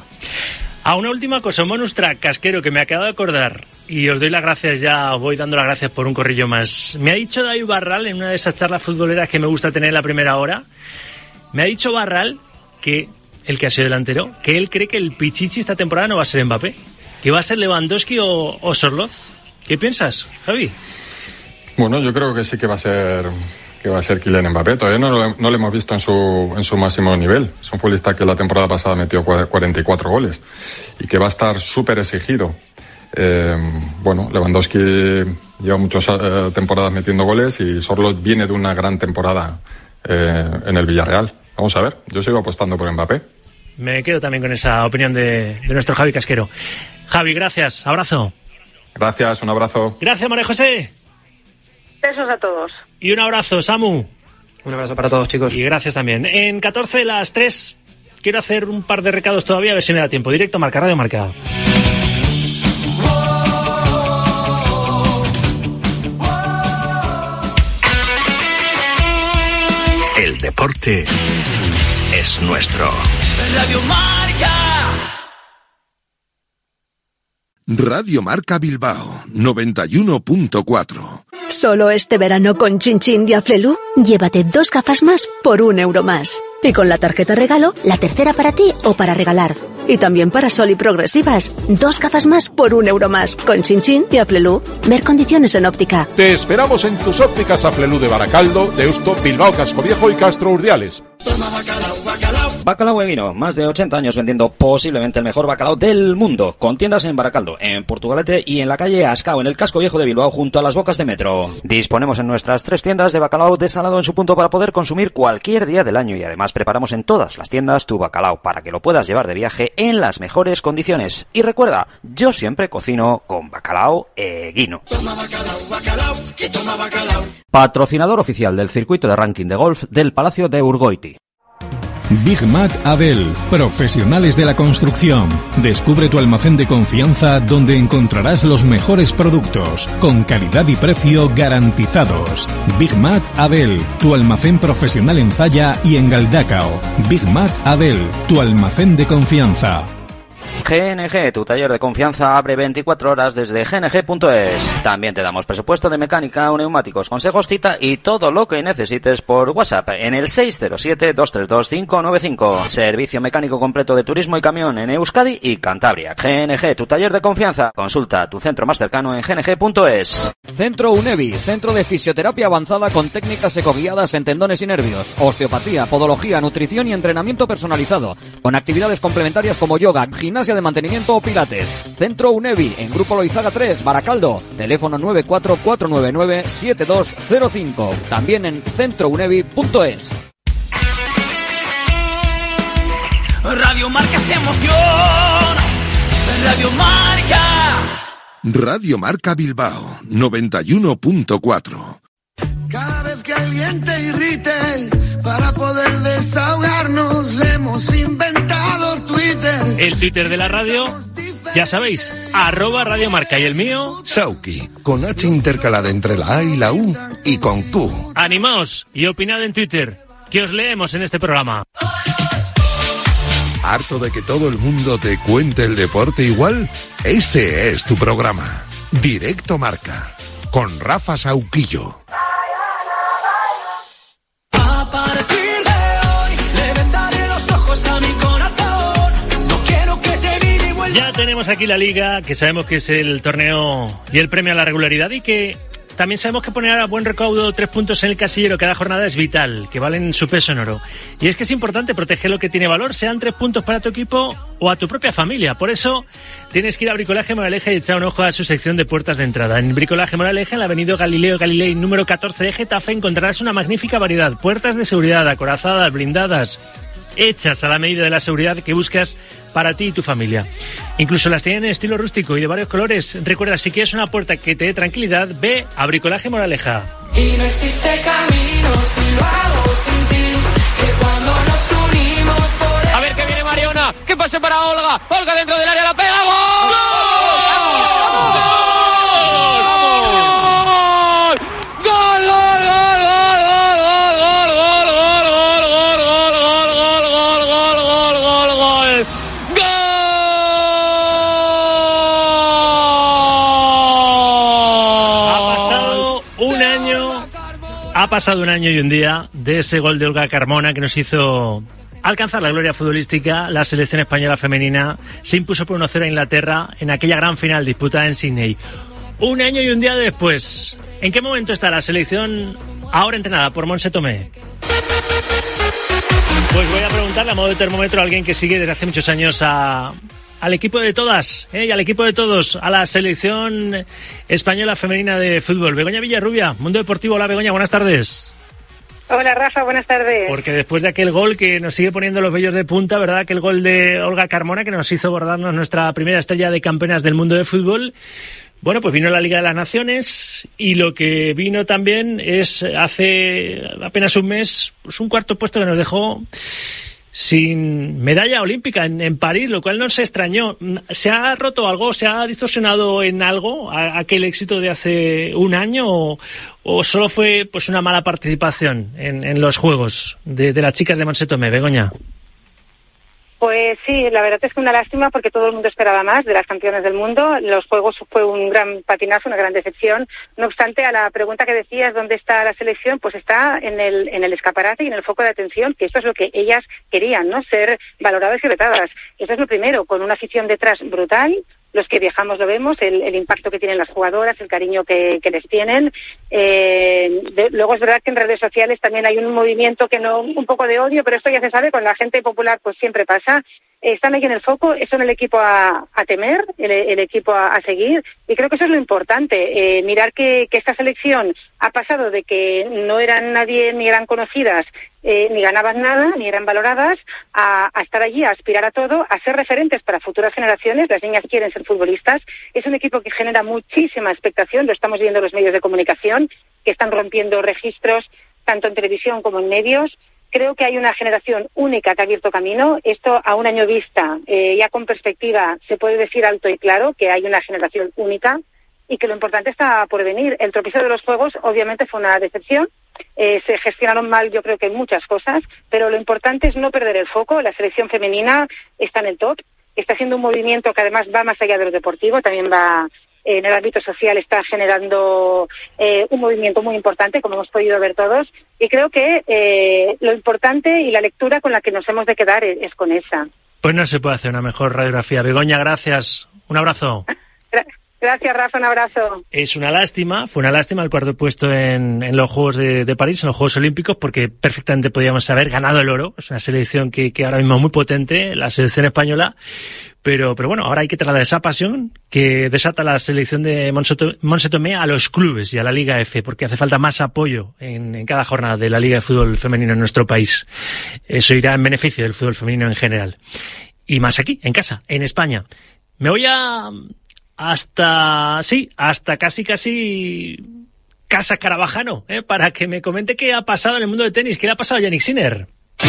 A una última cosa, un bonus track, Casquero, que me acabo de acordar, y os doy las gracias ya, os voy dando las gracias por un corrillo más. Me ha dicho David Barral, en una de esas charlas futboleras que me gusta tener en la primera hora, me ha dicho Barral, que el que ha sido delantero, que él cree que el Pichichi esta temporada no va a ser Mbappé, que va a ser Lewandowski o, o Sorloz. ¿Qué piensas, Javi? Bueno, yo creo que sí que va a ser... que va a ser Kylian Mbappé. Todavía no lo, no lo hemos visto en su, en su máximo nivel. Es un futbolista que la temporada pasada metió cuarenta y cuatro goles y que va a estar súper exigido. Eh, bueno, Lewandowski lleva muchas eh, temporadas metiendo goles y Sorloth viene de una gran temporada eh, en el Villarreal. Vamos a ver, yo sigo apostando por Mbappé. Me quedo también con esa opinión de, de nuestro Javi Casquero. Javi, gracias, abrazo. Gracias, un abrazo. Gracias, María José. Besos a todos. Y un abrazo, Samu. Un abrazo para todos, chicos. Y gracias también. En catorce, las tres, quiero hacer un par de recados todavía, a ver si me da tiempo. Directo Marca, Radio Marca. El deporte es nuestro. Radio Marca. Radio Marca Bilbao, noventa y uno punto cuatro. Solo este verano con Chin Chin de Aflelu, llévate dos gafas más por un euro más. Y con la tarjeta regalo, la tercera para ti o para regalar. Y también para Sol y Progresivas, dos gafas más por un euro más. Con Chin Chin de Aflelu, ver condiciones en óptica. Te esperamos en tus ópticas Aflelu de Baracaldo, Deusto, Bilbao, Cascoviejo y Castro Urdiales. Bacalao Eguino, más de ochenta años vendiendo posiblemente el mejor bacalao del mundo, con tiendas en Baracaldo, en Portugalete y en la calle Ascao, en el casco viejo de Bilbao, junto a las bocas de metro. Disponemos en nuestras tres tiendas de bacalao desalado en su punto para poder consumir cualquier día del año, y además preparamos en todas las tiendas tu bacalao para que lo puedas llevar de viaje en las mejores condiciones. Y recuerda, yo siempre cocino con Bacalao Eguino. Patrocinador oficial del circuito de ranking de golf del Palacio de Urgoiti. Big Mac Abel, profesionales de la construcción. Descubre tu almacén de confianza donde encontrarás los mejores productos, con calidad y precio garantizados. Big Mac Abel, tu almacén profesional en Zalla y en Galdacao. Big Mac Abel, tu almacén de confianza. G N G, tu taller de confianza, abre veinticuatro horas desde g n g punto es. También te damos presupuesto de mecánica, neumáticos, consejos, cita y todo lo que necesites por WhatsApp en el seis cero siete, dos tres dos, cinco nueve cinco. Servicio mecánico completo de turismo y camión en Euskadi y Cantabria. G N G, tu taller de confianza. Consulta tu centro más cercano en g n g punto es. Centro UNEVI, centro de fisioterapia avanzada con técnicas ecoguiadas en tendones y nervios, osteopatía, podología, nutrición y entrenamiento personalizado, con actividades complementarias como yoga, gimnasia de mantenimiento o pilates. Centro UNEVI, en Grupo Loizaga tres, Baracaldo. Teléfono nueve cuatro cuatro nueve nueve, siete dos cero cinco. También en centro unevi punto es. Radio Marca se emociona. Radio Marca. Radio Marca Bilbao, noventa y uno punto cuatro. Cada vez que alguien te irrite, para poder desahogarnos hemos inventado Twitter. El Twitter de la radio, ya sabéis, arroba Radio Marca, y el mío, Sauki, con H intercalada entre la A y la U y con Q. Animaos y opinad en Twitter, que os leemos en este programa. ¿Harto de que todo el mundo te cuente el deporte igual? Este es tu programa, Directo Marca, con Rafa Sauquillo. A partir de hoy le vendaré los ojos a mi corazón. No quiero que te mire y vuelva. Ya tenemos aquí la Liga, que sabemos que es el torneo y el premio a la regularidad, y que también sabemos que poner a buen recaudo tres puntos en el casillero cada jornada es vital, que valen su peso en oro. Y es que es importante proteger lo que tiene valor, sean tres puntos para tu equipo o a tu propia familia. Por eso tienes que ir a Bricolaje Moraleja y echar un ojo a su sección de puertas de entrada. En Bricolaje Moraleja, en la avenida Galileo Galilei número catorce de Getafe, encontrarás una magnífica variedad. Puertas de seguridad, acorazadas, blindadas, hechas a la medida de la seguridad que buscas para ti y tu familia. Incluso las tienen en estilo rústico y de varios colores. Recuerda, si quieres una puerta que te dé tranquilidad, ve a Bricolaje Moraleja. Y no existe camino si lo hago sin ti, que cuando nos unimos por el... A ver que viene Mariona, que pase para Olga, Olga dentro del área, la pega, ¡gol! ¡Gol! Ha pasado un año y un día de ese gol de Olga Carmona que nos hizo alcanzar la gloria futbolística. La selección española femenina se impuso por uno cero a Inglaterra en aquella gran final disputada en Sydney. Un año y un día después, ¿en qué momento está la selección ahora entrenada por Montse Tomé? Pues voy a preguntarle a modo de termómetro a alguien que sigue desde hace muchos años a... al equipo de todas, ¿eh? y al equipo de todos, a la selección española femenina de fútbol. Begoña Villarrubia, Mundo Deportivo. Hola, Begoña, buenas tardes. Hola, Rafa, buenas tardes. Porque después de aquel gol que nos sigue poniendo los vellos de punta, ¿verdad? Aquel gol de Olga Carmona que nos hizo bordarnos nuestra primera estrella de campeonas del mundo de fútbol. Bueno, pues vino la Liga de las Naciones y lo que vino también es hace apenas un mes pues un cuarto puesto que nos dejó sin medalla olímpica en, en París, lo cual no se extrañó. ¿Se ha roto algo? ¿Se ha distorsionado en algo a, aquel éxito de hace un año o, o solo fue pues una mala participación en, en los Juegos de, de las chicas de Montse Tomé, Begoña? Pues sí, la verdad es que una lástima porque todo el mundo esperaba más de las campeonas del mundo. Los Juegos fue un gran patinazo, una gran decepción. No obstante, a la pregunta que decías, ¿dónde está la selección? Pues está en el en el escaparate y en el foco de atención, que esto es lo que ellas querían, ¿no? Ser valoradas y retadas. Eso es lo primero, con una afición detrás brutal. Los que viajamos lo vemos, el, el impacto que tienen las jugadoras, el cariño que, que les tienen. Eh, de, luego es verdad que en redes sociales también hay un movimiento que no, un poco de odio, pero esto ya se sabe, con la gente popular pues siempre pasa. Eh, están ahí en el foco, son el equipo a, a temer, el, el equipo a, a seguir, y creo que eso es lo importante, eh, mirar que, que esta selección ha pasado de que no eran nadie ni eran conocidas, Eh, ni ganaban nada, ni eran valoradas, a, a estar allí, a aspirar a todo, a ser referentes para futuras generaciones. Las niñas quieren ser futbolistas. Es un equipo que genera muchísima expectación, lo estamos viendo en los medios de comunicación, que están rompiendo registros, tanto en televisión como en medios. Creo que hay una generación única que ha abierto camino. Esto a un año vista, eh, ya con perspectiva, se puede decir alto y claro que hay una generación única y que lo importante está por venir. El tropiezo de los Juegos obviamente fue una decepción. Eh, se gestionaron mal, yo creo que muchas cosas, pero lo importante es no perder el foco. La selección femenina está en el top, está haciendo un movimiento que además va más allá de lo deportivo, también va eh, en el ámbito social, está generando eh, un movimiento muy importante, como hemos podido ver todos, y creo que eh, lo importante y la lectura con la que nos hemos de quedar es, es con esa. Pues no se puede hacer una mejor radiografía. Begoña, gracias. Un abrazo. Gracias. Gracias, Rafa, un abrazo. Es una lástima, fue una lástima el cuarto puesto en, en los Juegos de, de París, en los Juegos Olímpicos, porque perfectamente podíamos haber ganado el oro. Es una selección que, que ahora mismo es muy potente, la selección española, pero, pero bueno, ahora hay que trasladar esa pasión que desata la selección de Montse Tomé a los clubes y a la Liga F, porque hace falta más apoyo en, en cada jornada de la Liga de Fútbol Femenino en nuestro país. Eso irá en beneficio del fútbol femenino en general. Y más aquí, en casa, en España. Me voy a... hasta, sí, hasta casi casi Casa Carabajano, ¿eh? Para que me comente qué ha pasado en el mundo del tenis, qué le ha pasado a Jannik Sinner.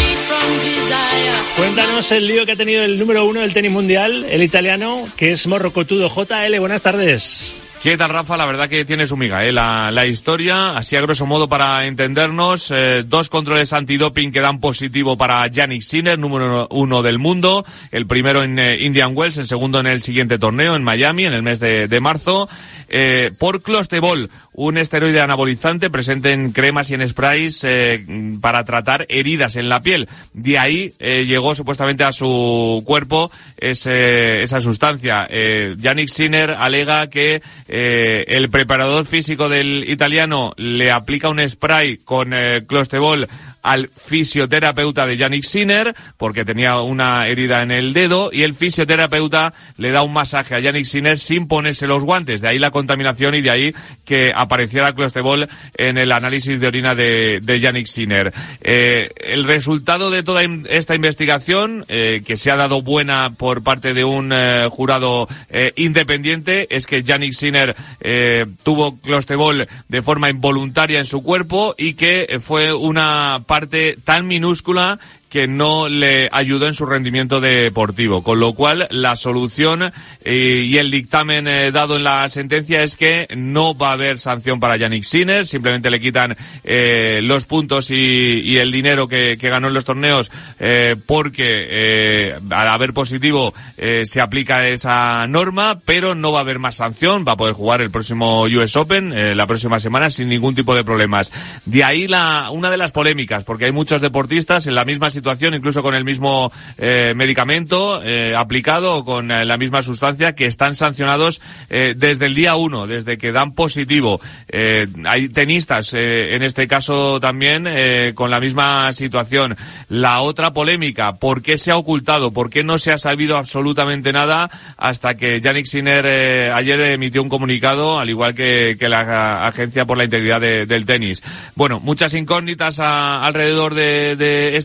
Cuéntanos el lío que ha tenido el número uno del tenis mundial, el italiano, que es morrocotudo. J L, buenas tardes. ¿Qué tal, Rafa? La verdad que tiene su miga, ¿eh? La, la historia, así a grosso modo para entendernos, eh, dos controles antidoping que dan positivo para Jannik Sinner, número uno del mundo, el primero en eh, Indian Wells, el segundo en el siguiente torneo, en Miami, en el mes de, de marzo, eh, por Clostebol, un esteroide anabolizante presente en cremas y en sprays eh, para tratar heridas en la piel. De ahí eh, llegó supuestamente a su cuerpo ese, esa sustancia. Eh, Jannik Sinner alega que Eh, el preparador físico del italiano le aplica un spray con eh, Clostebol al fisioterapeuta de Jannik Sinner porque tenía una herida en el dedo y el fisioterapeuta le da un masaje a Jannik Sinner sin ponerse los guantes. De ahí la contaminación y de ahí que apareciera Clostebol en el análisis de orina de, de Jannik Sinner. Eh, el resultado de toda esta investigación, eh, que se ha dado buena por parte de un eh, jurado eh, independiente, es que Jannik Sinner eh, tuvo Clostebol de forma involuntaria en su cuerpo y que eh, fue una parte tan minúscula que no le ayudó en su rendimiento deportivo, con lo cual la solución eh, y el dictamen eh, dado en la sentencia es que no va a haber sanción para Jannik Sinner, simplemente le quitan eh, los puntos y, y el dinero que, que ganó en los torneos eh, porque eh, al haber positivo eh, se aplica esa norma, pero no va a haber más sanción, va a poder jugar el próximo U S Open eh, la próxima semana sin ningún tipo de problemas. De ahí la una de las polémicas, porque hay muchos deportistas en la misma situación, incluso con el mismo eh, medicamento eh, aplicado o con eh, la misma sustancia, que están sancionados eh, desde el día uno, desde que dan positivo. Eh, hay tenistas, eh, en este caso también, eh, con la misma situación. La otra polémica, ¿por qué se ha ocultado? ¿Por qué no se ha sabido absolutamente nada hasta que Jannik Sinner eh, ayer emitió un comunicado, al igual que, que la Agencia por la Integridad de, del Tenis? Bueno, muchas incógnitas a, alrededor de, de este tema.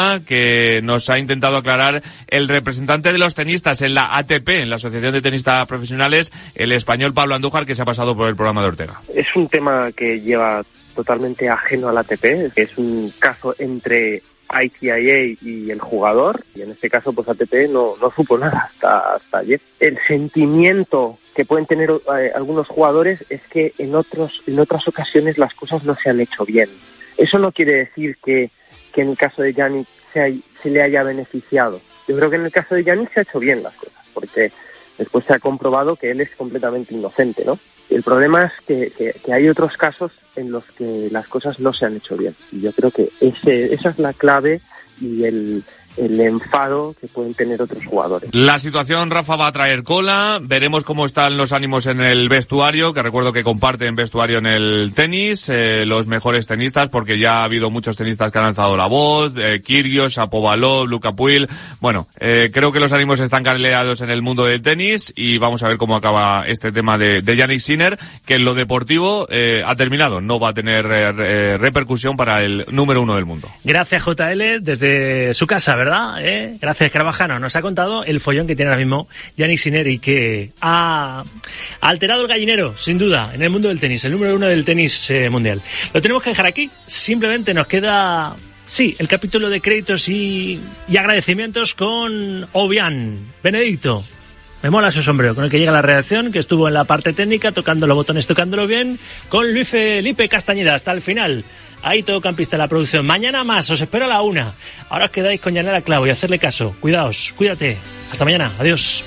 duda que nos ha intentado aclarar el representante de los tenistas en la A T P, en la Asociación de Tenistas Profesionales, el español Pablo Andújar, que se ha pasado por el programa de Ortega. Es un tema que lleva totalmente ajeno al A T P, que es un caso entre I T I A y el jugador, y en este caso pues A T P no, no supo nada hasta, hasta ayer. El sentimiento que pueden tener eh, algunos jugadores es que en otros en otras ocasiones las cosas no se han hecho bien. Eso no quiere decir que, que en el caso de Jannik se, se le haya beneficiado. Yo creo que en el caso de Jannik se ha hecho bien las cosas, porque después se ha comprobado que él es completamente inocente, ¿no? El problema es que, que, que hay otros casos en los que las cosas no se han hecho bien. Y yo creo que ese, esa es la clave y el, el enfado que pueden tener otros jugadores. La situación, Rafa, va a traer cola. Veremos cómo están los ánimos en el vestuario, que recuerdo que comparten vestuario en el tenis, eh, los mejores tenistas, porque ya ha habido muchos tenistas que han alzado la voz, eh, Kyrgios, Shapovalov, Luka Puig. Bueno, eh, creo que los ánimos están caldeados en el mundo del tenis y vamos a ver cómo acaba este tema de, de Jannik Sinner, que en lo deportivo eh, ha terminado. No va a tener eh, repercusión para el número uno del mundo. Gracias, J L, desde su casa, ¿verdad? ¿Eh? Gracias, Carvajano. Nos ha contado el follón que tiene ahora mismo Jannik Sinner y que ha alterado el gallinero, sin duda, en el mundo del tenis, el número uno del tenis eh, mundial. Lo tenemos que dejar aquí. Simplemente nos queda, sí, el capítulo de créditos y, y agradecimientos con Obian. Benedicto, me mola su sombrero, con el que llega a la redacción, que estuvo en la parte técnica, tocando los botones, tocándolo bien, con Luis Felipe Castañeda hasta el final. Ahí todo campista de la producción. Mañana más, os espero a la una. Ahora os quedáis con Yanela Clavo y hacerle caso. Cuidaos, cuídate. Hasta mañana. Adiós.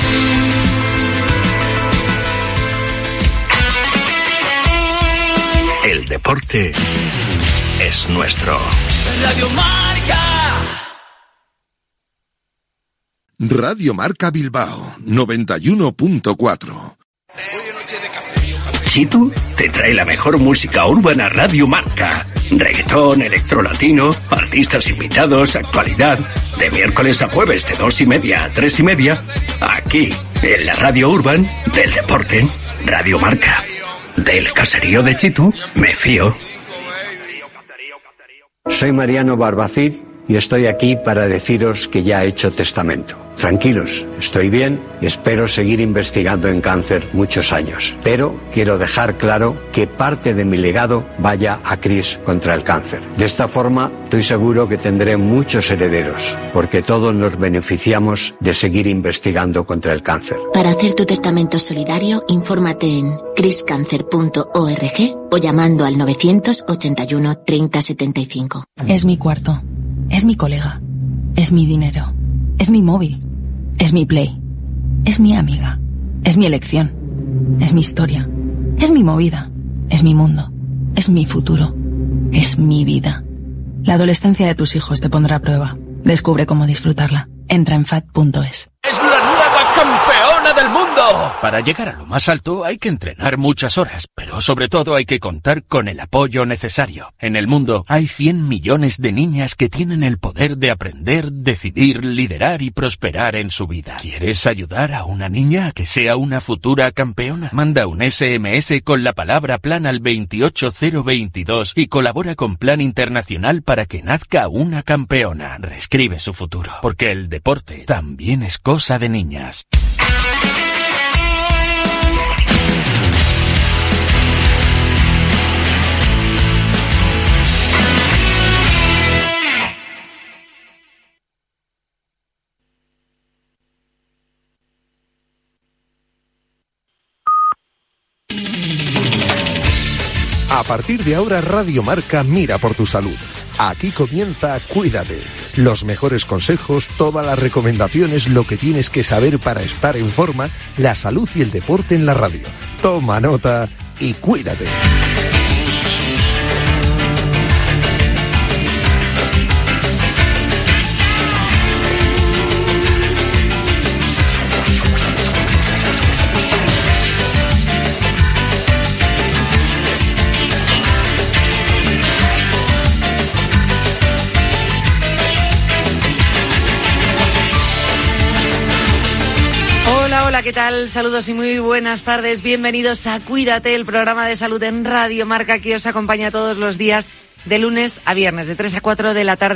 El deporte es nuestro. Radio Marca. Radio Marca Bilbao, noventa y uno punto cuatro. Chitu te trae la mejor música urbana Radio Marca. Reggaetón, electrolatino, artistas invitados, actualidad. De miércoles a jueves de dos y media a tres y media. Aquí, en la Radio Urban del deporte. Radio Marca. Del caserío de Chitu, me fío. Soy Mariano Barbacid y estoy aquí para deciros que ya he hecho testamento. Tranquilos, estoy bien y espero seguir investigando en cáncer muchos años. Pero quiero dejar claro que parte de mi legado vaya a Cris contra el cáncer. De esta forma, estoy seguro que tendré muchos herederos, porque todos nos beneficiamos de seguir investigando contra el cáncer. Para hacer tu testamento solidario, infórmate en cris cancer punto org o llamando al novecientos ochenta y uno treinta setenta y cinco. Es mi cuarto. Es mi colega. Es mi dinero. Es mi móvil. Es mi Play. Es mi amiga. Es mi elección. Es mi historia. Es mi movida. Es mi mundo. Es mi futuro. Es mi vida. La adolescencia de tus hijos te pondrá a prueba. Descubre cómo disfrutarla. Entra en fat punto es. ¡Es la nueva campeona del mundo! Para llegar a lo más alto hay que entrenar muchas horas, pero sobre todo hay que contar con el apoyo necesario. En el mundo hay cien millones de niñas que tienen el poder de aprender, decidir, liderar y prosperar en su vida. ¿Quieres ayudar a una niña a que sea una futura campeona? Manda un ese eme ese con la palabra plan al veintiocho cero veintidós y colabora con Plan Internacional para que nazca una campeona. Reescribe su futuro, porque el deporte también es cosa de niñas. A partir de ahora, Radio Marca mira por tu salud. Aquí comienza Cuídate. Los mejores consejos, todas las recomendaciones, lo que tienes que saber para estar en forma, la salud y el deporte en la radio. Toma nota y cuídate. Hola, ¿qué tal? Saludos y muy buenas tardes. Bienvenidos a Cuídate, el programa de salud en Radio Marca que os acompaña todos los días de lunes a viernes, de tres a cuatro de la tarde,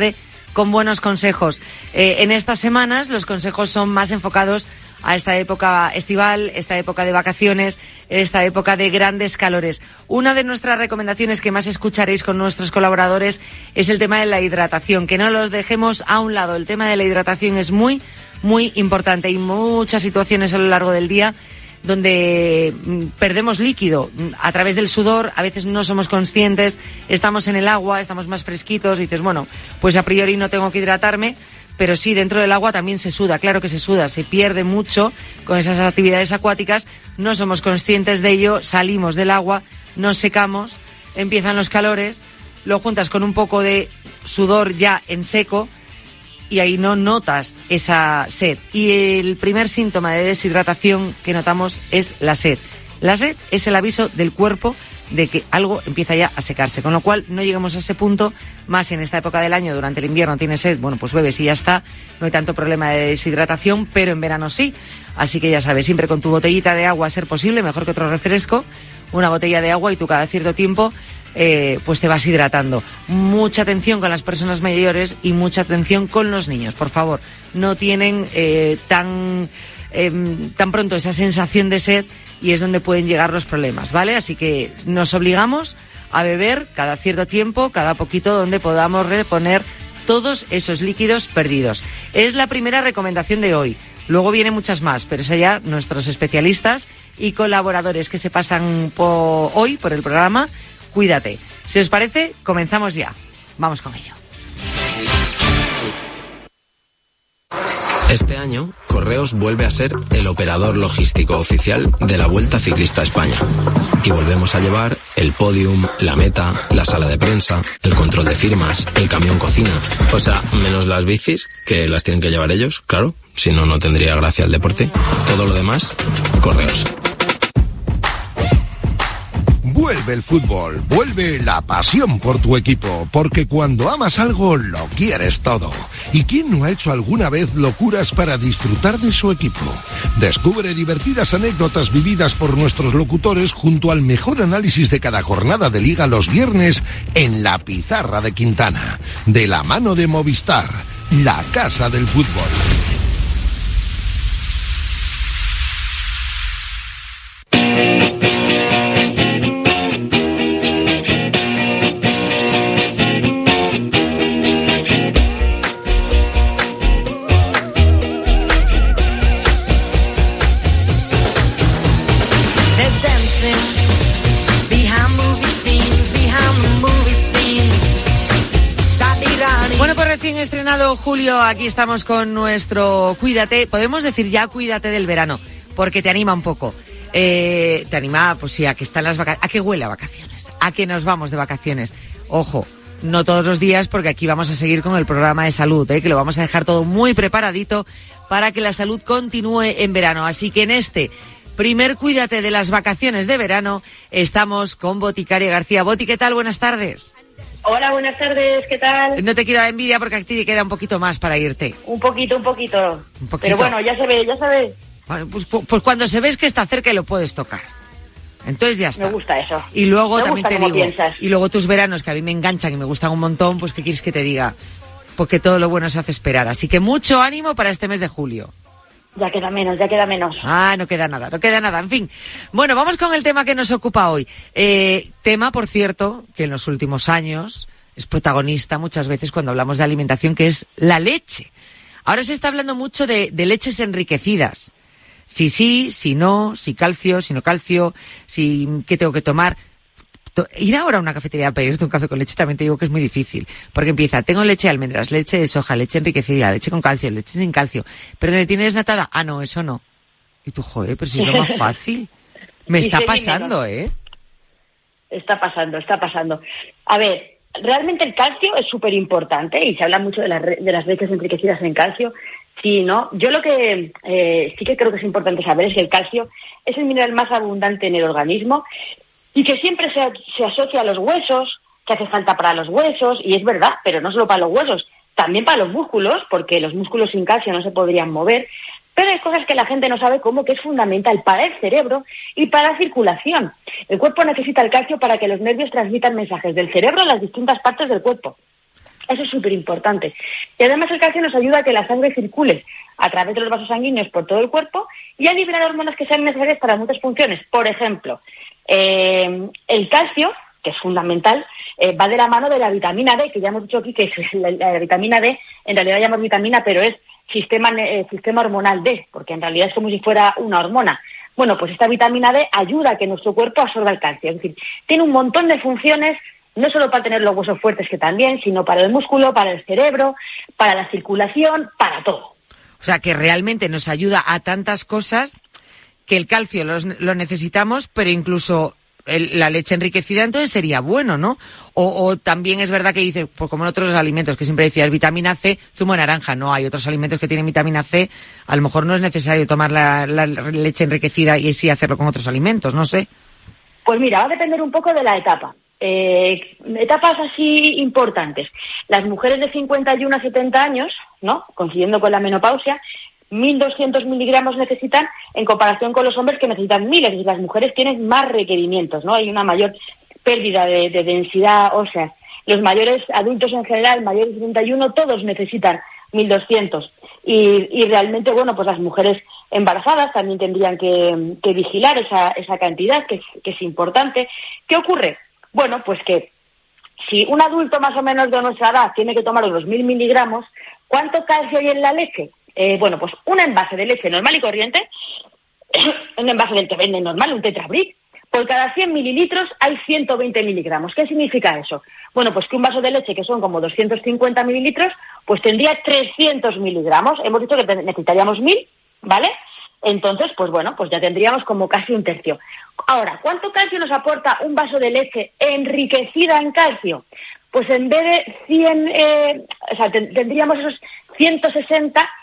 con buenos consejos. Eh, en estas semanas los consejos son más enfocados a esta época estival, esta época de vacaciones, esta época de grandes calores. Una de nuestras recomendaciones que más escucharéis con nuestros colaboradores es el tema de la hidratación, que no los dejemos a un lado. El tema de la hidratación es muy, muy importante. Hay muchas situaciones a lo largo del día donde perdemos líquido a través del sudor, a veces no somos conscientes, estamos en el agua, estamos más fresquitos y dices, bueno, pues a priori no tengo que hidratarme, pero sí, dentro del agua también se suda, claro que se suda, se pierde mucho con esas actividades acuáticas, no somos conscientes de ello, salimos del agua, nos secamos, empiezan los calores, lo juntas con un poco de sudor ya en seco, y ahí no notas esa sed. Y el primer síntoma de deshidratación que notamos es la sed. La sed es el aviso del cuerpo de que algo empieza ya a secarse, con lo cual no llegamos a ese punto, más en esta época del año, durante el invierno tienes sed, bueno, pues bebes y ya está, no hay tanto problema de deshidratación, pero en verano sí. Así que ya sabes, siempre con tu botellita de agua a ser posible, mejor que otro refresco, una botella de agua y tú cada cierto tiempo Eh, pues te vas hidratando. Mucha atención con las personas mayores y mucha atención con los niños, por favor. No tienen eh, tan eh, tan pronto esa sensación de sed y es donde pueden llegar los problemas, ¿vale? Así que nos obligamos a beber cada cierto tiempo, cada poquito, donde podamos reponer todos esos líquidos perdidos. Es la primera recomendación de hoy. Luego vienen muchas más, pero es allá nuestros especialistas y colaboradores que se pasan por hoy por el programa. Cuídate. Si os parece, comenzamos ya. Vamos con ello. Este año, Correos vuelve a ser el operador logístico oficial de la Vuelta Ciclista a España. Y volvemos a llevar el podium, la meta, la sala de prensa, el control de firmas, el camión cocina. O sea, menos las bicis, que las tienen que llevar ellos, claro. Si no, no tendría gracia el deporte. Todo lo demás, Correos. Vuelve el fútbol, vuelve la pasión por tu equipo, porque cuando amas algo lo quieres todo. ¿Y quién no ha hecho alguna vez locuras para disfrutar de su equipo? Descubre divertidas anécdotas vividas por nuestros locutores junto al mejor análisis de cada jornada de liga los viernes en La Pizarra de Quintana, de la mano de Movistar, la casa del fútbol. Estrenado Julio, aquí estamos con nuestro Cuídate, podemos decir ya Cuídate del verano, porque te anima un poco, eh, te anima, pues sí, a que están las vacaciones, a que huele a vacaciones, a que nos vamos de vacaciones. Ojo, no todos los días, porque aquí vamos a seguir con el programa de salud, eh, que lo vamos a dejar todo muy preparadito para que la salud continúe en verano. Así que en este primer Cuídate de las vacaciones de verano estamos con Boticaria García. Boti, ¿qué tal? Buenas tardes. Hola, buenas tardes, ¿qué tal? No te quiero dar envidia porque a ti te queda un poquito más para irte. Un poquito, un poquito. Un poquito. Pero bueno, ya se ve, ya se ve. Bueno, pues, pues cuando se ves que está cerca y lo puedes tocar. Entonces ya está. Me gusta eso. Y luego me también gusta te cómo digo, piensas. y luego tus veranos que a mí me enganchan y me gustan un montón, pues ¿qué quieres que te diga? Porque todo lo bueno se hace esperar. Así que mucho ánimo para este mes de julio. Ya queda menos, ya queda menos. Ah, no queda nada, no queda nada. En fin. Bueno, vamos con el tema que nos ocupa hoy. Eh, tema, por cierto, que en los últimos años es protagonista muchas veces cuando hablamos de alimentación, que es la leche. Ahora se está hablando mucho de, de leches enriquecidas. Si sí, si no, si calcio, si no calcio, si qué tengo que tomar. Ir ahora a una cafetería a pedirte un café con leche también te digo que es muy difícil, porque empieza, tengo leche de almendras, leche de soja, leche enriquecida, leche con calcio, leche sin calcio, pero ¿dónde tiene desnatada? Ah, no, eso no. Y tú, joder, pero si es lo más fácil. Me Sí, está sí, pasando, menos. ¿eh? Está pasando, está pasando. A ver, realmente el calcio es súper importante y se habla mucho de las, re- de las leches enriquecidas en calcio. Sí, ¿no? Yo lo que eh, sí que creo que es importante saber es que el calcio es el mineral más abundante en el organismo y que siempre se, se asocia a los huesos, que hace falta para los huesos, y es verdad, pero no solo para los huesos, también para los músculos, porque los músculos sin calcio no se podrían mover, pero hay cosas que la gente no sabe como que es fundamental para el cerebro y para la circulación. El cuerpo necesita el calcio para que los nervios transmitan mensajes del cerebro a las distintas partes del cuerpo. Eso es súper importante. Y además el calcio nos ayuda a que la sangre circule a través de los vasos sanguíneos por todo el cuerpo y a liberar hormonas que sean necesarias para muchas funciones. Por ejemplo, eh, el calcio, que es fundamental, eh, va de la mano de la vitamina D, que ya hemos dicho aquí que es la, la vitamina D, en realidad la llamamos vitamina, pero es sistema, eh, sistema hormonal D, porque en realidad es como si fuera una hormona. Bueno, pues esta vitamina D ayuda a que nuestro cuerpo absorba el calcio. Es decir, tiene un montón de funciones, no solo para tener los huesos fuertes, que también, sino para el músculo, para el cerebro, para la circulación, para todo. O sea, que realmente nos ayuda a tantas cosas que el calcio los, lo necesitamos, pero incluso el, la leche enriquecida entonces sería bueno, ¿no? O, o también es verdad que dice, pues como en otros alimentos, que siempre decías vitamina C, zumo de naranja, no, hay otros alimentos que tienen vitamina C, a lo mejor no es necesario tomar la, la leche enriquecida y sí hacerlo con otros alimentos, no sé. Pues mira, va a depender un poco de la etapa. Eh, etapas así importantes. Las mujeres de cincuenta y uno a setenta años, ¿no?, coincidiendo con la menopausia, mil doscientos miligramos necesitan en comparación con los hombres que necesitan mil. Es decir, las mujeres tienen más requerimientos, ¿no? Hay una mayor pérdida de, de densidad ósea. Los mayores adultos en general, mayores de setenta y uno, todos necesitan mil doscientos. Y, y realmente, bueno, pues las mujeres embarazadas también tendrían que, que vigilar esa, esa cantidad, que es, que es importante. ¿Qué ocurre? Bueno, pues que si un adulto más o menos de nuestra edad tiene que tomar unos mil miligramos, ¿cuánto calcio hay en la leche? Eh, bueno, pues un envase de leche normal y corriente, un envase del que venden normal, un tetrabric, por cada cien mililitros hay ciento veinte miligramos. ¿Qué significa eso? Bueno, pues que un vaso de leche, que son como doscientos cincuenta mililitros, pues tendría trescientos miligramos. Hemos dicho que necesitaríamos mil, ¿vale? Entonces, pues bueno, pues ya tendríamos como casi un tercio. Ahora, ¿cuánto calcio nos aporta un vaso de leche enriquecida en calcio? Pues en vez de cien, eh, o sea, ten, tendríamos esos ciento sesenta